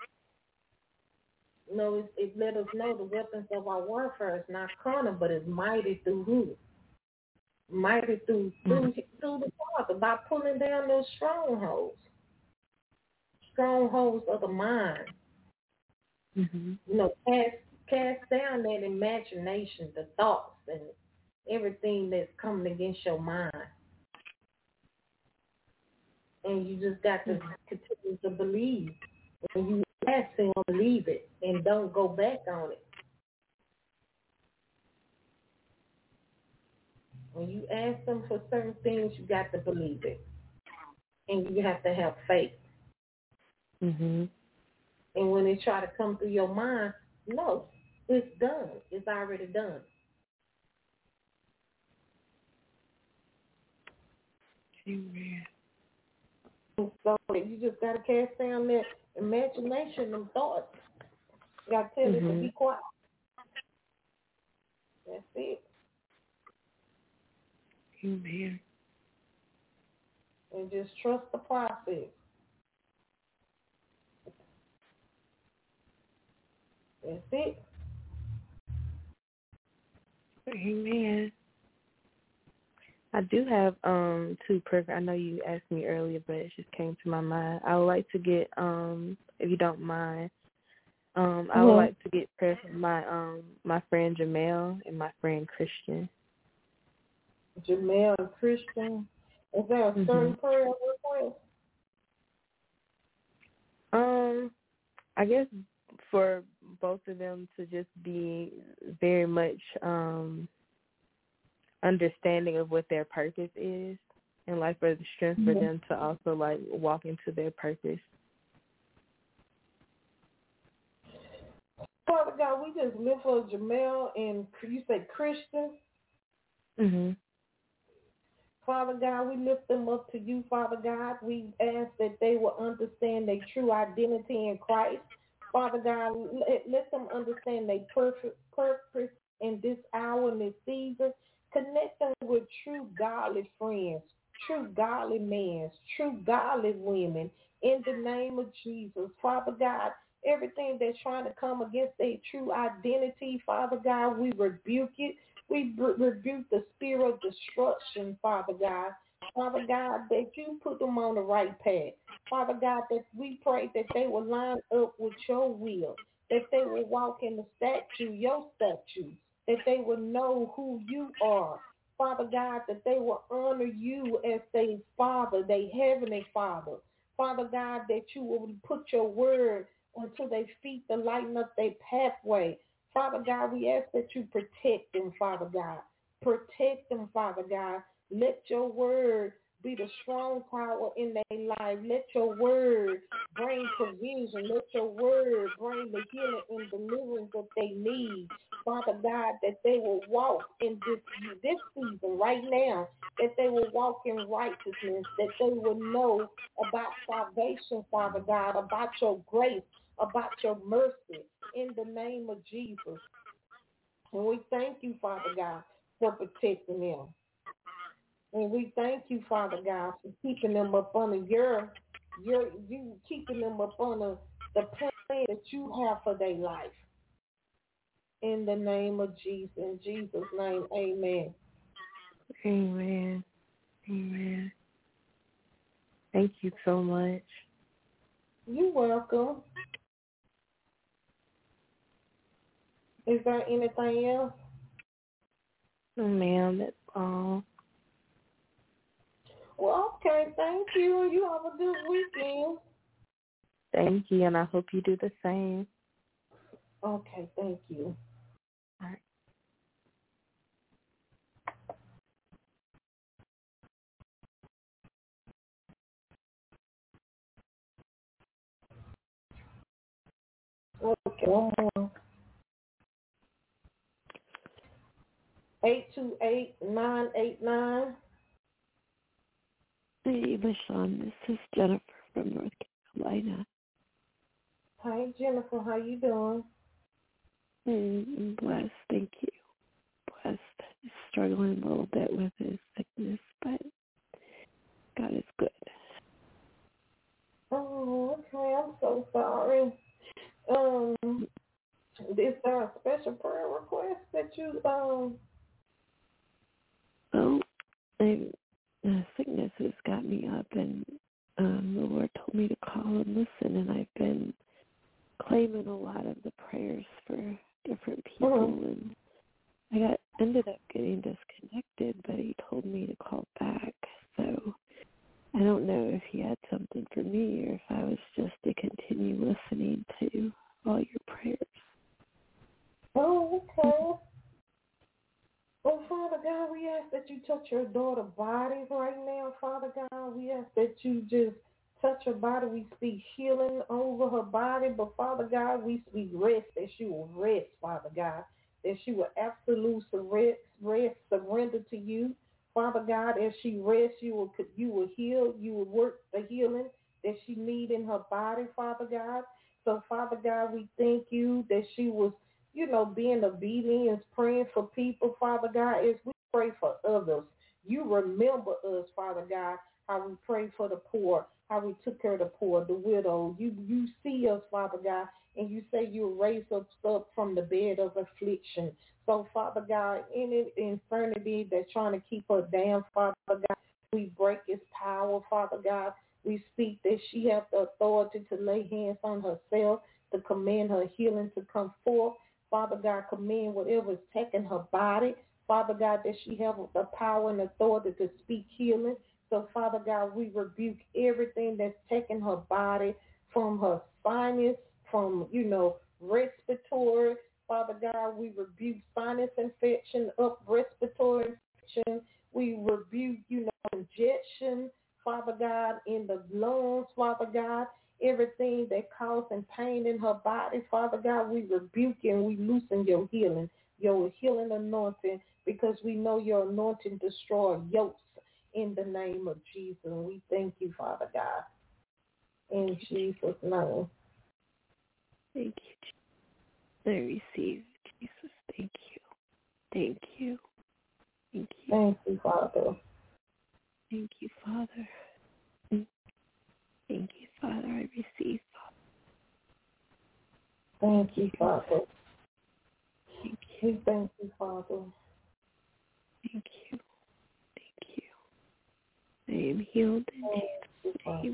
It let us know the weapons of our warfare is not carnal, but it's mighty through who? Mighty through the Father, by pulling down those strongholds of the mind. Mm-hmm. Cast down that imagination, the thoughts, and everything that's coming against your mind. And you just got to continue to believe. When you ask him, believe it, and don't go back on it. When you ask them for certain things, you got to believe it. and you have to have faith. Mhm. And when they try to come through your mind, no, it's done. It's already done. Amen. So you just got to cast down that imagination, them thoughts. You got to tell it to be quiet. That's it. Amen. And just trust the process. That's it. Amen. I do have two prayers. I know you asked me earlier, but it just came to my mind. I would like to get, if you don't mind, I would like to get prayer from my friend Jamel and my friend Christian. Jamel and Christian. Is there a certain prayer request? I guess for both of them to just be very much understanding of what their purpose is, and like for the strength for them to also like walk into their purpose. Father God, we just lift for Jamel and you say Christian. Father God, we lift them up to you, Father God. We ask that they will understand their true identity in Christ. Father God, let them understand their perfect purpose in this hour and this season. Connect them with true godly friends, true godly men, true godly women, in the name of Jesus. Father God, everything that's trying to come against their true identity, Father God, we rebuke it. We rebuke the spirit of destruction, Father God. Father God, that you put them on the right path. Father God, that we pray that they will line up with your will, that they will walk in the statue, your statue, that they will know who you are. Father God, that they will honor you as their Father, their Heavenly Father. Father God, that you will put your word unto their feet to lighten up their pathway. Father God, we ask that you protect them, Father God. Protect them, Father God. Let your word be the strong tower in their life. Let your word bring provision. Let your word bring the healing and deliverance that they need. Father God, that they will walk in this season right now, that they will walk in righteousness, that they will know about salvation, Father God, about your grace, about your mercy, in the name of Jesus. And we thank you, Father God, for protecting them. And we thank you, Father God, for keeping them up under you keeping them up under the plan that you have for their life. In the name of Jesus, in Jesus' name, amen. Amen. Amen. Thank you so much. You're welcome. Is there anything else? No, ma'am, that's all. Well, okay, thank you. You have a good weekend. Thank you, and I hope you do the same. Okay, thank you. All right. Okay, one more. 828-989. Hey, LaShawn, this is Jennifer from North Carolina. Hi, Jennifer. How you doing? I'm blessed, thank you. Blessed. Struggling a little bit with his sickness, but God is good. Oh, okay. I'm so sorry. Is there a special prayer request that you Well, the sickness has got me up, and the Lord told me to call and listen, and I've been claiming a lot of the prayers for different people, and I ended up getting disconnected, but he told me to call back, so I don't know if he had something for me or if I was just to continue listening to all your prayers. Oh, okay. Well, Father God, we ask that you touch your daughter's body right now, Father God. We ask that you just touch her body. We speak healing over her body. But, Father God, we speak rest, that she will rest, Father God, that she will absolute rest, surrender to you. Father God, as she rests, you will heal. You will work the healing that she needs in her body, Father God. So, Father God, we thank you that she was, being obedient, praying for people, Father God, as we pray for others. You remember us, Father God, how we pray for the poor, how we took care of the poor, the widow. You see us, Father God, and you say you'll raise us up from the bed of affliction. So, Father God, any infirmity that's trying to keep her down, Father God, we break its power, Father God. We speak that she has the authority to lay hands on herself, to command her healing to come forth. Father God, command whatever is taking her body. Father God, that she have the power and authority to speak healing. So, Father God, we rebuke everything that's taking her body from her sinus, from, respiratory. Father God, we rebuke sinus infection, respiratory infection. We rebuke, injection, Father God, in the lungs, Father God. Everything that causing pain in her body, Father God, we rebuke and we loosen your healing anointing, because we know your anointing destroys yokes in the name of Jesus. We thank you, Father God, in Jesus' name. Thank you, Jesus. I receive, Jesus. Thank you. Thank you. Thank you. Thank you, Father. Thank you, Father. Thank you, Father. I receive, Father. Thank you, Father. Thank you. We thank you, Father. Thank you. Thank you. I am healed in Jesus' name.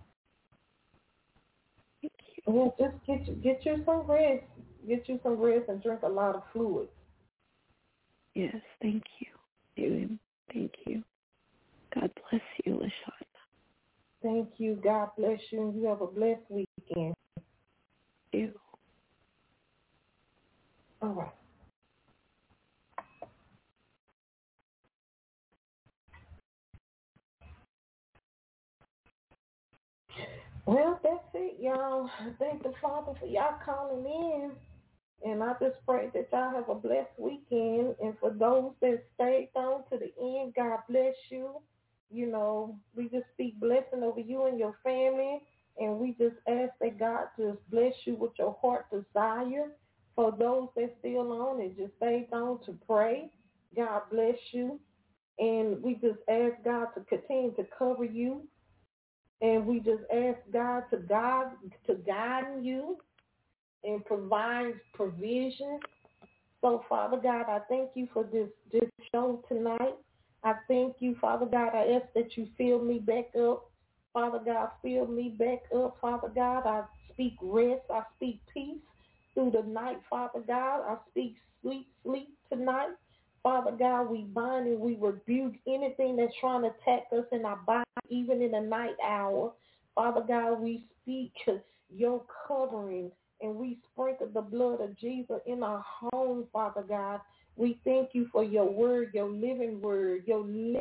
Thank you. Yeah, just get you some rest. Get you some rest and drink a lot of fluids. Yes, thank you. Amen. Thank you. God bless you, LaShawn. Thank you. God bless you, and you have a blessed weekend. Thank you. All right. Well, that's it, y'all. I thank the Father for y'all calling in. And I just pray that y'all have a blessed weekend. And for those that stayed on to the end, God bless you. We just speak blessing over you and your family. And we just ask that God just bless you with your heart desire. For those that still on and just stayed on to pray, God bless you. And we just ask God to continue to cover you. And we just ask God to guide you and provide provision. So, Father God, I thank you for this show tonight. I thank you, Father God. I ask that you fill me back up. Father God, fill me back up. Father God, I speak rest. I speak peace through the night, Father God. I speak sweet sleep tonight. Father God, we bind and we rebuke anything that's trying to attack us in our body, even in the night hour. Father God, we speak your covering, and we sprinkle the blood of Jesus in our home, Father God. We thank you for your word, your living word, your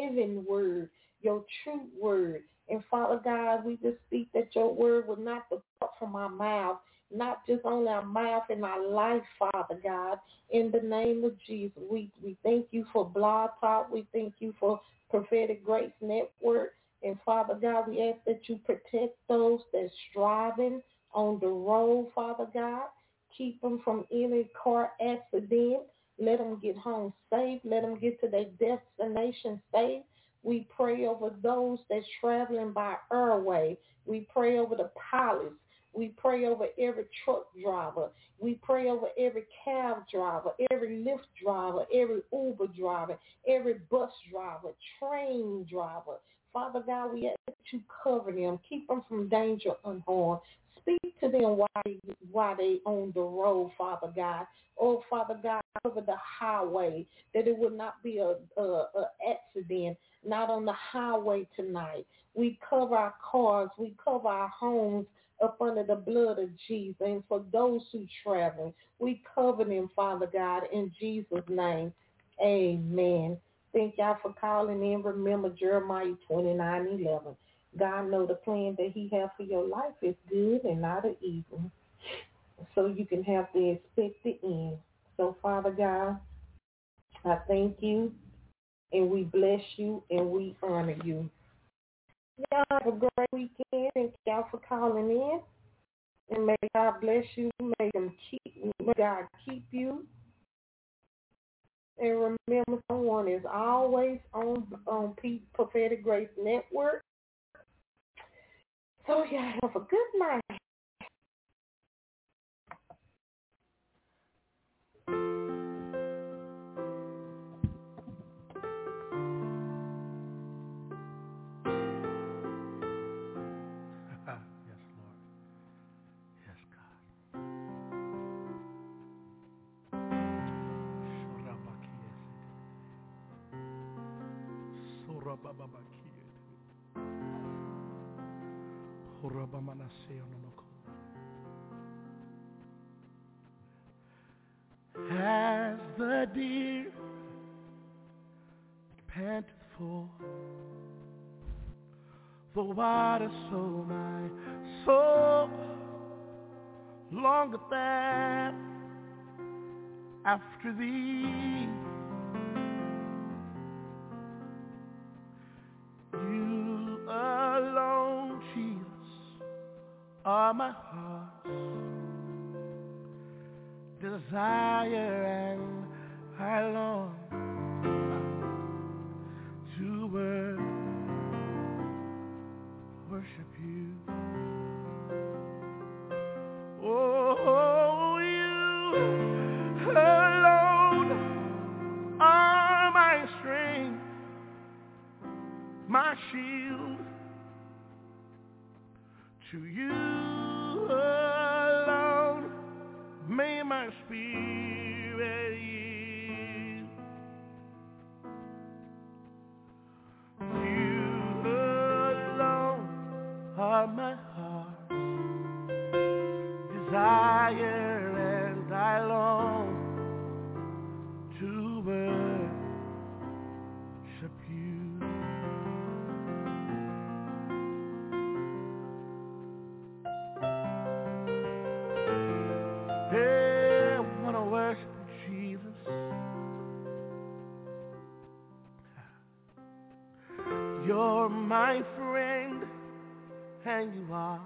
true word. And Father God, we just speak that your word will not depart from our mouth, not just on our mouth and our life, Father God. In the name of Jesus, we thank you for Blog Talk. We thank you for Prophetic Grace Network. And Father God, we ask that you protect those that's driving on the road, Father God. Keep them from any car accident. Let them get home safe. Let them get to their destination safe. We pray over those that's traveling by airway. We pray over the pilots. We pray over every truck driver. We pray over every cab driver, every Lyft driver, every Uber driver, every bus driver, train driver. Father God, we ask that you cover them. Keep them from danger unharmed. Speak to them while they on the road, Father God. Oh, Father God, cover the highway, that it would not be a accident, not on the highway tonight. We cover our cars. We cover our homes up under the blood of Jesus. And for those who travel, we cover them, Father God, in Jesus' name. Amen. Thank y'all for calling in. Remember Jeremiah 29:11. God know the plan that he has for your life is good and not of evil. So you can have the expected end. So, Father God, I thank you, and we bless you, and we honor you. Y'all have a great weekend, and y'all for calling in. And may God bless you. May God keep you. And remember, someone is always on Prophetic Grace Network. So y'all have a good night. As the deer panteth for the water, so my soul longeth after thee. You alone, Jesus, are my heart's desire, and I long to worship you. Oh, you alone are my strength, my shield. To you alone may my spirit yield. You alone are my heart's desire, and I long to worship you. Hey, I want to worship you, Jesus. You're my friend, and you are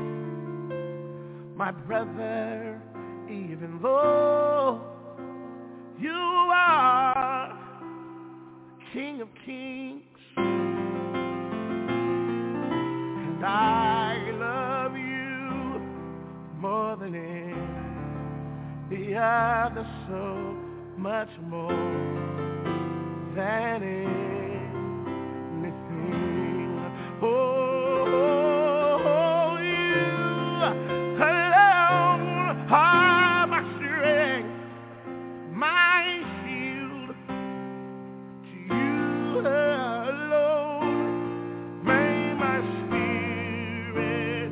my brother, even though you are King of Kings, and I love you more than any other, so much more than anything. Oh, you alone are my strength, my shield. To you alone may my spirit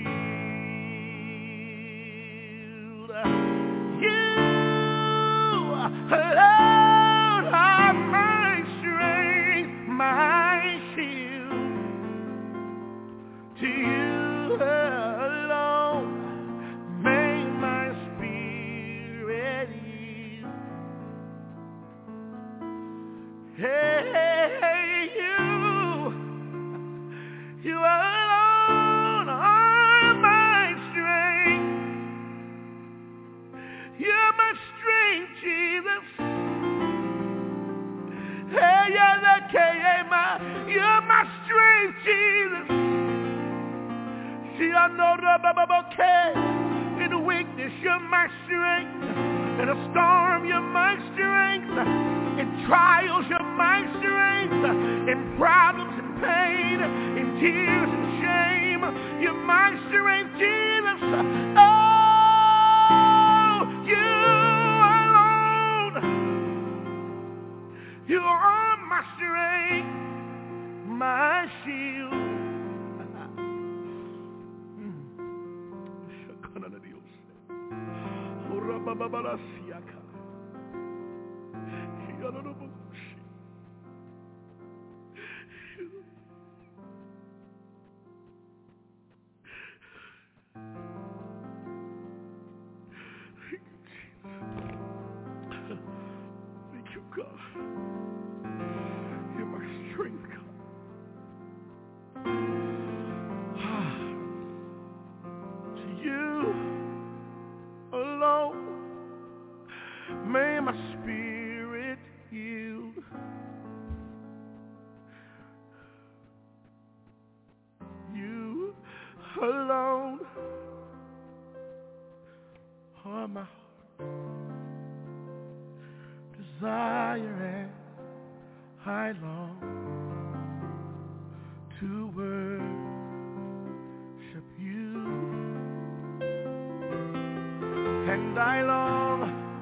yield. You alone are my strength, my shield. To you alone may my spirit yield. Hey, you alone are my strength. You're my strength, Jesus. Hey, you're my strength, Jesus. See, I know in weakness, you're my strength. In a storm, you're my strength. In trials, you're my strength. In problems and pain, in tears and shame, you're my strength, Jesus. Oh, you alone. You are my strength, my shield. alone. Oh, my heart desire and I long to worship you, and I long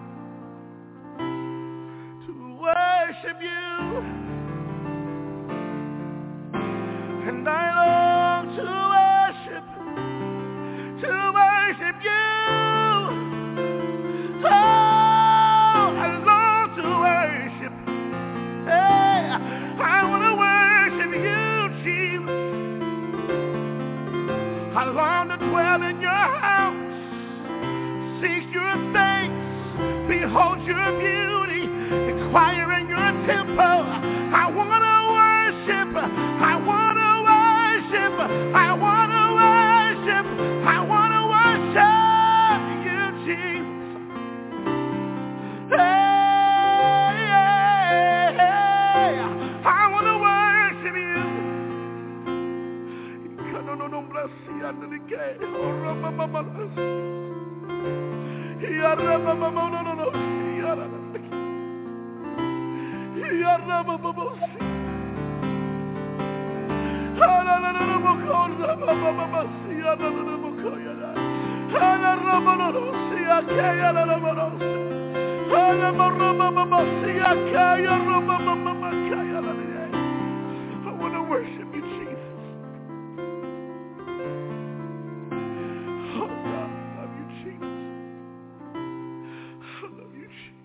to worship you, and I long to worship you. Oh, I long to worship. Hey, I want to worship you, Jesus. I long to dwell in your house, seek your face, behold your beauty, inquire in your temple. I want to worship, I want to worship, I want to worship, I want to worship you, Jesus. Hey, I want to worship you. I want to worship you, Jesus. Oh, God, I love you, Jesus. I love you, Jesus.